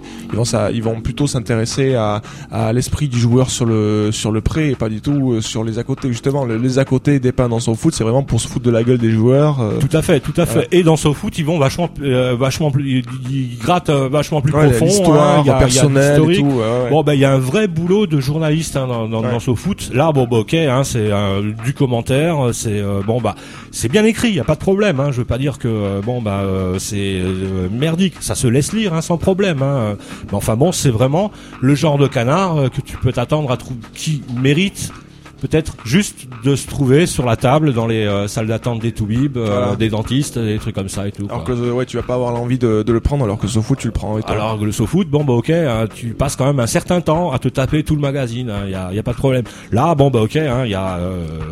Ils vont plutôt s'intéresser à l'esprit du joueur sur le pré et pas du tout sur les à côté. Justement, les à côté dépeints dans SoFoot, c'est vraiment pour se foutre de la gueule des joueurs. Tout à fait. Et dans SoFoot, ils vont vachement plus, ils grattent vachement plus profond. L'histoire, personnelle et tout. Ouais. Bon, bah, il y a un vrai boulot de journaliste dans SoFoot. Là, bon, bah, ok, c'est du commentaire, c'est bon, bah, c'est bien écrit, y a pas de problème. Je veux pas dire que c'est merdique, ça se laisse lire sans problème. Mais enfin bon, c'est vraiment le genre de canard que tu peux t'attendre à trouver, qui mérite peut-être juste de se trouver sur la table dans les salles d'attente des toubibs, des dentistes, des trucs comme ça et tout. Alors que tu vas pas avoir l'envie de le prendre, alors que SoFoot tu le prends. Alors que le SoFoot, bon bah ok, tu passes quand même un certain temps à te taper tout le magazine, y a pas de problème. Là, bon bah ok, y a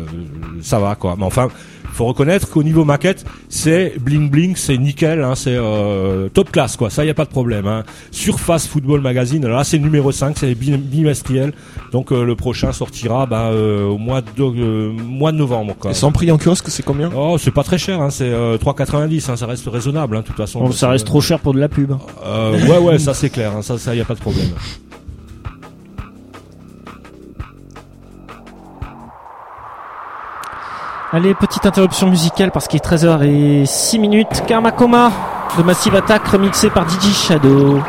ça va, quoi. Mais enfin, faut reconnaître qu'au niveau maquette, c'est bling bling, c'est nickel, c'est top classe, quoi. Ça, y a pas de problème. Surface Football Magazine, là c'est le numéro 5, c'est bimestriel. Donc le prochain sortira au mois de novembre, quoi. Et son prix en kiosque, c'est combien? Oh, c'est pas très cher, c'est 3,90, ça reste raisonnable, de toute façon. Bon, ça reste trop cher pour de la pub. Ouais, ça c'est clair, ça y a pas de problème. Allez, petite interruption musicale parce qu'il est 13h06. Karma Coma de Massive Attack remixé par DJ Shadow.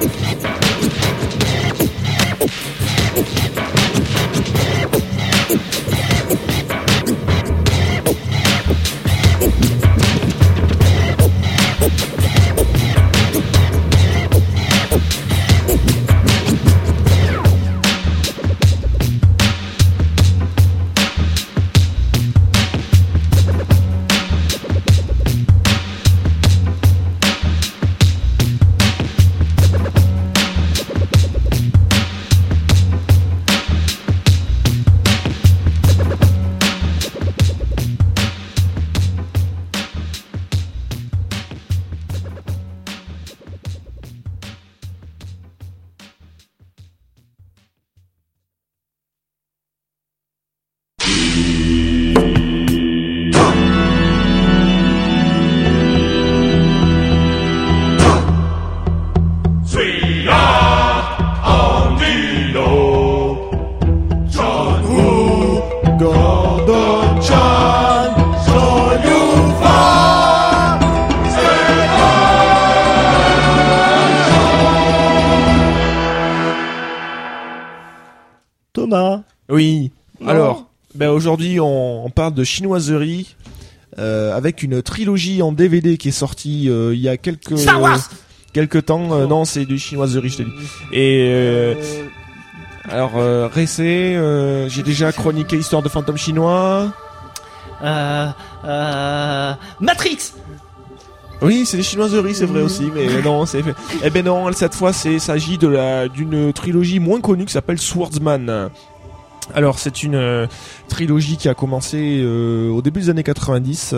Oui. Alors, aujourd'hui, on parle de chinoiserie avec une trilogie en DVD qui est sortie il y a quelques temps. Non, c'est du chinoiserie, je te dis. Et alors, Récé, j'ai déjà chroniqué l'histoire de fantômes chinois. Matrix. Oui, c'est des chinoiseries, c'est vrai aussi, mais non, c'est fait. Eh ben non, cette fois, s'agit d'une trilogie moins connue qui s'appelle Swordsman. Alors, c'est une trilogie qui a commencé au début des années 90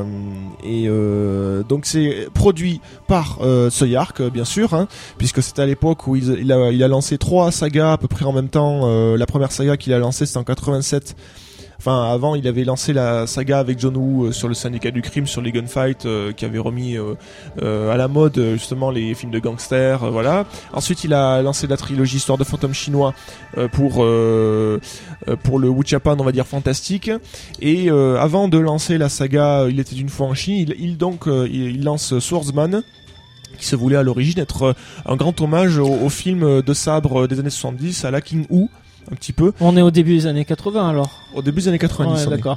donc c'est produit par Seuil-Arc, bien sûr, hein, puisque c'était à l'époque où il a lancé 3 sagas à peu près en même temps. La première saga qu'il a lancée, c'était en 87. Enfin, avant, il avait lancé la saga avec John Woo sur le syndicat du crime, sur les gunfights, qui avait remis à la mode justement les films de gangsters, voilà. Ensuite, il a lancé la trilogie Histoire de fantômes chinois pour le Wuchapan, on va dire fantastique. Et avant de lancer la saga Il était une fois en Chine, il lance Swordsman, qui se voulait à l'origine être un grand hommage au film de sabre des années 70 à la King Hu. Un petit peu. On est au début des années 80 alors. Au début des années 90. Ouais, d'accord.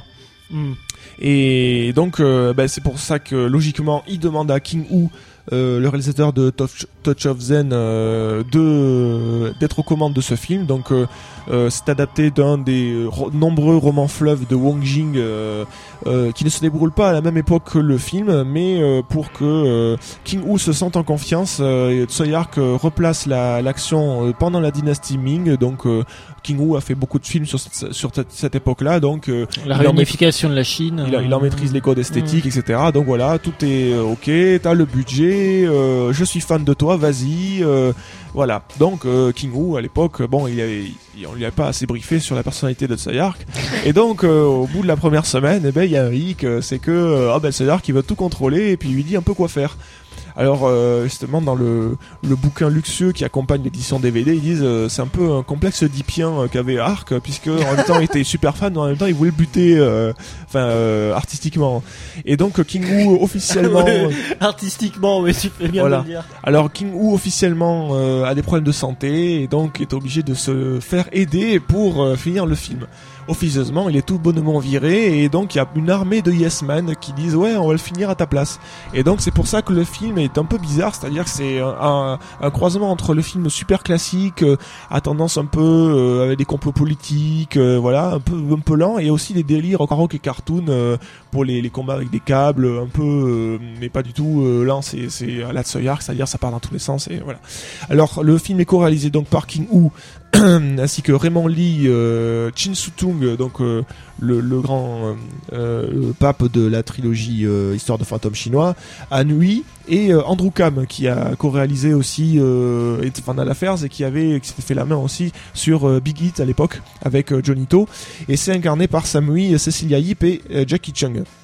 Et donc c'est pour ça que logiquement il demande à King Hu, le réalisateur de Touch of Zen, d'être aux commandes de ce film. Donc c'est adapté d'un des nombreux romans fleuves de Wong Jing qui ne se déroule pas à la même époque que le film, mais pour que King Hu se sente en confiance, Tsui-Hark replace l'action pendant la dynastie Ming. Donc King Hu a fait beaucoup de films sur cette époque-là, donc la réunification de la Chine. Il en maîtrise les codes esthétiques, etc. Donc voilà, tout est ok. T'as le budget. Je suis fan de toi. Vas-y. Voilà. Donc King Hu à l'époque, on lui a pas assez briefé sur la personnalité de Tsui-Hark. Et donc au bout de la première semaine, il y a un hic, c'est que Tsui-Hark il veut tout contrôler et puis il lui dit un peu quoi faire. Alors justement dans le bouquin luxueux qui accompagne l'édition DVD, ils disent c'est un peu un complexe oedipien qu'avait Hark, puisque en même temps il était super fan, mais en même temps il voulait le buter artistiquement. Et donc King Hu officiellement artistiquement, mais tu fais bien de le dire. Alors King Hu officiellement a des problèmes de santé et donc est obligé de se faire aider pour finir le film. Officieusement, il est tout bonnement viré et donc il y a une armée de yes men qui disent ouais, on va le finir à ta place. Et donc c'est pour ça que le film est un peu bizarre, c'est-à-dire que c'est un croisement entre le film super classique à tendance un peu avec des complots politiques, un peu lent, et aussi des délires encore rock et cartoon pour les combats avec des câbles un peu mais pas du tout lent, c'est à la Tsui-Hark, c'est-à-dire ça part dans tous les sens et voilà. Alors le film est co-réalisé donc par King Hu ainsi que Raymond Lee, Chin Soo-tung, donc le grand pape de la trilogie Histoire de fantômes chinois, An Hui, et Andrew Kam qui a co-réalisé aussi Infernal Affairs et qui s'était fait la main aussi sur Big Hit à l'époque avec Johnny To, et c'est incarné par Sam Hui, Cecilia Yip et Jackie Chung.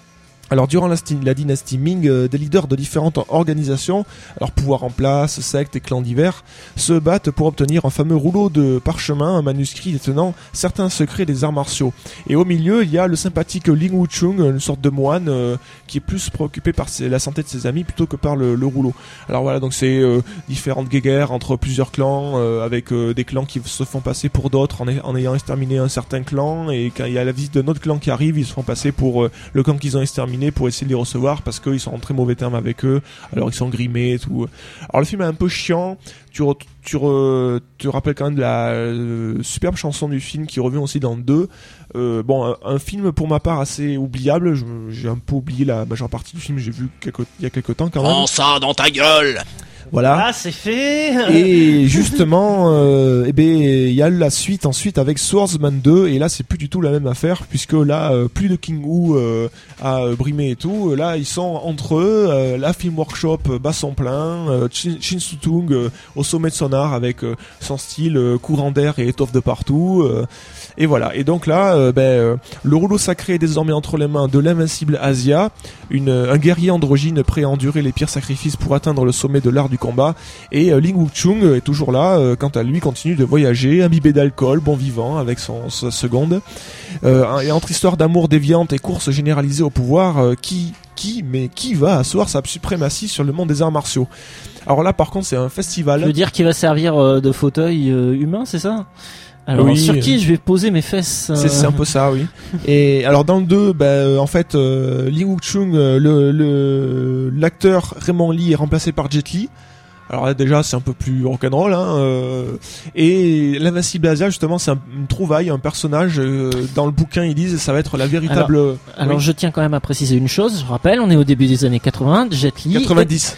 Alors durant la dynastie Ming, des leaders de différentes organisations, alors pouvoir en place, sectes et clans divers, se battent pour obtenir un fameux rouleau de parchemin, un manuscrit détenant certains secrets des arts martiaux. Et au milieu, il y a le sympathique Ling Wuchung, une sorte de moine qui est plus préoccupé par la santé de ses amis plutôt que par le rouleau. Alors voilà, donc c'est différentes guerres entre plusieurs clans, avec des clans qui se font passer pour d'autres en ayant exterminé un certain clan, et quand il y a la visite d'un autre clan qui arrive, ils se font passer pour le clan qu'ils ont exterminé pour essayer de les recevoir parce qu'ils sont en très mauvais termes avec eux, alors ils sont grimés et tout. Alors le film est un peu chiant, tu rappelles quand même de la superbe chanson du film qui revient aussi dans le 2. Bon, un film pour ma part assez oubliable, j'ai un peu oublié la majeure partie du film, j'ai vu il y a quelques temps quand même. Prends ça dans ta gueule. Voilà. Ah, c'est fait. Et justement, il y a la suite ensuite avec Swordsman 2, et là c'est plus du tout la même affaire, puisque là plus de King Wu à brimer et tout. Là ils sont entre eux. La Film Workshop bat son plein. Shin Su-tung au sommet de son art avec son style courant d'air et étoffe de partout. Et voilà. Et donc là, le rouleau sacré est désormais entre les mains de l'invincible Asia, un guerrier androgyne prêt à endurer les pires sacrifices pour atteindre le sommet de l'art du combat. Et Ling Wuchung est toujours là, quant à lui continue de voyager, imbibé d'alcool, bon vivant avec sa seconde. Et entre histoire d'amour déviante et course généralisée au pouvoir, qui va asseoir sa suprématie sur le monde des arts martiaux? Alors là par contre c'est un festival. Je veux dire qu'il va servir de fauteuil humain, c'est ça? Alors oui, sur qui je vais poser mes fesses? C'est un peu ça, oui. Et alors dans le 2, en fait, Ling Wuchung, l'acteur Raymond Lee est remplacé par Jet Li. Alors là déjà c'est un peu plus rock'n'roll, et l'invincible Asia justement c'est une trouvaille, un personnage. Dans le bouquin ils disent ça va être la véritable. Alors je tiens quand même à préciser une chose. Je rappelle, on est au début des années 80. Jet Li. 90.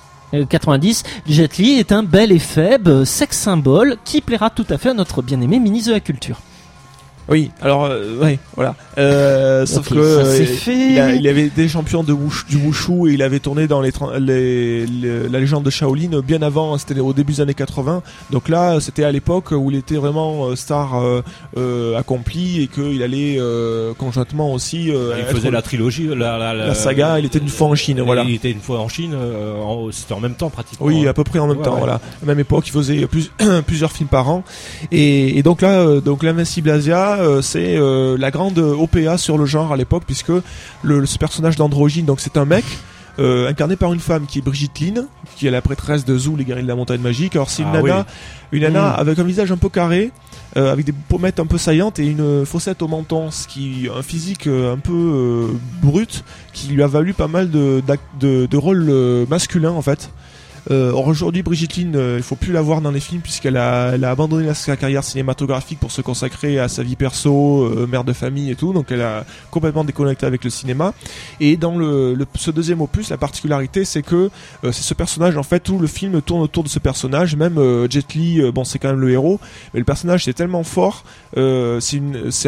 90, Jet Li est un bel et faible sex symbole qui plaira tout à fait à notre bien-aimé ministre de la Culture. Oui, alors voilà. Sauf Ok, que ça, c'est fait. il avait des champions du wushu, et il avait tourné dans la légende de Shaolin bien avant, c'était au début des années 80. Donc là, c'était à l'époque où il était vraiment star accompli, et qu'il allait conjointement aussi. Il faisait la trilogie, la saga. Il était une fois en Chine, voilà. Il était une fois en Chine, c'était en même temps pratiquement. Oui, à peu près en même temps, ouais. voilà. À la même époque, il faisait plusieurs films par an. Et donc là, l'invincible Asia, c'est la grande OPA sur le genre à l'époque, puisque ce personnage d'androgyne, donc c'est un mec incarné par une femme qui est Brigitte Lin, qui est la prêtresse de Zou, les guerriers de la montagne magique. Alors c'est une nana avec un visage un peu carré, avec des pommettes un peu saillantes et une fossette au menton, ce qui un physique un peu brut, qui lui a valu pas mal de rôles masculins en fait. Or aujourd'hui Brigitte Lin, il faut plus la voir dans les films, puisqu'elle a abandonné sa carrière cinématographique pour se consacrer à sa vie perso, mère de famille et tout, donc elle a complètement déconnecté avec le cinéma. Et dans ce deuxième opus, la particularité c'est que c'est ce personnage, en fait tout le film tourne autour de ce personnage. Même Jet Li, c'est quand même le héros, mais le personnage c'est tellement fort, c'est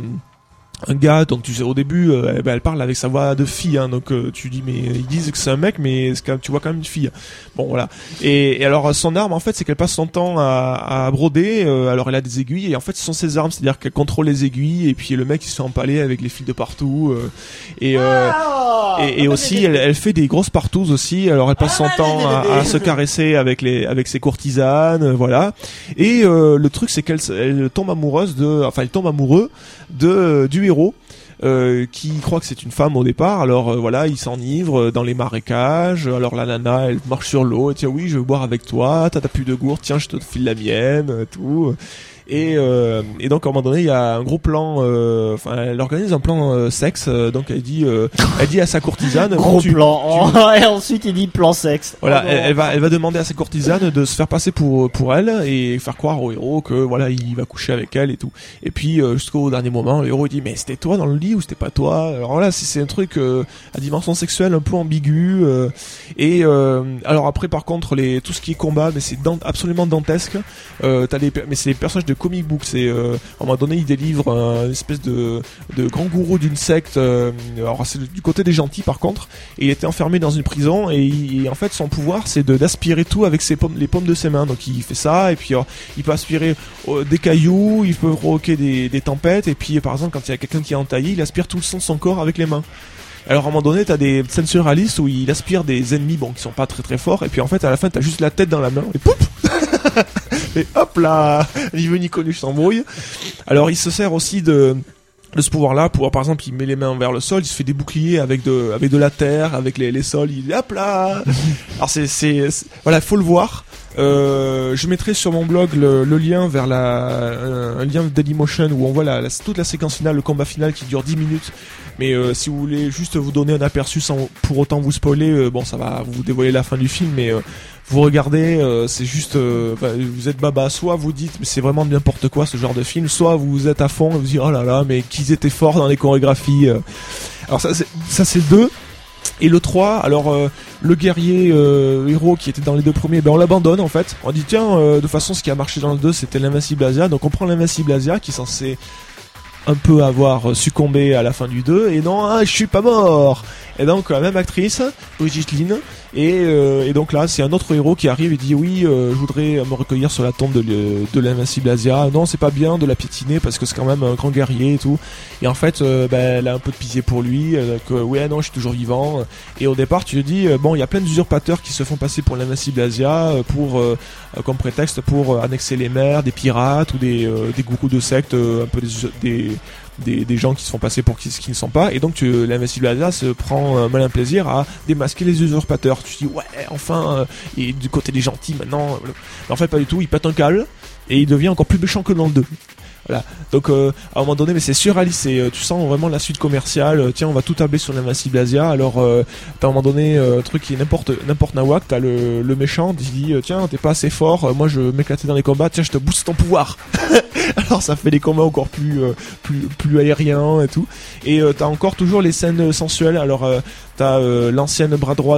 un gars, donc tu sais au début elle parle avec sa voix de fille, donc tu dis mais ils disent que c'est un mec, mais tu vois quand même une fille. Bon voilà. Et alors son arme en fait c'est qu'elle passe son temps à broder. Alors elle a des aiguilles, et en fait ce sont ses armes, c'est-à-dire qu'elle contrôle les aiguilles, et puis le mec il se fait empaler avec les fils de partout. Et aussi elle fait des grosses partouzes aussi. Alors elle passe son temps à se caresser avec ses courtisanes, voilà. Et le truc c'est qu'elle tombe amoureuse il tombe amoureux du héros, qui croit que c'est une femme au départ. Alors voilà, il s'enivre dans les marécages. Alors la nana elle marche sur l'eau, et tiens oui je veux boire avec toi, t'as plus de gourde, tiens je te file la mienne, tout. Et donc à un moment donné il y a un gros plan, elle organise un plan sexe, donc elle dit à sa courtisane gros plan. Et ensuite il dit plan sexe. Voilà, elle va demander à sa courtisane de se faire passer pour elle, et faire croire au héros que voilà il va coucher avec elle et tout. Et puis jusqu'au dernier moment le héros il dit mais c'était toi dans le lit ou c'était pas toi? Alors là c'est un truc à dimension sexuelle un peu ambigu, alors après par contre tout ce qui est combat, mais c'est absolument dantesque. Mais c'est des personnages de comic book. C'est à un moment donné il délivre une espèce de grand gourou d'une secte, alors c'est du côté des gentils par contre, et il était enfermé dans une prison, et en fait son pouvoir c'est d'aspirer tout avec les paumes de ses mains. Donc il fait ça, et puis il peut aspirer des cailloux, il peut provoquer des tempêtes, et puis par exemple quand il y a quelqu'un qui est entaillé, il aspire tout le sang de son corps avec les mains. Alors à un moment donné, t'as des scènes surréalistes où il aspire des ennemis, bon, qui sont pas très très forts, et puis en fait à la fin t'as juste la tête dans la main et poup. Et hop là, ni vu ni connu, je s'embrouille. Alors il se sert aussi de ce pouvoir-là pour, par exemple, il met les mains vers le sol, il se fait des boucliers avec de la terre, avec les sols, il hop là. Alors voilà, faut le voir. Je mettrai sur mon blog le lien vers un lien de Dailymotion où on voit toute la séquence finale, le combat final qui dure 10 minutes. Mais si vous voulez juste vous donner un aperçu sans pour autant vous spoiler, bon, ça va vous dévoiler la fin du film, mais vous regardez, c'est juste, vous êtes baba, soit vous dites mais c'est vraiment n'importe quoi ce genre de film, soit vous êtes à fond et vous dites oh là là, mais qu'ils étaient forts dans les chorégraphies. Alors ça c'est le 2. Et le 3, alors le guerrier héros qui était dans les deux premiers, ben on l'abandonne en fait. On dit tiens, de toute façon ce qui a marché dans le 2 c'était l'Invincible Asia, donc on prend l'Invincible Asia qui est censé un peu avoir succombé à la fin du 2, et non, je suis pas mort. Et donc la même actrice, Brigitte Lin, et donc là c'est un autre héros qui arrive et dit oui, je voudrais me recueillir sur la tombe de l'Invincible Asia. Non, c'est pas bien de la piétiner parce que c'est quand même un grand guerrier et tout. Et en fait, elle a un peu de pitié pour lui, ouais non, je suis toujours vivant. Et au départ, tu te dis bon, il y a plein d'usurpateurs qui se font passer pour l'Invincible Asia pour comme prétexte pour annexer les mers, des pirates ou des gourous de sectes, un peu des gens qui se font passer pour ce qu'ils ne sont pas, et donc l'Invincible Asia se prend un malin plaisir à démasquer les usurpateurs. Tu te dis ouais, enfin, et du côté des gentils maintenant. Mais en fait pas du tout, il pète un câble et il devient encore plus méchant que dans le 2. Voilà. Donc à un moment donné, mais c'est surréaliste, tu sens vraiment la suite commerciale. Tiens, on va tout tabler sur l'Invincible Asia. Alors t'as à un moment donné un truc qui est n'importe nawak, t'as le méchant qui dit tiens, t'es pas assez fort, moi je m'éclatais dans les combats, tiens, je te booste ton pouvoir. Alors ça fait des combats encore plus aériens et tout. Et t'as encore toujours les scènes sensuelles. Alors t'as l'ancienne bras droit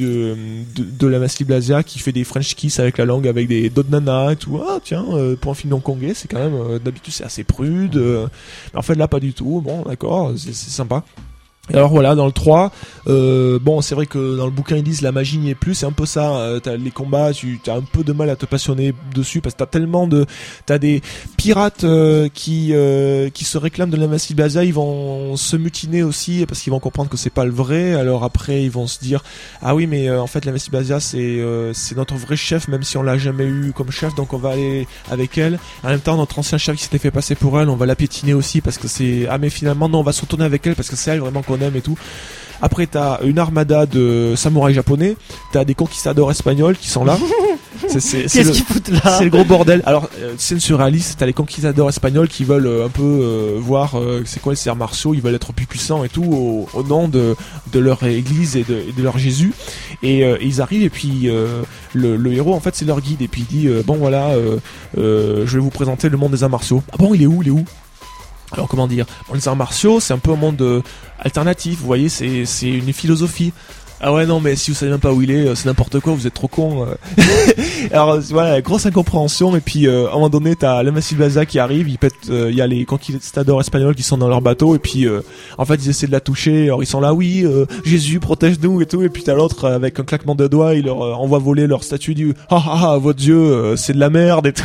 de l'Invincible Asia qui fait des French kiss avec la langue, avec d'autres nanas et tout. Ah tiens, pour un film hongkongais, c'est quand même d'habitude c'est assez prude. Mais en fait là pas du tout. Bon d'accord, c'est sympa. Et alors voilà, dans le 3, bon c'est vrai que dans le bouquin ils disent la magie n'y est plus, c'est un peu ça, t'as les combats, t'as un peu de mal à te passionner dessus parce que t'as des pirates qui se réclament de l'Invincible Asia, ils vont se mutiner aussi parce qu'ils vont comprendre que c'est pas le vrai. Alors après ils vont se dire ah oui mais en fait l'Invincible Asia c'est notre vrai chef, même si on l'a jamais eu comme chef, donc on va aller avec elle. En même temps notre ancien chef qui s'était fait passer pour elle, on va la piétiner aussi parce que c'est mais finalement non, on va se retourner avec elle parce que c'est elle vraiment qu'on aime et tout. Après t'as une armada de samouraïs japonais, t'as des conquistadors espagnols qui sont là. Qu'est-ce qu'ils foutent là ? C'est le gros bordel. Alors c'est une surréaliste, t'as les conquistadors espagnols qui veulent un peu voir c'est quoi les arts martiaux, ils veulent être plus puissants et tout au nom de leur église et de leur Jésus. Et ils arrivent et puis le héros en fait c'est leur guide et puis il dit bon voilà je vais vous présenter le monde des arts martiaux. Ah bon, il est où ? Alors comment dire, les arts martiaux c'est un peu un monde alternatif, vous voyez, c'est une philosophie. Ah ouais non mais si vous savez même pas où il est, c'est n'importe quoi, vous êtes trop con. Alors voilà, grosse incompréhension. Et puis à un moment donné t'as l'Invincible Asia qui arrive, il pète, il y a les conquistadors espagnols qui sont dans leur bateau et puis en fait ils essaient de la toucher. Alors ils sont là oui Jésus protège-nous et tout, et puis t'as l'autre avec un claquement de doigts il leur envoie voler leur statue, du votre dieu c'est de la merde et tout.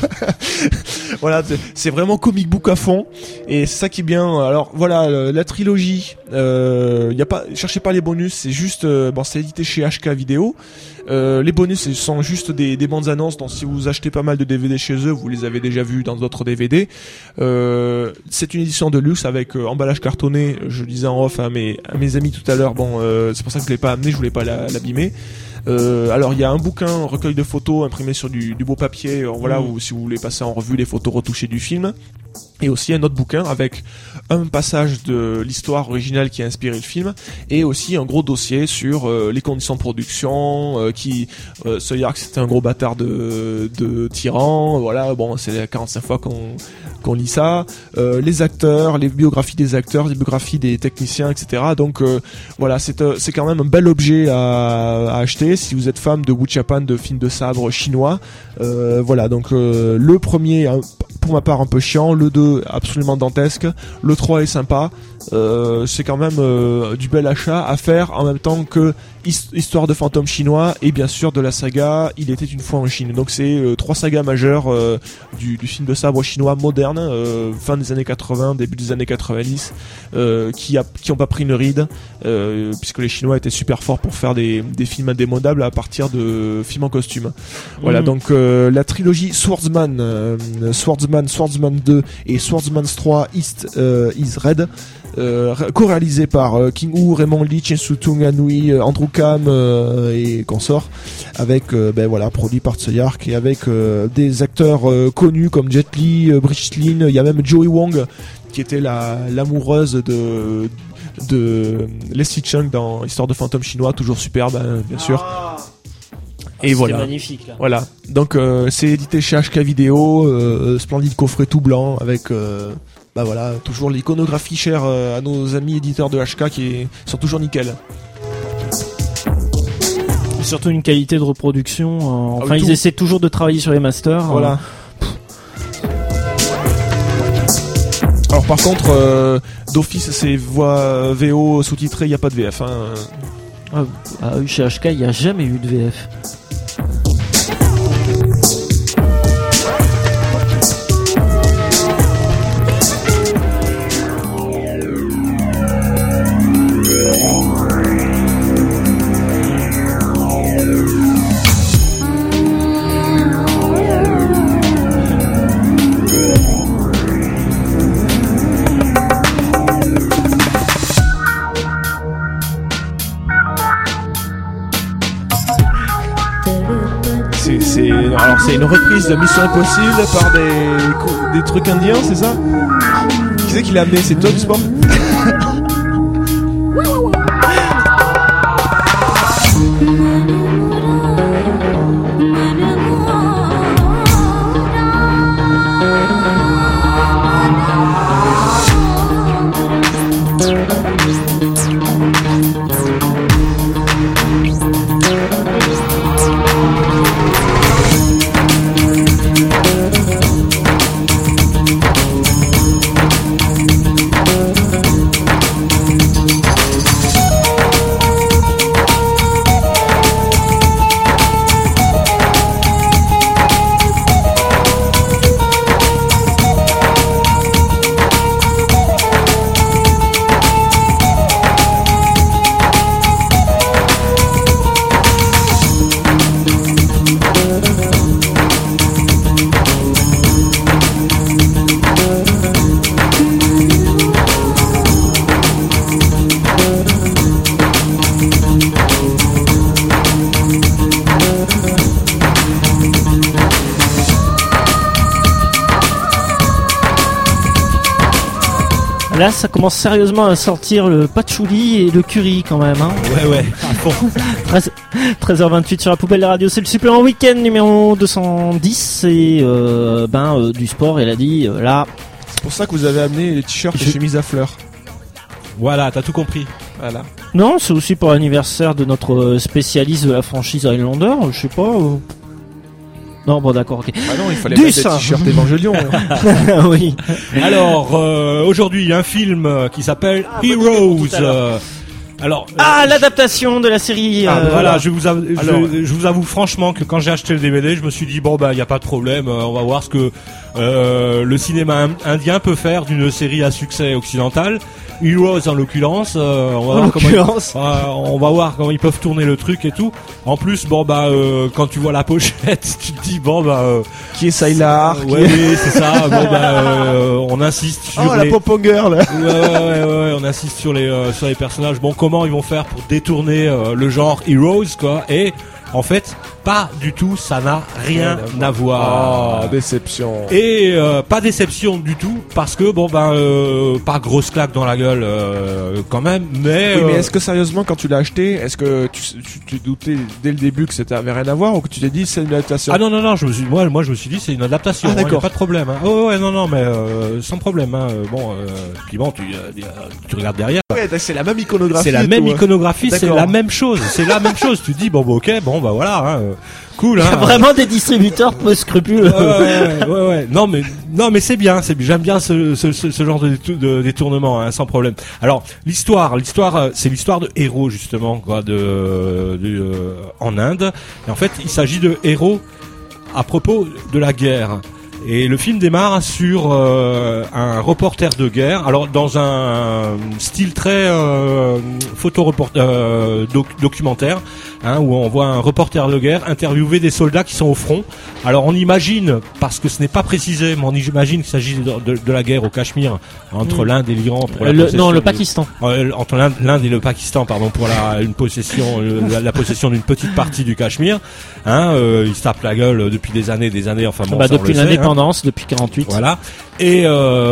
Voilà, c'est vraiment comic book à fond et c'est ça qui est bien. Alors voilà, la trilogie, cherchez pas les bonus, c'est juste c'est édité chez HK Vidéo. Les bonus sont juste des bandes annonces, donc si vous achetez pas mal de DVD chez eux, vous les avez déjà vus dans d'autres DVD. C'est une édition de luxe avec emballage cartonné. Je le disais en off à mes amis tout à l'heure, c'est pour ça que je l'ai pas amené, je voulais pas l'abîmer. Alors il y a un bouquin, un recueil de photos imprimé sur du beau papier, voilà, où si vous voulez passer en revue les photos retouchées du film. Et aussi un autre bouquin avec un passage de l'histoire originale qui a inspiré le film, et aussi un gros dossier sur les conditions de production, Soyark c'était un gros bâtard de tyran, voilà, bon c'est la 45 fois qu'on lit ça, les acteurs, les biographies des acteurs, les biographies des techniciens, etc. Donc voilà, c'est quand même un bel objet à acheter si vous êtes fan de Wu Japan, de films de sabre chinois. Voilà, donc le premier pour ma part un peu chiant. Le 2 absolument dantesque. Le 3 est sympa. C'est quand même du bel achat à faire en même temps que Histoire de fantômes chinois et bien sûr de la saga Il était une fois en Chine. Donc c'est 3 sagas majeures du film de sabre chinois moderne, fin des années 80, début des années 90, qui ont pas pris une ride, puisque les Chinois étaient super forts pour faire des films indémodables à partir de films en costume. Voilà, donc la trilogie Swordsman 2 et Swordsman 3 East is Red, co-réalisé par King Hu, Raymond Lee, Chen Su-tung, Anui, Andrew Kam et consorts, avec produit par Tsui-Hark et avec des acteurs connus comme Jet Li, Brigitte Lin, il y a même Joey Wong qui était l'amoureuse de Leslie Chung dans Histoire de fantômes chinois, toujours superbe bien sûr. Et voilà. Magnifique, là. Voilà. Donc c'est édité chez HK Vidéo, splendide coffret tout blanc avec toujours l'iconographie chère à nos amis éditeurs de HK qui sont toujours nickel. Surtout une qualité de reproduction. Ils tout. essaient toujours de travailler sur les masters. Voilà. Alors par contre, d'office c'est voix VO sous-titrée, il n'y a pas de VF. Chez HK, il n'y a jamais eu de VF. C'est une reprise de Mission Impossible par des trucs indiens, c'est ça? Qui c'est qui l'a amené? C'est toi du sport? Là, ça commence sérieusement à sortir le patchouli et le curry quand même. Hein. Ouais. 13h28 sur la poubelle de radio, c'est le supplément week-end numéro 210 et du sport. Elle a dit là. C'est pour ça que vous avez amené les t-shirts et chemises à fleurs. Voilà, t'as tout compris. Voilà. Non, c'est aussi pour l'anniversaire de notre spécialiste de la franchise Highlander. Je sais pas. Non, bon, d'accord, ok. Ah non, il fallait mettre des t-shirts Évangélion. Oui. Alors, aujourd'hui, il y a un film qui s'appelle Heroes. L'adaptation de la série. Voilà, je vous avoue franchement que quand j'ai acheté le DVD, je me suis dit il y a pas de problème, on va voir ce que le cinéma indien peut faire d'une série à succès occidental. Heroes en l'occurrence, on va voir comment ils peuvent tourner le truc et tout. En plus, quand tu vois la pochette, tu te dis qui est Sylar? Oui, c'est ça. On insiste sur la Popo Girl. Ouais, on insiste sur les personnages. Comment ils vont faire pour détourner le genre Heroes, quoi. Et en fait, pas du tout, ça n'a rien à voir. Oh, déception. Et pas déception du tout, parce que pas grosse claque dans la gueule quand même, mais... Oui, mais est-ce que sérieusement, quand tu l'as acheté, est-ce que tu doutais dès le début que ça avait rien à voir, ou que tu t'es dit c'est une adaptation? Ah non, je me suis dit c'est une adaptation, d'accord. Pas de problème. Hein. Mais sans problème. Hein. Puis tu regardes derrière. Ouais, c'est la même iconographie. C'est la même iconographie, c'est la même chose. Tu te dis bah voilà, hein, cool. Il y a vraiment des distributeurs peu scrupuleux. Ouais. Non mais c'est bien. J'aime bien ce genre de détournement, hein, sans problème. Alors l'histoire, c'est l'histoire de héros justement, quoi, en Inde. Et en fait, il s'agit de héros à propos de la guerre. Et le film démarre sur un reporter de guerre, alors dans un style très documentaire, hein, où on voit un reporter de guerre interviewer des soldats qui sont au front. Alors on imagine, parce que ce n'est pas précisé, mais on imagine qu'il s'agit de la guerre au Cachemire entre l'Inde et l'Iran pour la possession le Pakistan. Entre l'Inde et le Pakistan, pardon, pour la possession d'une petite partie du Cachemire. Hein, ils se tapent la gueule depuis des années. Enfin bon, depuis l'indépendance, depuis 48. Voilà. Et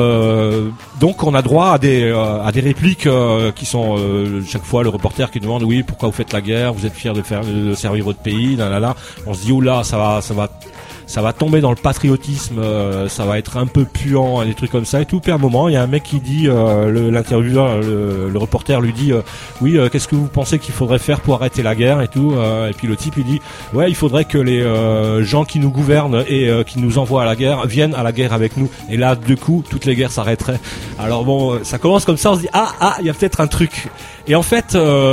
donc on a droit à des répliques qui sont chaque fois le reporter qui demande oui, pourquoi vous faites la guerre, vous êtes fiers de servir votre pays, là. On se dit oula, ça va tomber dans le patriotisme, ça va être un peu puant, des trucs comme ça et tout. Puis à un moment, il y a un mec qui dit, l'intervieweur, le reporter lui dit, oui, qu'est-ce que vous pensez qu'il faudrait faire pour arrêter la guerre et tout. Et puis le type il dit, ouais, il faudrait que les gens qui nous gouvernent et qui nous envoient à la guerre viennent à la guerre avec nous. Et là, du coup, toutes les guerres s'arrêteraient. Alors bon, ça commence comme ça, on se dit, il y a peut-être un truc. Et en fait,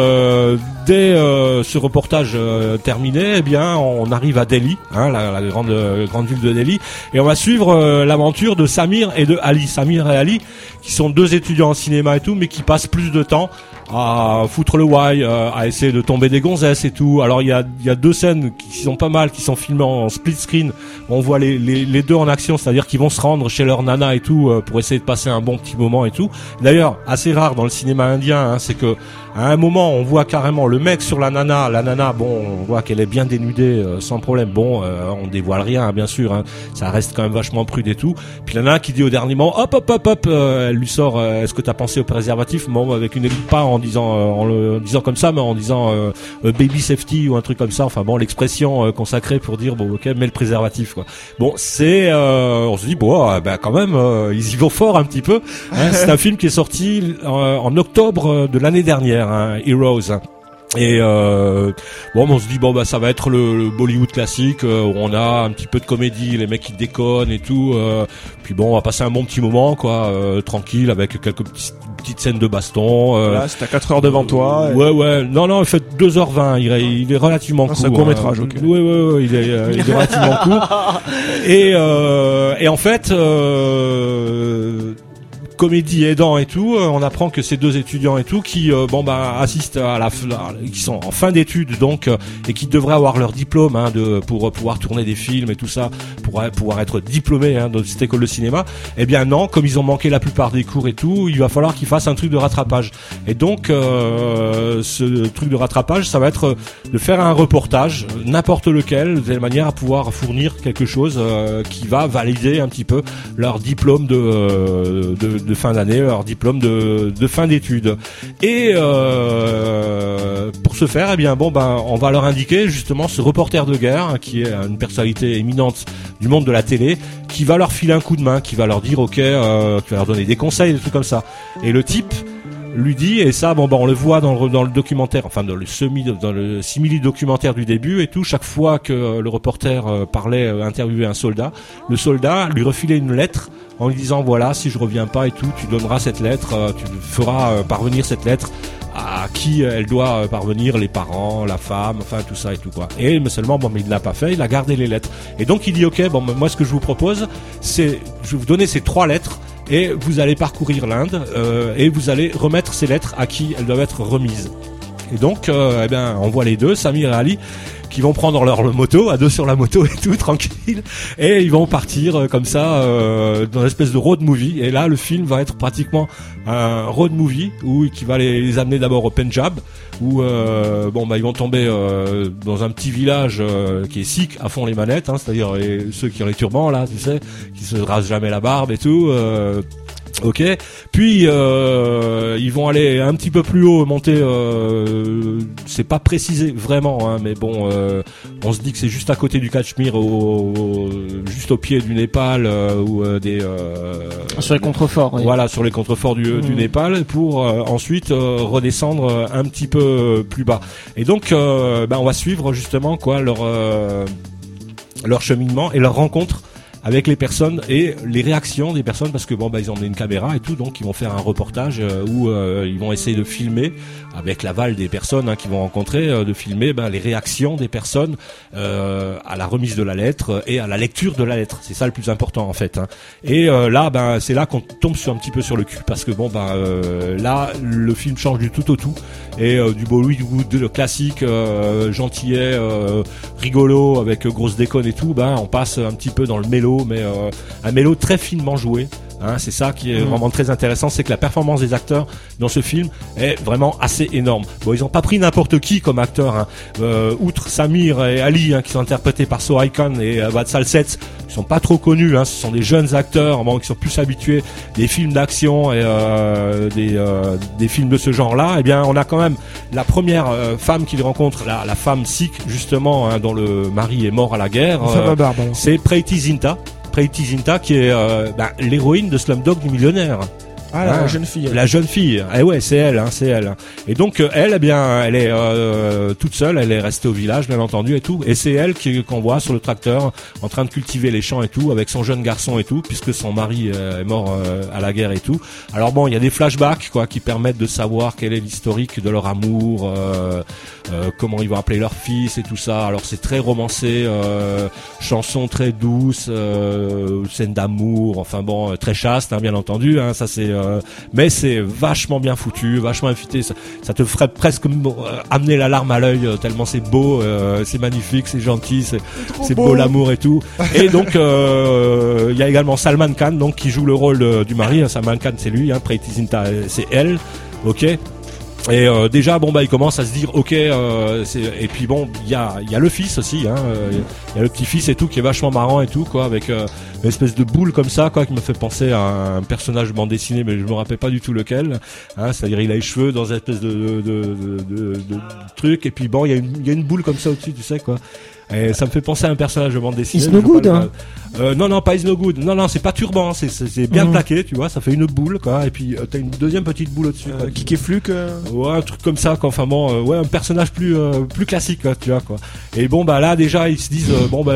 dès ce reportage terminé, eh bien, on arrive à Delhi, hein, la grande ville de Delhi, et on va suivre l'aventure de Samir et de Ali. Samir et Ali, qui sont deux étudiants en cinéma et tout, mais qui passent plus de temps à foutre le why, à essayer de tomber des gonzesses et tout. Alors il y a deux scènes qui sont pas mal, qui sont filmées en split screen. On voit les deux en action, c'est-à-dire qu'ils vont se rendre chez leur nana et tout pour essayer de passer un bon petit moment et tout. D'ailleurs, assez rare dans le cinéma indien, hein, c'est que à un moment on voit carrément le mec sur la nana. La nana, bon, on voit qu'elle est bien dénudée sans problème. Bon, on dévoile rien, hein, bien sûr. Hein, ça reste quand même vachement prude et tout. Puis la nana qui dit au dernier moment, hop, elle lui sort. Est-ce que t'as pensé au préservatif? Bon, avec une élite pas en le disant comme ça, mais en disant baby safety ou un truc comme ça. Enfin bon, l'expression consacrée pour dire bon, ok, mets le préservatif, quoi. Bon, c'est on se dit bon, quand même, ils y vont fort un petit peu. Hein, c'est un film qui est sorti en octobre de l'année dernière, hein, Heroes. Et on se dit ça va être le Bollywood classique où on a un petit peu de comédie, les mecs qui déconnent et tout. Puis bon, on va passer un bon petit moment, quoi, tranquille, avec quelques petites scènes de baston. Voilà, c'est à 4 heures devant toi. Et... Ouais. Non, il fait 2h20. Il est relativement court. C'est un court métrage, ok. Ouais, il est relativement court. Et en fait, comédie aidant et tout, on apprend que ces deux étudiants et tout qui assistent qui sont en fin d'études donc et qui devraient avoir leur diplôme, hein, pour pouvoir tourner des films et tout ça, pour pouvoir être diplômés, hein, dans cette école de cinéma. Eh bien non, comme ils ont manqué la plupart des cours et tout, il va falloir qu'ils fassent un truc de rattrapage. Et donc ce truc de rattrapage, ça va être de faire un reportage, n'importe lequel, de telle manière à pouvoir fournir quelque chose qui va valider un petit peu leur diplôme de fin d'année, leur diplôme de fin d'études. Et pour ce faire, on va leur indiquer justement ce reporter de guerre, hein, qui est une personnalité éminente du monde de la télé, qui va leur filer un coup de main, qui va leur dire ok, qui va leur donner des conseils, des trucs comme ça. Et le type lui dit, et ça on le voit dans le documentaire, enfin dans le simili documentaire du début et tout, chaque fois que le reporter interviewait un soldat, le soldat lui refilait une lettre en lui disant voilà, si je reviens pas et tout, tu donneras cette lettre, tu feras parvenir cette lettre à qui elle doit parvenir, les parents, la femme, enfin tout ça et tout, quoi. Et mais seulement mais il l'a pas fait, il a gardé les lettres. Et donc il dit ok, moi ce que je vous propose, c'est je vais vous donner ces 3 lettres et vous allez parcourir l'Inde et vous allez remettre ces lettres à qui elles doivent être remises. Et donc on voit les deux, Samir et Ali, qui vont prendre leur moto, à deux sur la moto et tout, tranquille, et ils vont partir comme ça dans une espèce de road movie. Et là, le film va être pratiquement un road movie qui va les amener d'abord au Punjab, où ils vont tomber dans un petit village qui est sikh à fond les manettes, hein, c'est-à-dire ceux qui ont les turbans là, tu sais, qui se rasent jamais la barbe et tout. Ok, puis ils vont aller un petit peu plus haut, monter. C'est pas précisé vraiment, hein, mais bon, on se dit que c'est juste à côté du Cachemire, juste au pied du Népal ou sur les contreforts. Oui. Voilà, sur les contreforts du Népal, pour ensuite redescendre un petit peu plus bas. Et donc, on va suivre justement leur cheminement et leur rencontre avec les personnes et les réactions des personnes, parce que ils ont emmené une caméra et tout, donc ils vont faire un reportage où ils vont essayer de filmer avec l'aval des personnes qu'ils vont rencontrer, de filmer les réactions des personnes à la remise de la lettre et à la lecture de la lettre. C'est ça le plus important en fait. Et là, c'est là qu'on tombe un petit peu sur le cul, parce que là, le film change du tout au tout, et du Bollywood classique, gentillet, rigolo avec grosse déconne et tout, on passe un petit peu dans le mélo, mais un mélo très finement joué. C'est ça qui est vraiment très intéressant, c'est que la performance des acteurs dans ce film est vraiment assez énorme. Bon, ils ont pas pris n'importe qui comme acteur, outre Samir et Ali, qui sont interprétés par Sohail Khan et Vatsal Seth, qui sont pas trop connus, ce sont des jeunes acteurs qui sont plus habitués des films d'action et des films de ce genre-là. Eh bien, on a quand même la première femme qu'ils rencontrent, la femme sikh justement, dont le mari est mort à la guerre. C'est Preity Zinta. Preity Zinta, qui est l'héroïne de Slumdog du Millionnaire. La jeune fille. La jeune fille. Eh ouais, c'est elle, c'est elle. Et donc elle, elle est toute seule, elle est restée au village, bien entendu, et tout. Et c'est elle qu'on voit sur le tracteur, en train de cultiver les champs et tout, avec son jeune garçon et tout, puisque son mari est mort à la guerre et tout. Alors il y a des flashbacks qui permettent de savoir quel est l'historique de leur amour, comment ils vont appeler leur fils et tout ça. Alors c'est très romancé, chanson très douce, scène d'amour, très chaste, bien entendu. Ça c'est mais c'est vachement bien foutu, vachement affûté, ça te ferait presque amener la larme à l'œil, tellement c'est beau, c'est magnifique, c'est gentil, c'est beau l'amour et tout. Et donc il y a également Salman Khan, donc qui joue le rôle du mari. Salman Khan, c'est lui, Preity Zinta, c'est elle. Ok. Et déjà il commence à se dire et puis il y a le fils aussi, il y a le petit-fils et tout, qui est vachement marrant et tout, avec une espèce de boule comme ça, qui me fait penser à un personnage de bande dessinée, mais je me rappelle pas du tout lequel, c'est-à-dire il a les cheveux dans une espèce de truc, et puis il y a une boule comme ça au-dessus, tu sais quoi. Et ça me fait penser à un personnage de bande dessinée. Is no good, Non, pas Is no good. Non, c'est pas turban, c'est bien plaqué, tu vois, ça fait une boule, et puis t'as une deuxième petite boule au-dessus. Qui est Fluke. Ouais, un truc comme ça, un personnage plus classique, tu vois, quoi. Et là, déjà, ils se disent,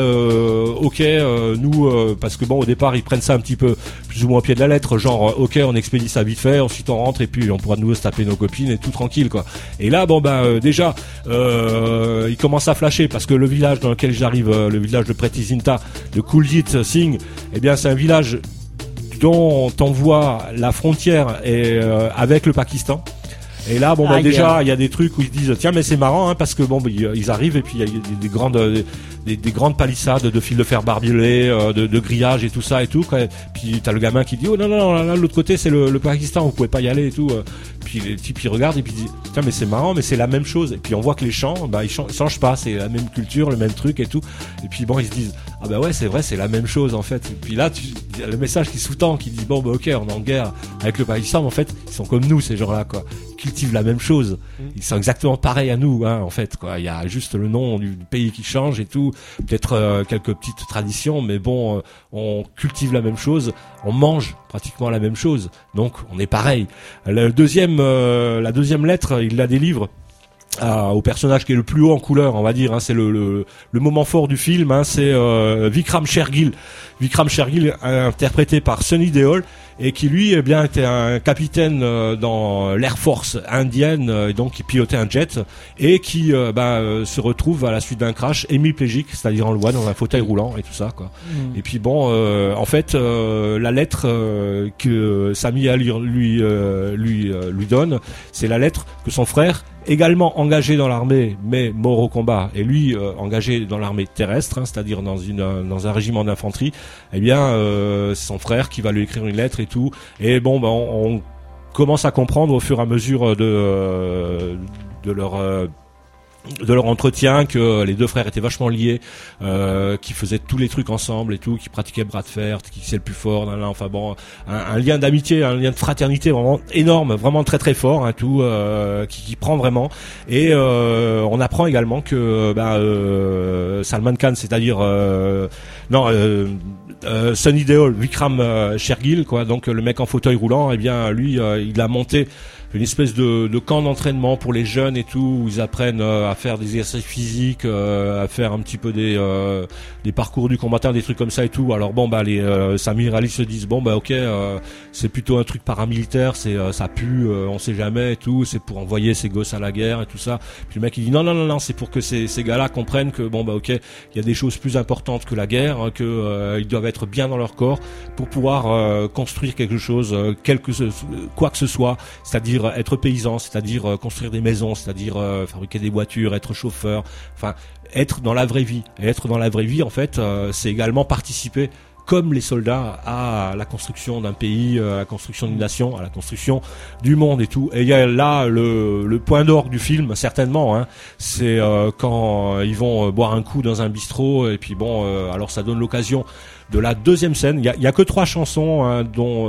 nous, parce que au départ, ils prennent ça un petit peu plus ou moins au pied de la lettre, genre, on expédie ça vite fait, ensuite on rentre, et puis on pourra de nouveau se taper nos copines et tout tranquille, quoi. Et là, déjà, ils commencent à flasher, parce que le village dans lequel j'arrive, le village de Preity Zinta, de Kuljit Singh, c'est un village dont on voit la frontière avec le Pakistan. Et là, déjà, il y a des trucs où ils se disent, tiens, mais c'est marrant, parce que ils arrivent, et puis il y a des grandes palissades de fils de fer barbelés, de grillage et tout ça et tout. Puis t'as le gamin qui dit, oh non, là, de l'autre côté, c'est le Pakistan, vous pouvez pas y aller et tout. Puis les types, ils regardent et puis ils disent, tiens, mais c'est marrant, mais c'est la même chose. Et puis on voit que les champs, ils changent pas, c'est la même culture, le même truc et tout. Et puis ils se disent, ouais, c'est vrai, c'est la même chose en fait. Et puis là, il y a le message qui sous-tend, qui dit, on est en guerre avec le Pakistan, mais en fait, ils sont comme nous, ces gens-là, quoi. Ils cultivent la même chose. Ils sont exactement pareils à nous, en fait, quoi. Il y a juste le nom du pays qui change et tout. Peut-être quelques petites traditions, mais on cultive la même chose, on mange pratiquement la même chose. Donc, on est pareil. La deuxième lettre, il la délivre au personnage qui est le plus haut en couleur, on va dire, c'est le moment fort du film, c'est Vikram Shergill. Vikram Shergill, interprété par Sunny Deol, et qui lui était un capitaine dans l'Air Force indienne, donc qui pilotait un jet, et qui se retrouve à la suite d'un crash hémiplégique, c'est-à-dire on le voit dans un fauteuil roulant et tout ça, quoi. Et puis en fait la lettre que Sami Ali lui donne, c'est la lettre que son frère, également engagé dans l'armée mais mort au combat, et lui engagé dans l'armée terrestre, c'est-à-dire dans un régiment d'infanterie, c'est son frère qui va lui écrire une lettre et tout. Et on commence à comprendre au fur et à mesure de leur de leur entretien, que les deux frères étaient vachement liés, qui faisaient tous les trucs ensemble et tout, qui pratiquaient bras de fer, qui c'est le plus fort, enfin bon, un lien d'amitié, un lien de fraternité vraiment énorme, vraiment très très fort, tout, qui prend vraiment. Et on apprend également que Salman Khan, c'est-à-dire Sunny Deol, Vikram Shergill, quoi, donc le mec en fauteuil roulant, eh bien lui, il a monté une espèce de camp d'entraînement pour les jeunes et tout, où ils apprennent à faire des exercices physiques, à faire un petit peu des parcours du combattant, des trucs comme ça et tout. Alors bon, les Samir Ali se disent ok, c'est plutôt un truc paramilitaire, ça pue, on sait jamais et tout, c'est pour envoyer ces gosses à la guerre et tout ça. Puis le mec il dit non, c'est pour que ces gars-là comprennent que ok, il y a des choses plus importantes que la guerre, que ils doivent être bien dans leur corps pour pouvoir construire quelque chose, quoi que ce soit, c'est-à-dire être paysan, c'est-à-dire construire des maisons, c'est-à-dire fabriquer des voitures, être chauffeur, enfin être dans la vraie vie. Et être dans la vraie vie, en fait, c'est également participer, comme les soldats, à la construction d'un pays, à la construction d'une nation, à la construction du monde et tout. Et il y a là le point d'orgue du film, certainement, c'est quand ils vont boire un coup dans un bistrot, et puis alors ça donne l'occasion de la deuxième scène. Il y a que 3 chansons, dont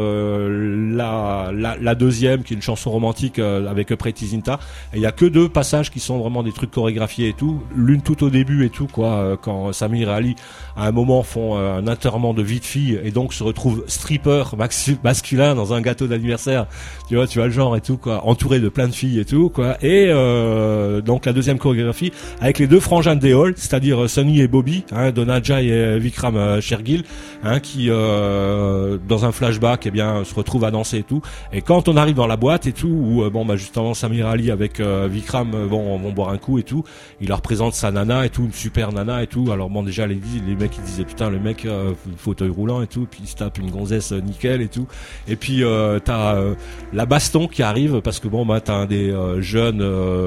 la deuxième qui est une chanson romantique avec Preity Zinta, et il y a que 2 passages qui sont vraiment des trucs chorégraphiés et tout, l'une tout au début et tout, quoi, quand Samir et Ali à un moment font un enterrement de vie de fille et donc se retrouvent stripper masculin dans un gâteau d'anniversaire, tu vois le genre et tout, quoi, entouré de plein de filles et tout, quoi. Et donc la deuxième chorégraphie avec les 2 frangins de Deol, c'est-à-dire Sunny et Bobby, Dhonaja et Vikram Shergill, qui dans un flashback se retrouve à danser et tout. Et quand on arrive dans la boîte et tout, où justement Samir Ali avec Vikram vont boire un coup et tout, il leur présente sa nana et tout, une super nana et tout. Alors déjà les mecs ils disaient putain, le mec fauteuil roulant et tout, puis il se tape une gonzesse nickel et tout. Et puis t'as la baston qui arrive, parce que t'as un des jeunes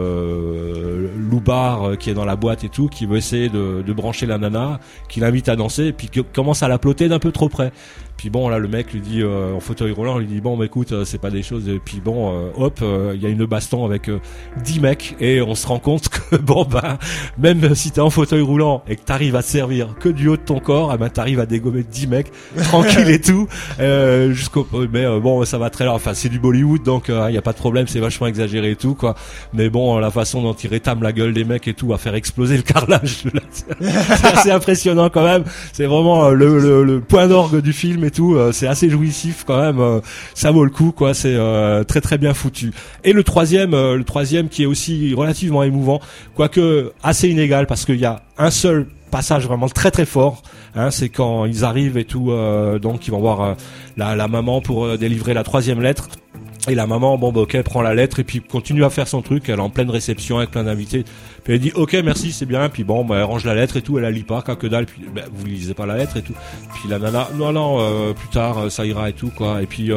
loupards qui est dans la boîte et tout, qui veut essayer de brancher la nana, qui l'invite à danser, et puis qui commence à la ploter d'un peu trop près. Puis là le mec lui dit en fauteuil roulant, lui dit écoute, c'est pas des choses. Et puis il y a une baston avec 10 mecs, et on se rend compte que même si t'es en fauteuil roulant et que t'arrives à te servir que du haut de ton corps, t'arrives à dégommer 10 mecs tranquille et tout, jusqu'au ça va très loin. Enfin c'est du Bollywood, donc il y a pas de problème, c'est vachement exagéré et tout, quoi. Mais la façon dont il rétame la gueule des mecs et tout à faire exploser le carrelage, c'est assez impressionnant quand même. C'est vraiment le point d'orgue du film et tout, c'est assez jouissif quand même, ça vaut le coup, quoi. C'est très très bien foutu. Et le troisième qui est aussi relativement émouvant, quoique assez inégal, parce qu'il y a un seul passage vraiment très très fort, c'est quand ils arrivent et tout, donc ils vont voir la maman pour délivrer la 3e lettre. Et la maman, prend la lettre et puis continue à faire son truc. Elle est en pleine réception avec plein d'invités. Puis elle dit, ok, merci, c'est bien. Puis elle range la lettre et tout. Elle la lit pas, que dalle. Puis vous lisez pas la lettre et tout. Puis la nana, non, plus tard, ça ira et tout, quoi. Et puis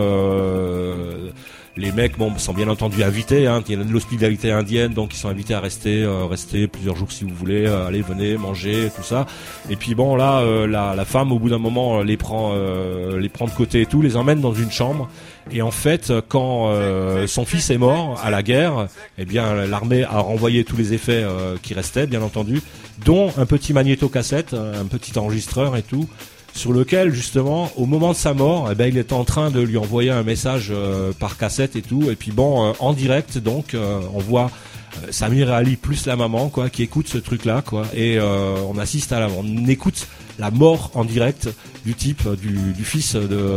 les mecs, sont bien entendu invités. Il y a de l'hospitalité indienne, donc ils sont invités à rester plusieurs jours si vous voulez. Allez, venez, manger, tout ça. Et puis la femme, au bout d'un moment, les prend de côté et tout, les emmène dans une chambre. Et en fait, quand son fils est mort à la guerre, l'armée a renvoyé tous les effets qui restaient, bien entendu, dont un petit magnétocassette, un petit enregistreur et tout, sur lequel justement, au moment de sa mort, il était en train de lui envoyer un message par cassette et tout. Et puis en direct, donc, on voit Samir et Ali plus la maman, quoi, qui écoute ce truc-là, quoi. Et on écoute la mort en direct du type, du fils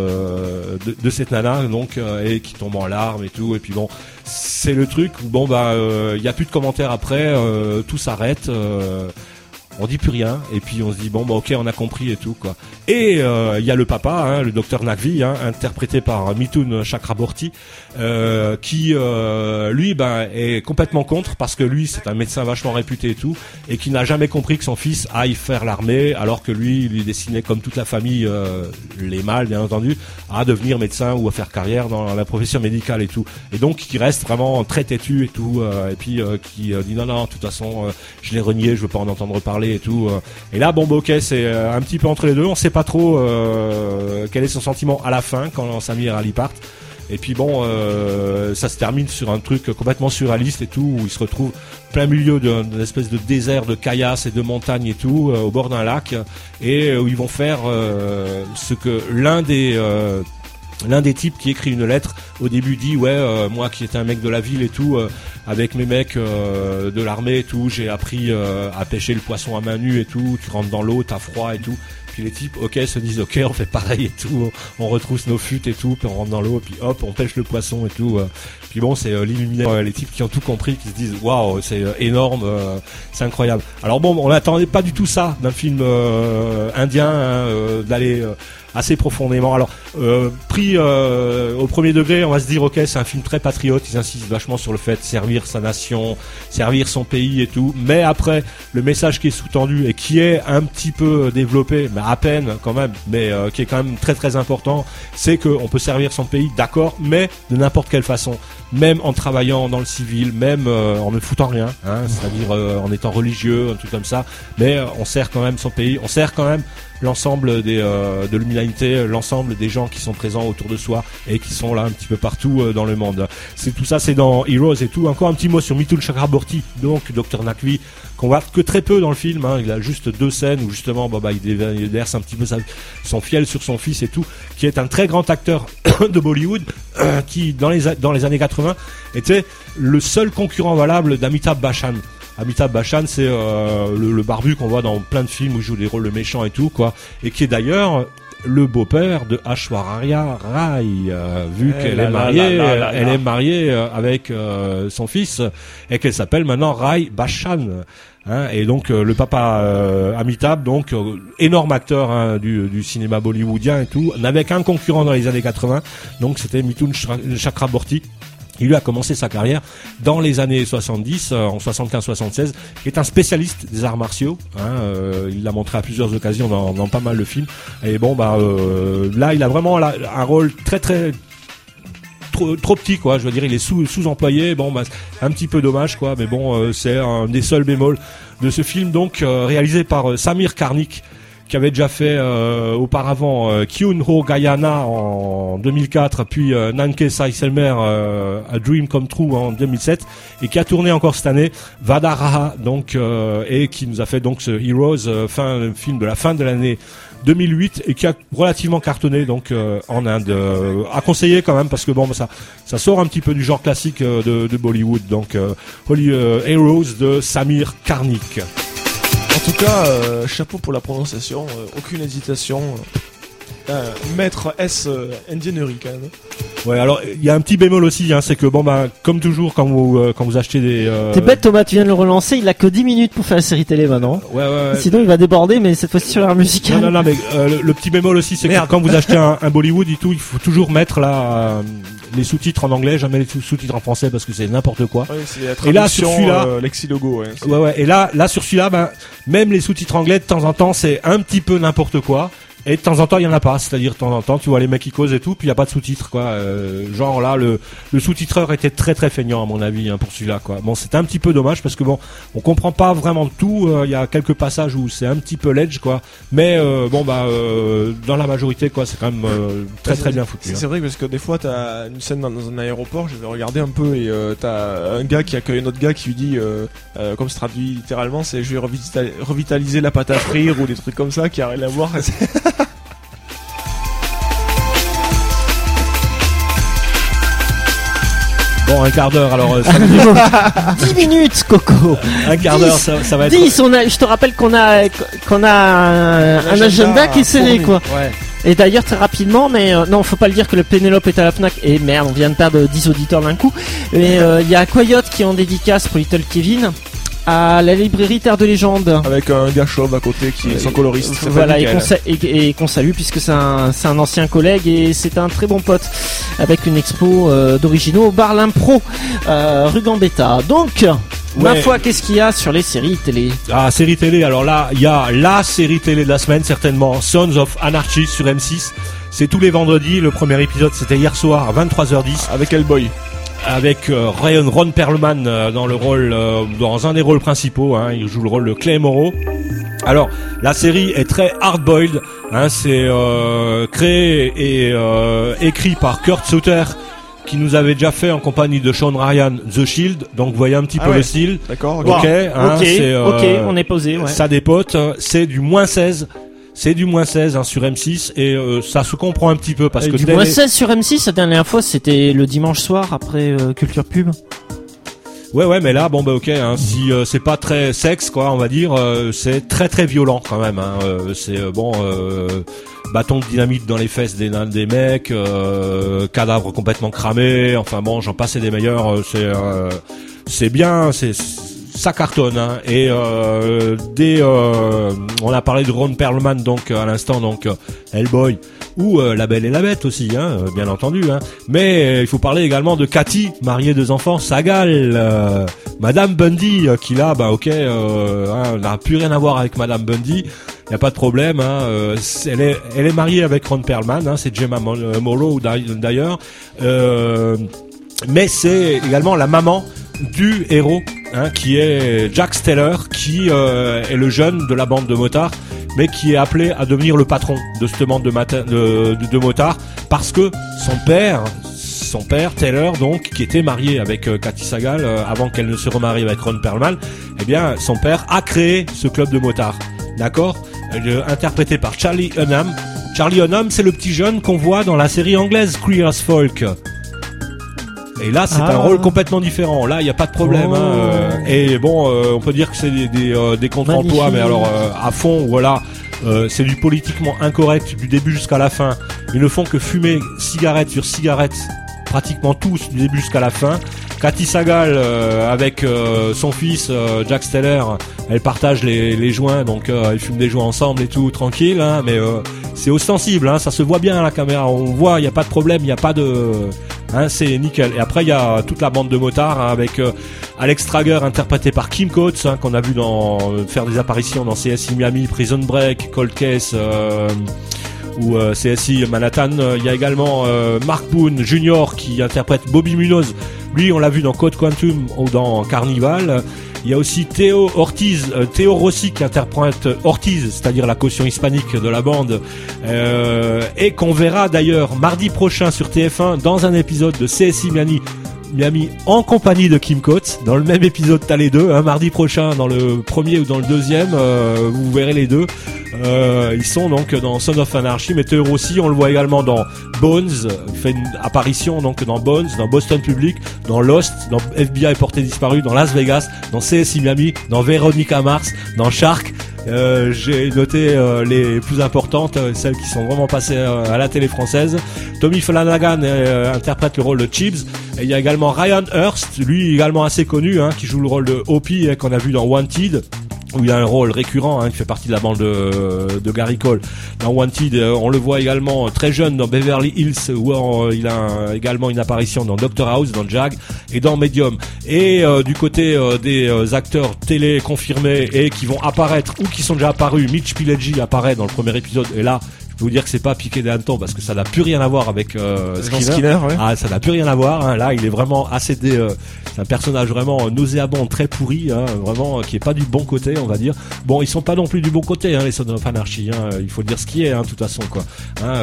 de cette nana, donc, et qui tombe en larmes et tout. Et puis c'est le truc où y a plus de commentaires après, tout s'arrête. On dit plus rien, et puis on se dit ok, on a compris et tout, quoi. Et il y a le papa, le docteur Naqvi, interprété par Mithun Chakraborty, qui lui est complètement contre, parce que lui c'est un médecin vachement réputé et tout, et qui n'a jamais compris que son fils aille faire l'armée, alors que lui il est destiné, comme toute la famille, les mâles bien entendu, à devenir médecin ou à faire carrière dans la profession médicale et tout. Et donc qui reste vraiment très têtu et tout, et puis qui dit non, de toute façon je l'ai renié, je veux pas en entendre parler et tout. Et là ok, c'est un petit peu entre les deux, on sait pas trop quel est son sentiment à la fin quand Samir et Ali partent. Et puis bon, ça se termine sur un truc complètement surréaliste et tout, où ils se retrouvent plein milieu d'une espèce de désert de caillasses et de montagnes et tout, au bord d'un lac, et où ils vont faire ce que l'un des types qui écrit une lettre au début dit moi qui étais un mec de la ville et tout, avec mes mecs de l'armée et tout, j'ai appris à pêcher le poisson à main nue et tout, tu rentres dans l'eau, t'as froid et tout. Puis les types se disent ok, on fait pareil et tout, on retrousse nos fûts et tout, puis on rentre dans l'eau, puis hop, on pêche le poisson et tout. Puis bon, c'est l'illumination, les types qui ont tout compris, qui se disent waouh, c'est énorme, c'est incroyable. Alors bon, on n'attendait pas du tout ça d'un film indien, d'aller assez profondément. Alors pris au premier degré, on va se dire ok, c'est un film très patriote, ils insistent vachement sur le fait de servir sa nation, servir son pays et tout, mais après le message qui est sous-tendu et qui est un petit peu développé, mais à peine quand même, mais qui est quand même très très important, c'est qu'on peut servir son pays, d'accord, mais de n'importe quelle façon, même en travaillant dans le civil, même en ne foutant rien, hein, c'est-à-dire en étant religieux, un truc comme ça, mais on sert quand même son pays, on sert quand même l'ensemble de l'humanité, l'ensemble des gens qui sont présents autour de soi et qui sont là un petit peu partout dans le monde. C'est tout ça, c'est dans Heroes et tout. Encore un petit mot sur Mithun Chakraborty, donc Dr Naqvi, qu'on voit que très peu dans le film, hein. Il a juste 2 scènes où justement il déverse un petit peu son fiel sur son fils et tout, qui est un très grand acteur de Bollywood qui dans les années 80 était le seul concurrent valable d'Amitabh Bachchan. Amitabh Bachchan, c'est le barbu qu'on voit dans plein de films où il joue des rôles de méchants et tout, quoi, et qui est d'ailleurs le beau-père de Aishwarya Rai, vu qu'elle est mariée avec son fils et qu'elle s'appelle maintenant Rai Bachchan. Hein, et donc le papa Amitabh, donc énorme acteur, hein, du cinéma bollywoodien et tout, n'avait qu'un concurrent dans les années 80, donc c'était Mithun Chakraborty. Il lui a commencé sa carrière dans les années 70, en 75-76, qui est un spécialiste des arts martiaux. Hein, il l'a montré à plusieurs occasions dans pas mal de films. Et bon, là, il a vraiment un rôle très très trop petit, quoi. Je veux dire, il est sous-employé. Bon, un petit peu dommage, quoi. Mais bon, c'est un des seuls bémols de ce film, donc réalisé par Samir Karnik, qui avait déjà fait auparavant Kyun Ho Gayana en 2004, puis Nanke Saiselmer A Dream Come True en 2007, et qui a tourné encore cette année Vadaraha, donc et qui nous a fait donc ce Heroes, film de la fin de l'année 2008, et qui a relativement cartonné donc en Inde, à conseiller quand même, parce que bon, ça sort un petit peu du genre classique de Bollywood, donc Heroes de Samir Karnik. En tout cas, chapeau pour la prononciation, aucune hésitation. Maître S indiennerie quand même. Ouais, alors il y a un petit bémol aussi, hein, c'est que comme toujours quand vous achetez des T'es bête Thomas, tu viens de le relancer, il a que 10 minutes pour faire la série télé maintenant. Ouais. Sinon il va déborder, mais cette fois-ci sur l'art musical. Non, mais le petit bémol aussi, c'est que quand vous achetez un Bollywood et tout, il faut toujours mettre là les sous-titres en anglais, jamais les sous-titres en français, parce que c'est n'importe quoi. Ouais, c'est la traduction, et là sur celui-là, lexilogo, ouais. Ouais, et là sur celui-là, même les sous-titres anglais de temps en temps, c'est un petit peu n'importe quoi. Et de temps en temps, il y en a pas. C'est-à-dire, de temps en temps, tu vois les mecs qui causent et tout, puis il y a pas de sous-titres, quoi. Genre là, le sous-titreur était très très feignant à mon avis, hein, pour celui-là, quoi. Bon, c'était un petit peu dommage parce que bon, on comprend pas vraiment tout. Il y a quelques passages où c'est un petit peu ledge, quoi. Mais dans la majorité, quoi, c'est quand même très très bien foutu. C'est vrai parce que des fois, t'as une scène dans un aéroport. Je vais regarder un peu et t'as un gars qui accueille un autre gars qui lui dit, comme se traduit littéralement, c'est je vais revitaliser la pâte à frire ou des trucs comme ça qui a rien à voir. Bon, un quart d'heure, alors ça 10 minutes, Coco. Un quart d'heure, ça va être 10, je te rappelle qu'on a un agenda qui est serré, quoi. Ouais. Et d'ailleurs, très rapidement, mais non, faut pas le dire que le Pénélope est à la Fnac. Et merde, on vient de perdre 10 auditeurs d'un coup. Mais il y a Coyote qui est en dédicace pour Little Kevin à la librairie Terre de Légende. Avec un gars chauve à côté qui est son coloriste. Voilà, et qu'on salue puisque c'est un ancien collègue et c'est un très bon pote, avec une expo d'originaux au Bar l'Impro, rue Gambetta. Donc, ma foi, qu'est-ce qu'il y a sur les séries télé? Ah, série télé, alors là, il y a la série télé de la semaine, certainement, Sons of Anarchy sur M6. C'est tous les vendredis, le premier épisode c'était hier soir à 23h10. Avec Hellboy. Avec Ron Perlman dans le rôle, dans un des rôles principaux, hein, il joue le rôle de Clay Morrow. Alors, la série est très hard-boiled, hein, c'est créé et écrit par Kurt Sutter, qui nous avait déjà fait en compagnie de Sean Ryan The Shield, donc vous voyez un petit peu le style. D'accord. Ok, hein, c'est, ok, on est posé, ouais. Ça dépote, c'est du -16. C'est du -16 sur M6 et ça se comprend un petit peu parce que du -16 sur M6, la dernière fois c'était le dimanche soir après Culture Pub. Ouais, mais là, bon, bah, ok, hein, si c'est pas très sexe, quoi, on va dire, c'est très très violent quand même. Hein, c'est bâton de dynamite dans les fesses des mecs, cadavres complètement cramés. Enfin bon, j'en passe et des meilleurs. C'est bien, ça cartonne. Hein, et on a parlé de Ron Perlman donc à l'instant, donc Hellboy. Ou La Belle et la Bête aussi, hein, bien entendu. Hein. Mais il faut parler également de Cathy, mariée 2 enfants, Sagal, Madame Bundy, qui là, bah ok, n'a plus rien à voir avec Madame Bundy. Y a pas de problème. Hein, elle est mariée avec Ron Perlman. Hein, c'est Gemma Morrow d'ailleurs. Mais c'est également la maman du héros, hein, qui est Jack Steller, qui est le jeune de la bande de motards, mais qui est appelé à devenir le patron de cette bande de motards, parce que son père Taylor, donc, qui était marié avec Cathy Sagal avant qu'elle ne se remarie avec Ron Perlman, eh bien son père a créé ce club de motards, d'accord, interprété par Charlie Hunnam. Charlie Hunnam, c'est le petit jeune qu'on voit dans la série anglaise Queer as Folk. Et là, c'est un rôle complètement différent. Là, il n'y a pas de problème. Oh. Hein. Et bon, on peut dire que c'est des contre-emplois, mais alors à fond, voilà. C'est du politiquement incorrect du début jusqu'à la fin. Ils ne font que fumer cigarette sur cigarette, pratiquement tous du début jusqu'à la fin. Cathy Sagal avec son fils Jack Steller, elle partage les joints, donc ils fument des joints ensemble et tout, tranquille. Hein, mais c'est ostensible, hein, ça se voit bien à la caméra. On voit, il n'y a pas de problème, il n'y a pas de... Hein, c'est nickel. Et après il y a toute la bande de motards, hein, avec Alex Trager interprété par Kim Coates, hein, qu'on a vu faire des apparitions dans CSI Miami, Prison Break, Cold Case ou CSI Manhattan. Il y a également Mark Boone Jr. qui interprète Bobby Munoz. Lui, on l'a vu dans Code Quantum ou dans Carnival. Il y a aussi Théo Rossi qui interprète Ortiz, c'est-à-dire la caution hispanique de la bande, et qu'on verra d'ailleurs mardi prochain sur TF1 dans un épisode de CSI Miami en compagnie de Kim Coates. Dans le même épisode, t'as les deux, hein, mardi prochain, dans le premier ou dans le deuxième, vous verrez les deux. Ils sont donc dans Son of Anarchy, mais Théo Rossi, on le voit également dans Bones, il fait une apparition donc dans Bones, dans Boston Public, dans Lost, dans FBI porté disparu, dans Las Vegas, dans CSI Miami, dans Veronica Mars, dans Shark. J'ai noté les plus importantes, celles qui sont vraiment passées à la télé française. Tommy Flanagan interprète le rôle de Chibbs. Et il y a également Ryan Hurst, lui également assez connu, hein, qui joue le rôle de Opie, qu'on a vu dans Wanted, où il a un rôle récurrent, hein, qui fait partie de la bande de Gary Cole. Dans Wanted, on le voit également très jeune dans Beverly Hills, où il a également une apparition dans Dr House, dans Jag et dans Medium. Et du côté des acteurs télé confirmés et qui vont apparaître ou qui sont déjà apparus, Mitch Pileggi apparaît dans le premier épisode, et là je peux vous dire que c'est pas piqué des hannetons parce que ça n'a plus rien à voir avec Skinner. Ouais. Ah, ça n'a plus rien à voir. Hein. Là, il est vraiment c'est un personnage vraiment nauséabond, très pourri, hein, vraiment qui est pas du bon côté, on va dire. Bon, ils sont pas non plus du bon côté, hein, les Sons of Anarchy. Hein, il faut dire ce qui est, hein, de toute façon, quoi. Hein,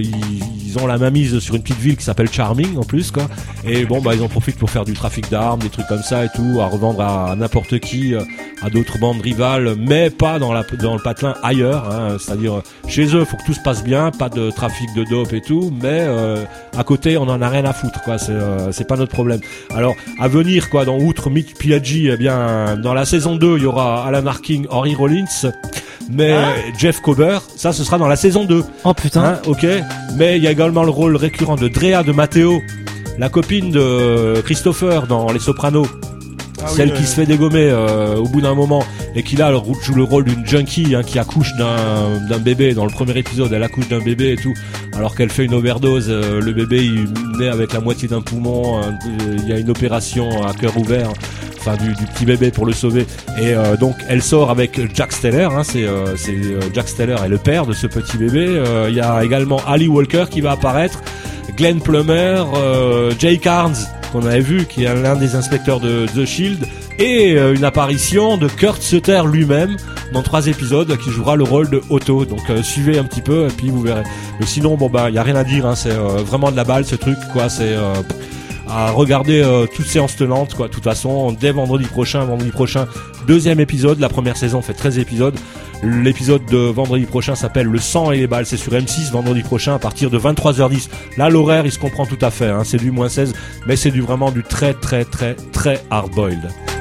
ils ont la main mise sur une petite ville qui s'appelle Charming en plus, quoi. Et bon, bah ils en profitent pour faire du trafic d'armes, des trucs comme ça et tout, à revendre à n'importe qui, à d'autres bandes rivales, mais pas dans le patelin ailleurs. Hein, c'est-à-dire chez eux, faut que tout se passe bien, pas de trafic de dope et tout, mais à côté, on en a rien à foutre, quoi. C'est pas notre problème. Alors à venir, quoi, dans outre Mitch Pileggi, eh bien dans la saison 2, il y aura Alan Arkin, Henry Rollins, mais Jeff Kober, ça ce sera dans la saison 2. Oh putain. Hein, ok. Mais il y a également le rôle récurrent de Drea de Matteo, la copine de Christopher dans Les Sopranos. Celle qui se fait dégommer au bout d'un moment et qui là joue le rôle d'une junkie, hein, qui accouche d'un bébé. Dans le premier épisode, elle accouche d'un bébé et tout, alors qu'elle fait une overdose. Le bébé il naît avec la moitié d'un poumon. Il y a une opération à cœur ouvert, enfin du petit bébé pour le sauver. Et donc elle sort avec Jack Steller. Hein, c'est Jack Steller est le père de ce petit bébé. Il y a également Ali Walker qui va apparaître, Glenn Plummer, Jay Carnes, qu'on avait vu, qui est l'un des inspecteurs de The Shield, et une apparition de Kurt Sutter lui-même dans 3 épisodes, qui jouera le rôle de Otto. Donc suivez un petit peu et puis vous verrez. Mais sinon, bon bah y a rien à dire, hein, c'est vraiment de la balle ce truc, quoi. à regarder toute séance tenante, quoi. De toute façon, dès vendredi prochain, deuxième épisode. La première saison fait 13 épisodes. L'épisode de vendredi prochain s'appelle Le sang et les balles. C'est sur M6 vendredi prochain à partir de 23h10. Là, l'horaire, il se comprend tout à fait, hein. C'est du -16, mais c'est vraiment du très hard-boiled.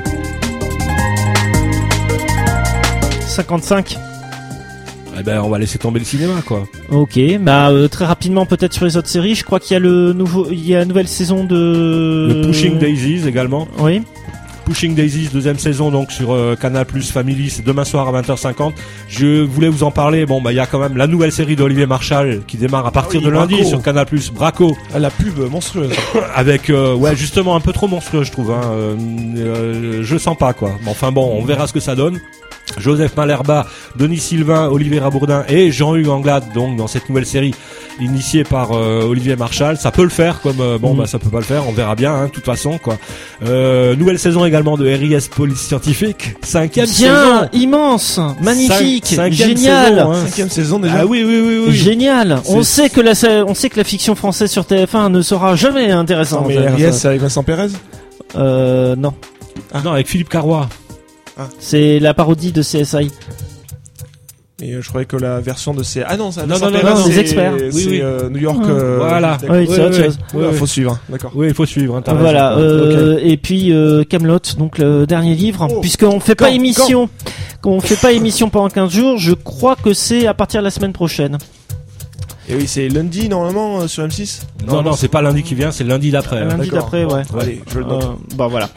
55. Eh ben, on va laisser tomber le cinéma, quoi. Ok, très rapidement peut-être sur les autres séries. Je crois qu'il y a il y a une nouvelle saison de Le Pushing Daisies également. Oui. Pushing Daisies, deuxième saison donc sur Canal+ Family, c'est demain soir à 20h50. Je voulais vous en parler. Bon, il y a quand même la nouvelle série d'Olivier Marchal qui démarre à partir de lundi sur Canal+, Braco. La pub monstrueuse. Avec justement un peu trop monstrueux, je trouve, hein. Je sens pas, quoi. Mais enfin bon, on verra ce que ça donne. Joseph Malherba, Denis Sylvain, Olivier Rabourdin et Jean-Hugues Anglade, donc dans cette nouvelle série initiée par Olivier Marchal. Ça peut le faire, comme ça peut pas le faire, on verra bien, hein, de toute façon, quoi. Nouvelle saison également de RIS Police Scientifique, 5e saison, immense, magnifique, génial, saison, hein. 5e saison déjà. Ah oui. Génial. On sait que la fiction française sur TF1 ne sera jamais intéressante. Non, mais RIS, c'est avec Vincent Pérez. Non. Non, avec Philippe Carrois. C'est la parodie de CSI. Mais je croyais que la version de ces... Ah non, ça non, c'est les experts. Oui. New York. Voilà. Oui, c'est autre chose. Faut suivre, d'accord. Oui, il faut suivre. Hein, voilà. Okay. Et puis Camelot, donc le dernier livre, puisqu'on fait pas émission, pendant 15 jours. Je crois que c'est à partir de la semaine prochaine. Et oui, c'est lundi normalement sur M6. Non, c'est pas lundi qui vient, c'est lundi d'après. Lundi d'après, ouais. Allez, je le note. Voilà.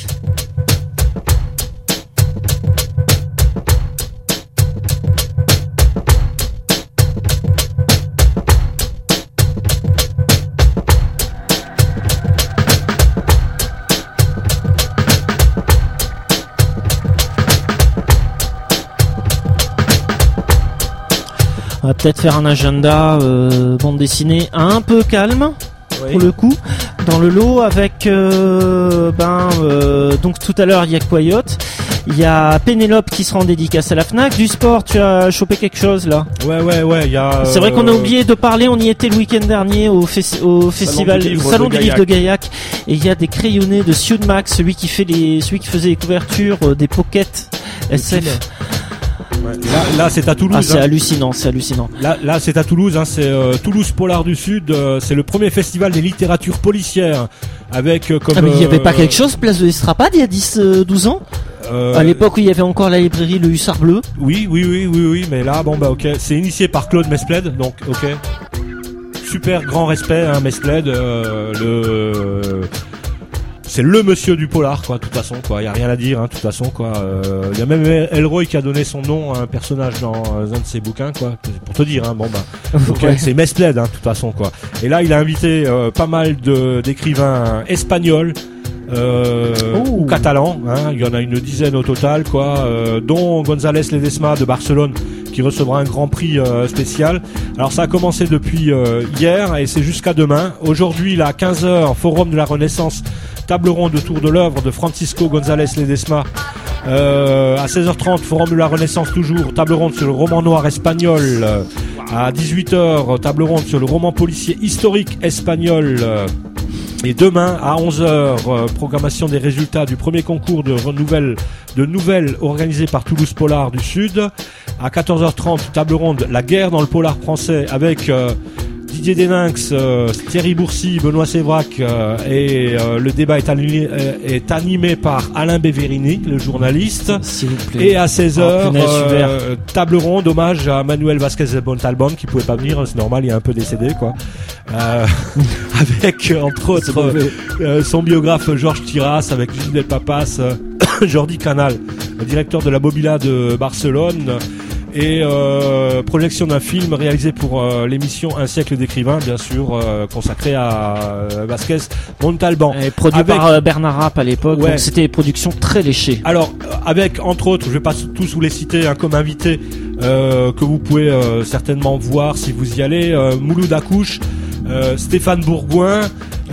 On va peut-être faire un agenda bande dessinée un peu calme pour le coup dans le lot avec donc tout à l'heure il y a Quiet, il y a Pénélope qui sera en dédicace à la Fnac. Du sport, tu as chopé quelque chose là? Ouais, il y a c'est vrai qu'on a oublié de parler, on y était le week-end dernier au festival Salon du livre de Gaillac, et il y a des crayonnés de Sioud Max, celui qui faisait les couvertures des pockets SF. Ouais. Là c'est à Toulouse. C'est hallucinant. Là c'est à Toulouse, hein, c'est Toulouse Polar du Sud, c'est le premier festival des littératures policières avec comme mais il y avait pas quelque chose place de l'Estrapade il y a 10-12 ans à l'époque où il y avait encore la librairie Le Hussard Bleu. Oui, mais là ok, c'est initié par Claude Mesplède, donc ok. Super grand respect, hein, Mesplède, c'est le monsieur du polar, quoi, de toute façon, quoi. Y a rien à dire, hein, de toute façon, quoi. Y a même Elroy qui a donné son nom à un personnage dans un de ses bouquins, quoi. Pour te dire, hein, okay, c'est Mesplède, hein, de toute façon, quoi. Et là, il a invité pas mal d'écrivains espagnols, ou catalans, hein. Il y en a une dizaine au total, quoi, dont González Ledesma de Barcelone, qui recevra un grand prix spécial. Alors ça a commencé depuis hier et c'est jusqu'à demain. Aujourd'hui, là, à 15h, Forum de la Renaissance, table ronde autour de l'œuvre de Francisco González Ledesma. À 16h30, Forum de la Renaissance toujours, table ronde sur le roman noir espagnol. À 18h, table ronde sur le roman policier historique espagnol. Et demain, à 11h, programmation des résultats du premier concours de nouvelles organisé par Toulouse Polar du Sud. À 14h30, table ronde, la guerre dans le polar français avec Didier Deninx, Thierry Bourcy, Benoît Sévrac, et le débat est animé par Alain Beverini, le journaliste. S'il vous plaît. Et à 16h, table ronde, hommage à Manuel Vázquez Montalbán, qui pouvait pas venir, c'est normal, il est un peu décédé, quoi. Avec, entre autres, son biographe Georges Tiras, avec Gilles Papas, Jordi Canal, le directeur de la Mobila de Barcelone, et projection d'un film réalisé pour l'émission Un siècle d'écrivains, bien sûr, consacré à Vázquez Montalbán. Et produit par Bernard Rapp à l'époque, donc c'était des productions très léchées. Alors, avec, entre autres, je vais pas tous vous les citer, hein, comme invités, que vous pouvez certainement voir si vous y allez, Mouloud Akouche, Stéphane Bourgoin,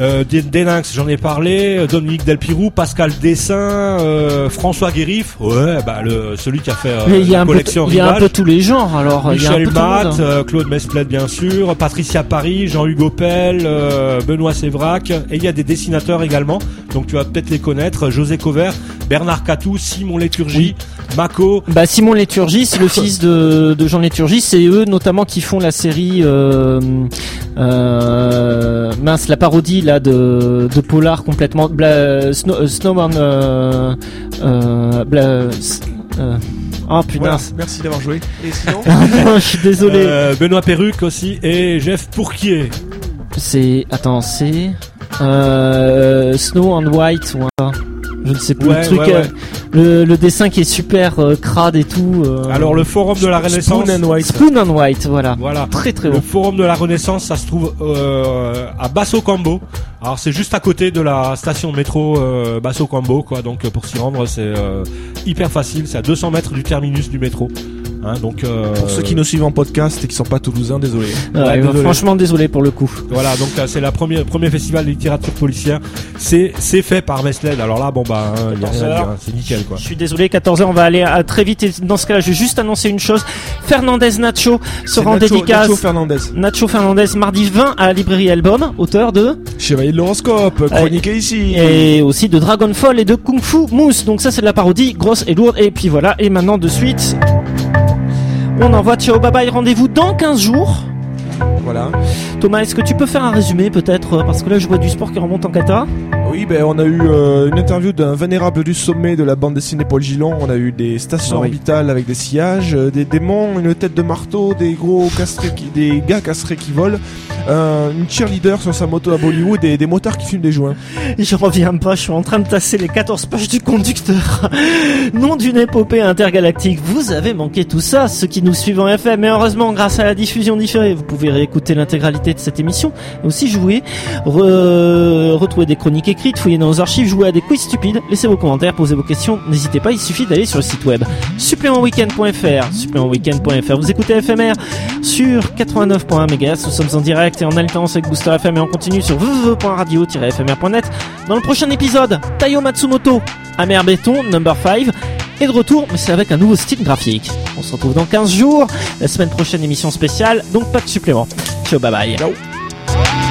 Déninx, j'en ai parlé, Dominique Delpirou, Pascal Dessin, François Guérif, celui qui a fait la collection il y a un peu tous les genres, alors Michel il y a un peu Matt, Claude Mesplet bien sûr, Patricia Paris, Jean-Hugo Pell, Benoît Sévrac, et il y a des dessinateurs également, donc tu vas peut-être les connaître, José Covert, Bernard Catou, Simon Léturgie, Mako. Simon Léturgie, c'est le fils de Jean Léturgie, c'est eux notamment qui font la série la parodie là de polar complètement Snowman oh putain, voilà, merci d'avoir joué. Et sinon je suis désolé. Benoît Perruque aussi et Jeff Pourquier. C'est Snow and White ou je ne sais plus le truc. Le dessin qui est super crade et tout. Alors le forum de la Renaissance. Spoon and White, voilà. Très très beau. Le bon. forum de la Renaissance, ça se trouve à Basso Cambo. Alors c'est juste à côté de la station de métro Basso Cambo, quoi. Donc pour s'y rendre, c'est hyper facile. C'est à 200 mètres du terminus du métro. Donc pour ceux qui nous suivent en podcast et qui sont pas toulousains, désolé. Désolé. Franchement désolé pour le coup. Voilà, donc c'est la premier festival de littérature policière. C'est fait par Mesled. Alors là, y a rien à dire, c'est nickel quoi. Je suis désolé, 14h, on va aller très vite. Et dans ce cas-là, je vais juste annoncer une chose. Fernandez Nacho sera en dédicace. Nacho Fernandez, mardi 20 à la librairie Album, auteur de Chevalier de l'horoscope, chroniqué ici. Et aussi de Dragonfall et de Kung Fu Mousse. Donc ça, c'est de la parodie grosse et lourde. Et puis voilà. Et maintenant, de suite, on envoie ciao bye bye, rendez-vous dans 15 jours. Voilà. Thomas, est-ce que tu peux faire un résumé peut-être, parce que là je vois du sport qui remonte en kata. Oui, on a eu une interview d'un vénérable du sommet de la bande dessinée Paul Gillon. On a eu des stations orbitales avec des sillages, des démons, une tête de marteau, des gros castrés des gars castrés qui volent, une cheerleader sur sa moto à Bollywood et des motards qui fument des joints. Je reviens pas, je suis en train de tasser les 14 pages du conducteur. Nom d'une épopée intergalactique. Vous avez manqué tout ça, ceux qui nous suivent en FM, mais heureusement grâce à la diffusion différée, vous pouvez réécouter l'intégralité de cette émission et aussi jouer, retrouver des chroniques écrites, fouiller dans nos archives, jouer à des quiz stupides, laissez vos commentaires, posez vos questions, n'hésitez pas, il suffit d'aller sur le site web supplémentweekend.fr. Vous écoutez FMR sur 89.1 MHz, nous sommes en direct et en alternance avec Booster FM et on continue sur www.radio-fr.net. Dans le prochain épisode, Taiyo Matsumoto, Amer Béton, Number 5 est de retour, mais c'est avec un nouveau style graphique. On se retrouve dans 15 jours, la semaine prochaine émission spéciale, donc pas de supplément. Ciao, bye bye. Ciao.